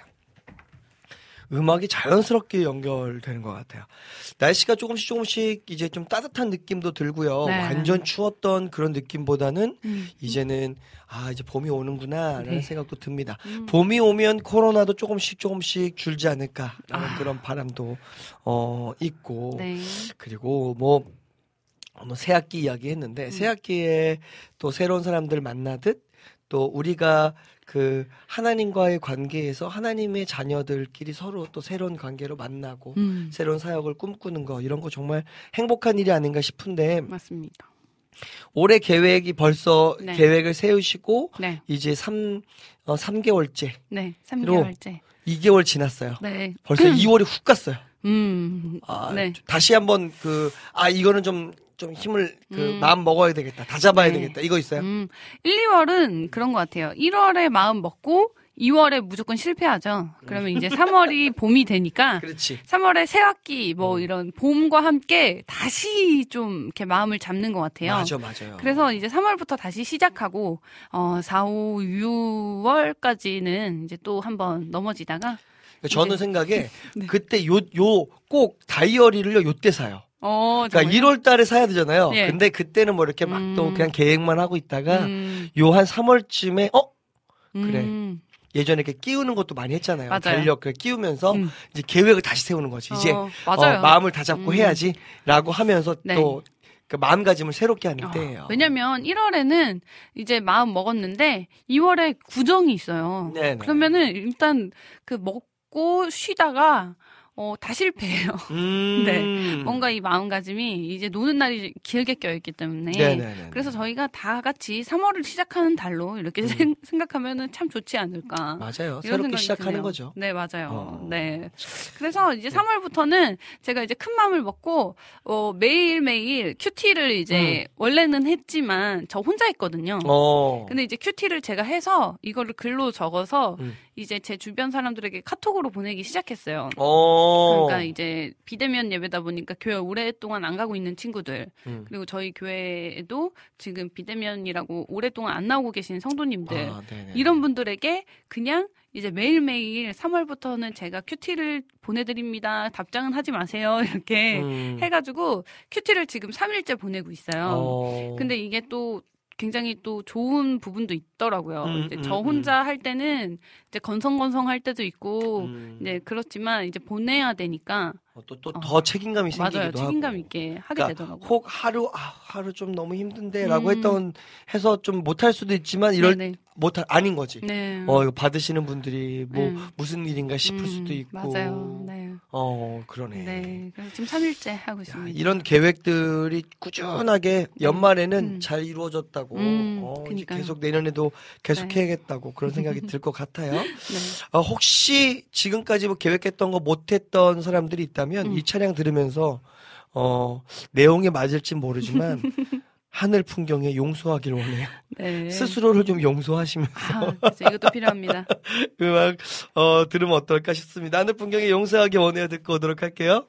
음악이 자연스럽게 연결되는 것 같아요. 날씨가 조금씩 조금씩 이제 좀 따뜻한 느낌도 들고요. 네. 완전 추웠던 그런 느낌보다는 음. 이제는 아 이제 봄이 오는구나라는 네. 생각도 듭니다. 음. 봄이 오면 코로나도 조금씩 조금씩 줄지 않을까 라는 아. 그런 바람도 어 있고 네. 그리고 뭐 뭐 새학기 이야기 했는데 음. 새학기에 또 새로운 사람들 만나듯 또 우리가 그 하나님과의 관계에서 하나님의 자녀들끼리 서로 또 새로운 관계로 만나고 음. 새로운 사역을 꿈꾸는 거 이런 거 정말 행복한 일이 아닌가 싶은데 맞습니다. 올해 계획이 벌써 네. 계획을 세우시고 네. 이제 삼, 어, 삼 개월째 네. 삼 개월째. 이 개월 지났어요. 네. 벌써 이월이 훅 갔어요. 음. 아, 네. 다시 한번 그 아 이거는 좀 좀 힘을 그 음. 마음 먹어야 되겠다. 다 잡아야 네. 되겠다. 이거 있어요? 음. 일, 이월은 그런 것 같아요. 일월에 마음 먹고 이월에 무조건 실패하죠. 그러면 이제 삼월이 봄이 되니까 그렇지. 삼월에 새학기 뭐 음. 이런 봄과 함께 다시 좀 이렇게 마음을 잡는 것 같아요. 맞아, 맞아요. 그래서 이제 삼월부터 다시 시작하고 어 사, 오, 유월까지는 이제 또 한번 넘어지다가 저는 이제- 생각에 네. 그때 요 요 꼭 다이어리를요 요때 사요. 어 그러니까 정말요? 일월 달에 사야 되잖아요. 예. 근데 그때는 뭐 이렇게 막 또 음. 그냥 계획만 하고 있다가 음, 요 한 삼월쯤에 어 그래. 음. 예전에 이렇게 끼우는 것도 많이 했잖아요. 맞아요. 달력 그 끼우면서 음. 이제 계획을 다시 세우는 거지. 이제 어, 맞아요. 어, 마음을 다 잡고 음. 해야지라고 하면서 네. 또 그 마음가짐을 새롭게 하는 어, 때예요. 왜냐면 일월에는 이제 마음 먹었는데 이월에 구정이 있어요. 네네. 그러면은 일단 그 먹고 쉬다가 어, 다 실패해요. 음. 네. 뭔가 이 마음가짐이 이제 노는 날이 길게 껴있기 때문에. 네네네. 그래서 저희가 다 같이 삼월을 시작하는 달로 이렇게 음. 생, 생각하면은 참 좋지 않을까. 맞아요. 이런 새롭게 생각이 시작하는 드네요. 거죠. 네, 맞아요. 어. 네. 그래서 이제 삼월부터는 제가 이제 큰 마음을 먹고, 어, 매일매일 큐티를 이제 원래는 했지만 저 혼자 했거든요. 어. 근데 이제 큐티를 제가 해서 이거를 글로 적어서 음. 이제 제 주변 사람들에게 카톡으로 보내기 시작했어요. 어. 그러니까 이제 비대면 예배다 보니까 교회 오랫동안 안 가고 있는 친구들 음. 그리고 저희 교회에도 지금 비대면이라고 오랫동안 안 나오고 계신 성도님들 아, 네네. 이런 분들에게 그냥 이제 매일매일 삼월부터는 제가 큐티를 보내드립니다. 답장은 하지 마세요. 이렇게 음. 해가지고 큐티를 지금 삼 일째 보내고 있어요. 어. 근데 이게 또 굉장히 또 좋은 부분도 있더라고요. 음, 이제 음, 저 음. 혼자 할 때는 이제 건성건성 할 때도 있고, 음. 이제 그렇지만 이제 보내야 되니까 또 또 더 어. 책임감이 생기기도 맞아요. 책임감 하고. 있게 하게 그러니까 되더라고요. 혹 하루 아, 하루 좀 너무 힘든데라고 음. 했던 해서 좀 못할 수도 있지만 이럴 네네. 못할 아닌 거지. 네. 어 이거 받으시는 분들이 뭐 음. 무슨 일인가 싶을 음, 수도 있고. 맞아요. 네. 어 그러네. 네. 그래서 지금 삼 일째 하고 야, 있습니다. 이런 계획들이 꾸준하게 연말에는 음. 잘 이루어졌다고 음, 어, 이제 그러니까요. 계속 내년에도 계속 네. 해야겠다고 그런 생각이 들 것 같아요. 네. 어, 혹시 지금까지 뭐 계획했던 거 못했던 사람들이 있다면 음. 이 차량 들으면서 어, 내용에 맞을지 모르지만 하늘 풍경에 용서하길 원해요. 네. 스스로를 좀 용서하시면서 아, 그렇죠. 이것도 필요합니다. 음악 어, 들으면 어떨까 싶습니다. 하늘 풍경에 용서하길 원해요 듣고 오도록 할게요.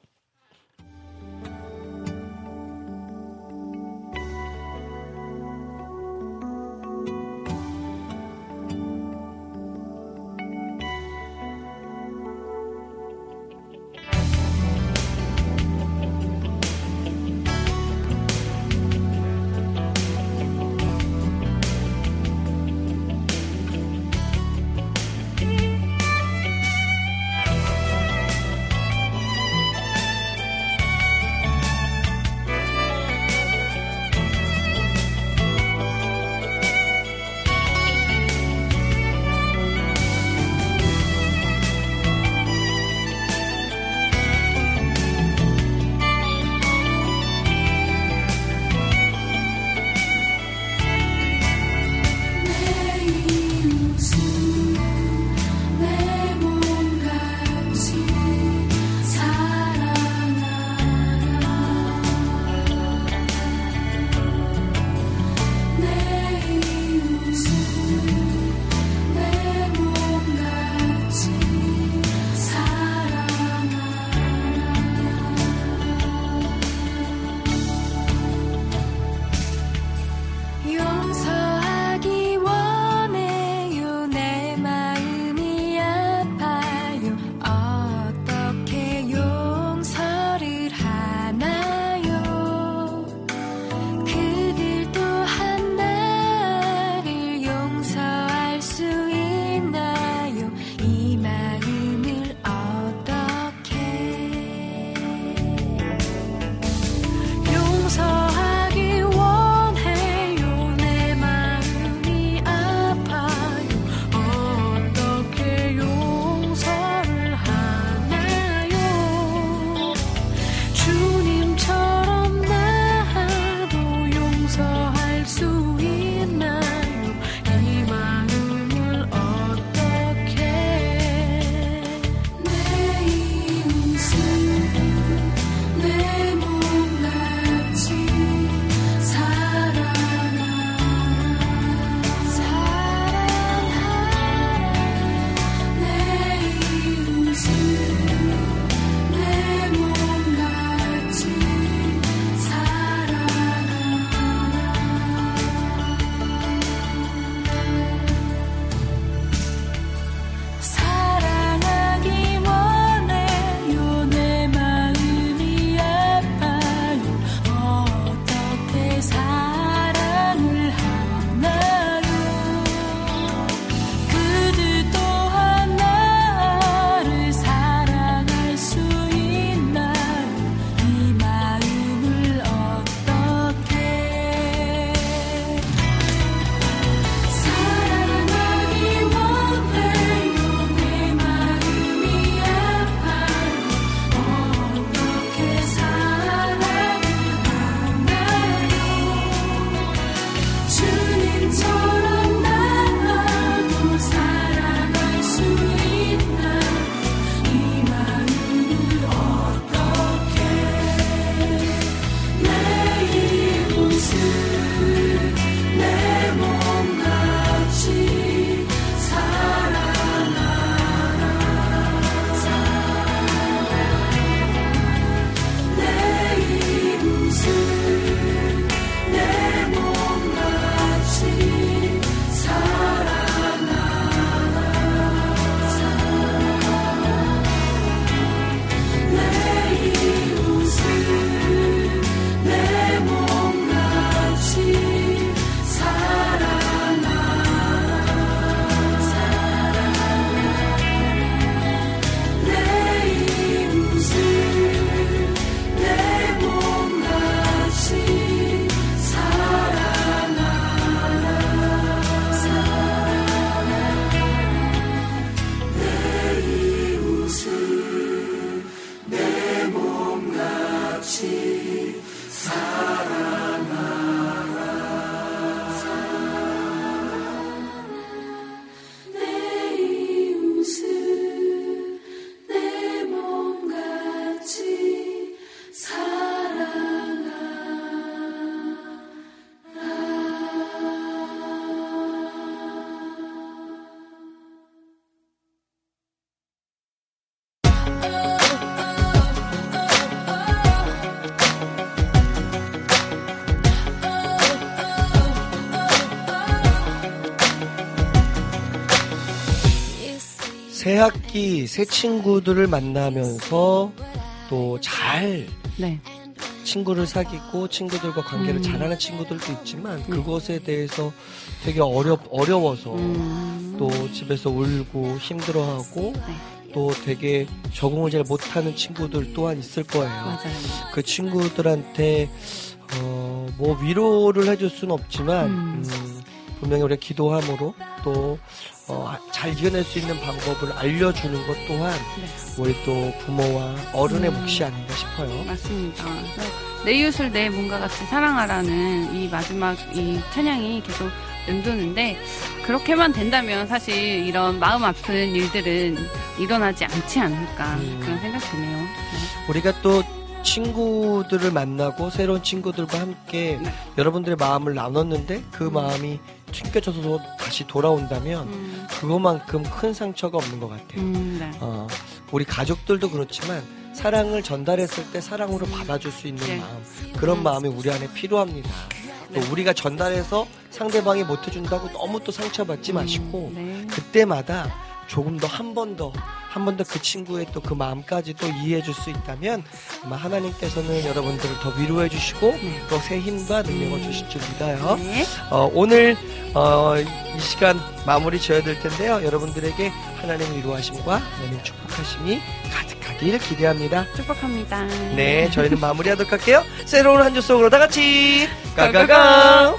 새 학기 새 친구들을 만나면서 또 잘 네. 친구를 사귀고 친구들과 관계를 음. 잘하는 친구들도 있지만 그것에 대해서 되게 어려, 어려워서 음. 또 집에서 울고 힘들어하고 네. 또 되게 적응을 잘 못하는 친구들 또한 있을 거예요. 맞아요. 그 친구들한테 어, 뭐 위로를 해줄 수는 없지만 음. 음, 분명히 우리가 기도함으로 또 어, 잘 이겨낼 수 있는 방법을 알려주는 것 또한 네. 우리 또 부모와 어른의 음. 몫이 아닌가 싶어요. 맞습니다. 그래서 내 이웃을 내 몸과 같이 사랑하라는 이 마지막 이 찬양이 계속 맴도는데 그렇게만 된다면 사실 이런 마음 아픈 일들은 일어나지 않지 않을까 음. 그런 생각 드네요. 네. 우리가 또 친구들을 만나고 새로운 친구들과 함께 네. 여러분들의 마음을 나눴는데 그 마음이 튕겨져서 다시 돌아온다면 음. 그것만큼 큰 상처가 없는 것 같아요. 음, 네. 어, 우리 가족들도 그렇지만 사랑을 전달했을 때 사랑으로 받아줄 수 있는 네. 마음 그런 마음이 우리 안에 필요합니다. 또 네. 우리가 전달해서 상대방이 못해준다고 너무 또 상처받지 음, 마시고 네. 그때마다 조금 더 한 번 더 한 번 더 그 친구의 또 그 마음까지도 이해해 줄 수 있다면 아마 하나님께서는 여러분들을 더 위로해 주시고 네. 또 새 힘과 능력을 주실 줄 믿어요. 네. 어, 오늘 어, 이 시간 마무리 지어야 될 텐데요. 여러분들에게 하나님의 위로하심과 하나님의 축복하심이 가득하길 기대합니다. 축복합니다. 네, 저희는 마무리하도록 할게요. 새로운 한 주 속으로 다 같이 가가가.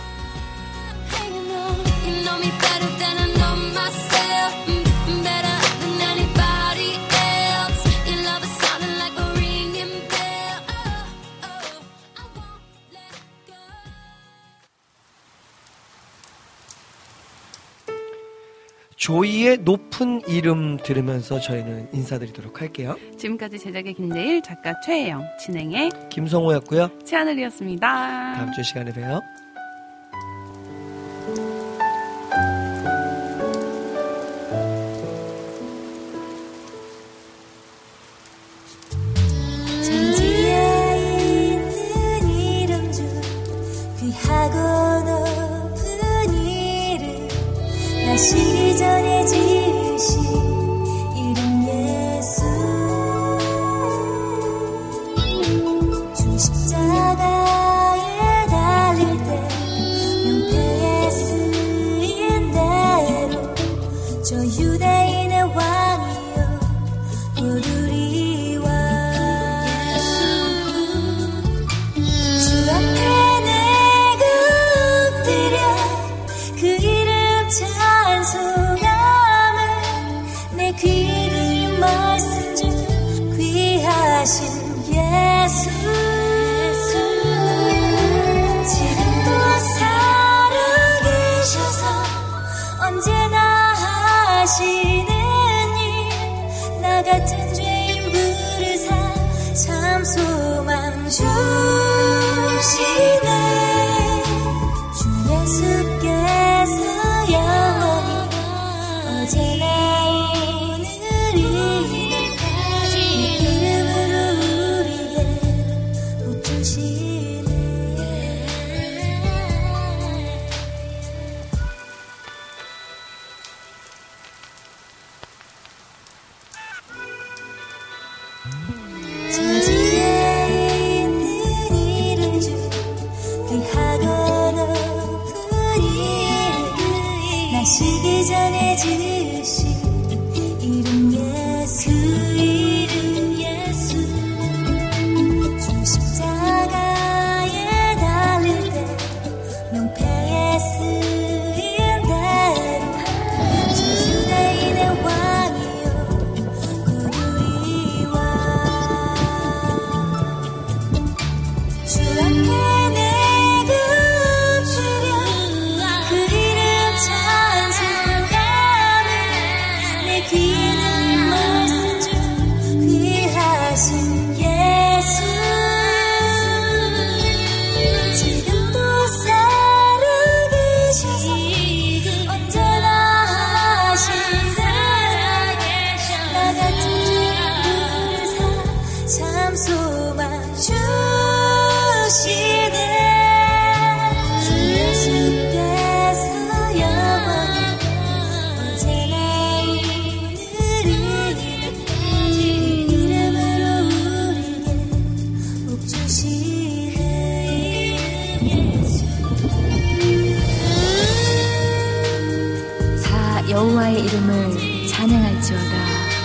조이의 높은 이름 들으면서 저희는 인사드리도록 할게요. 지금까지 제작의 김대일, 작가 최혜영, 진행의 김성호였고요. 최하늘이었습니다. 다음 주 시간에 봬요. 천지에 있는 이름 중 귀하고 높은 이름 나시기 전에 지으신 이름 예수 주 십자가에 달릴 때 명패에 쓰인 대로 저 유대인의 왕이여 오두리와 주 앞에 내가 엎드려 그 이름 찬송함을 내 귀에 들린 말씀 중 귀하신 예수 지금도 살아계셔서 언제나 하시는 일 나 같은 죄인 부르사 참 소망 주시네 주 예수께서 영원히 어제나 오늘이 이 이름으로 우리에게 복 주시네 천지에 있는 이름 중 귀하고 높은 이름 나시기 전에 지으신 이름 예수 이름 예수 주 십자가에 달릴 때 명패에 쓰인 대로 저 유대인의 왕이요 구주이와 주 앞에 내가 엎드려 그 이름 찬송함을 내 귀에 들린 말씀 중 귀하신 예수 지금도 살아계셔서 여호와의 이름을 찬양할지어다.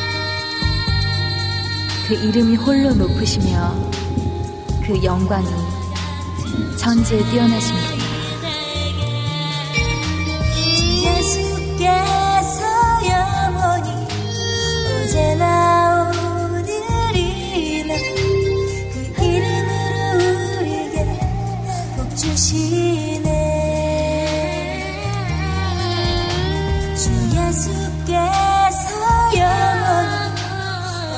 그 이름이 홀로 높으시며 그 영광이 천지에 뛰어나십니다. 예수께서 영원히 어제나 오늘이나 그 이름으로 우리에게 복 주시네. 주 예수께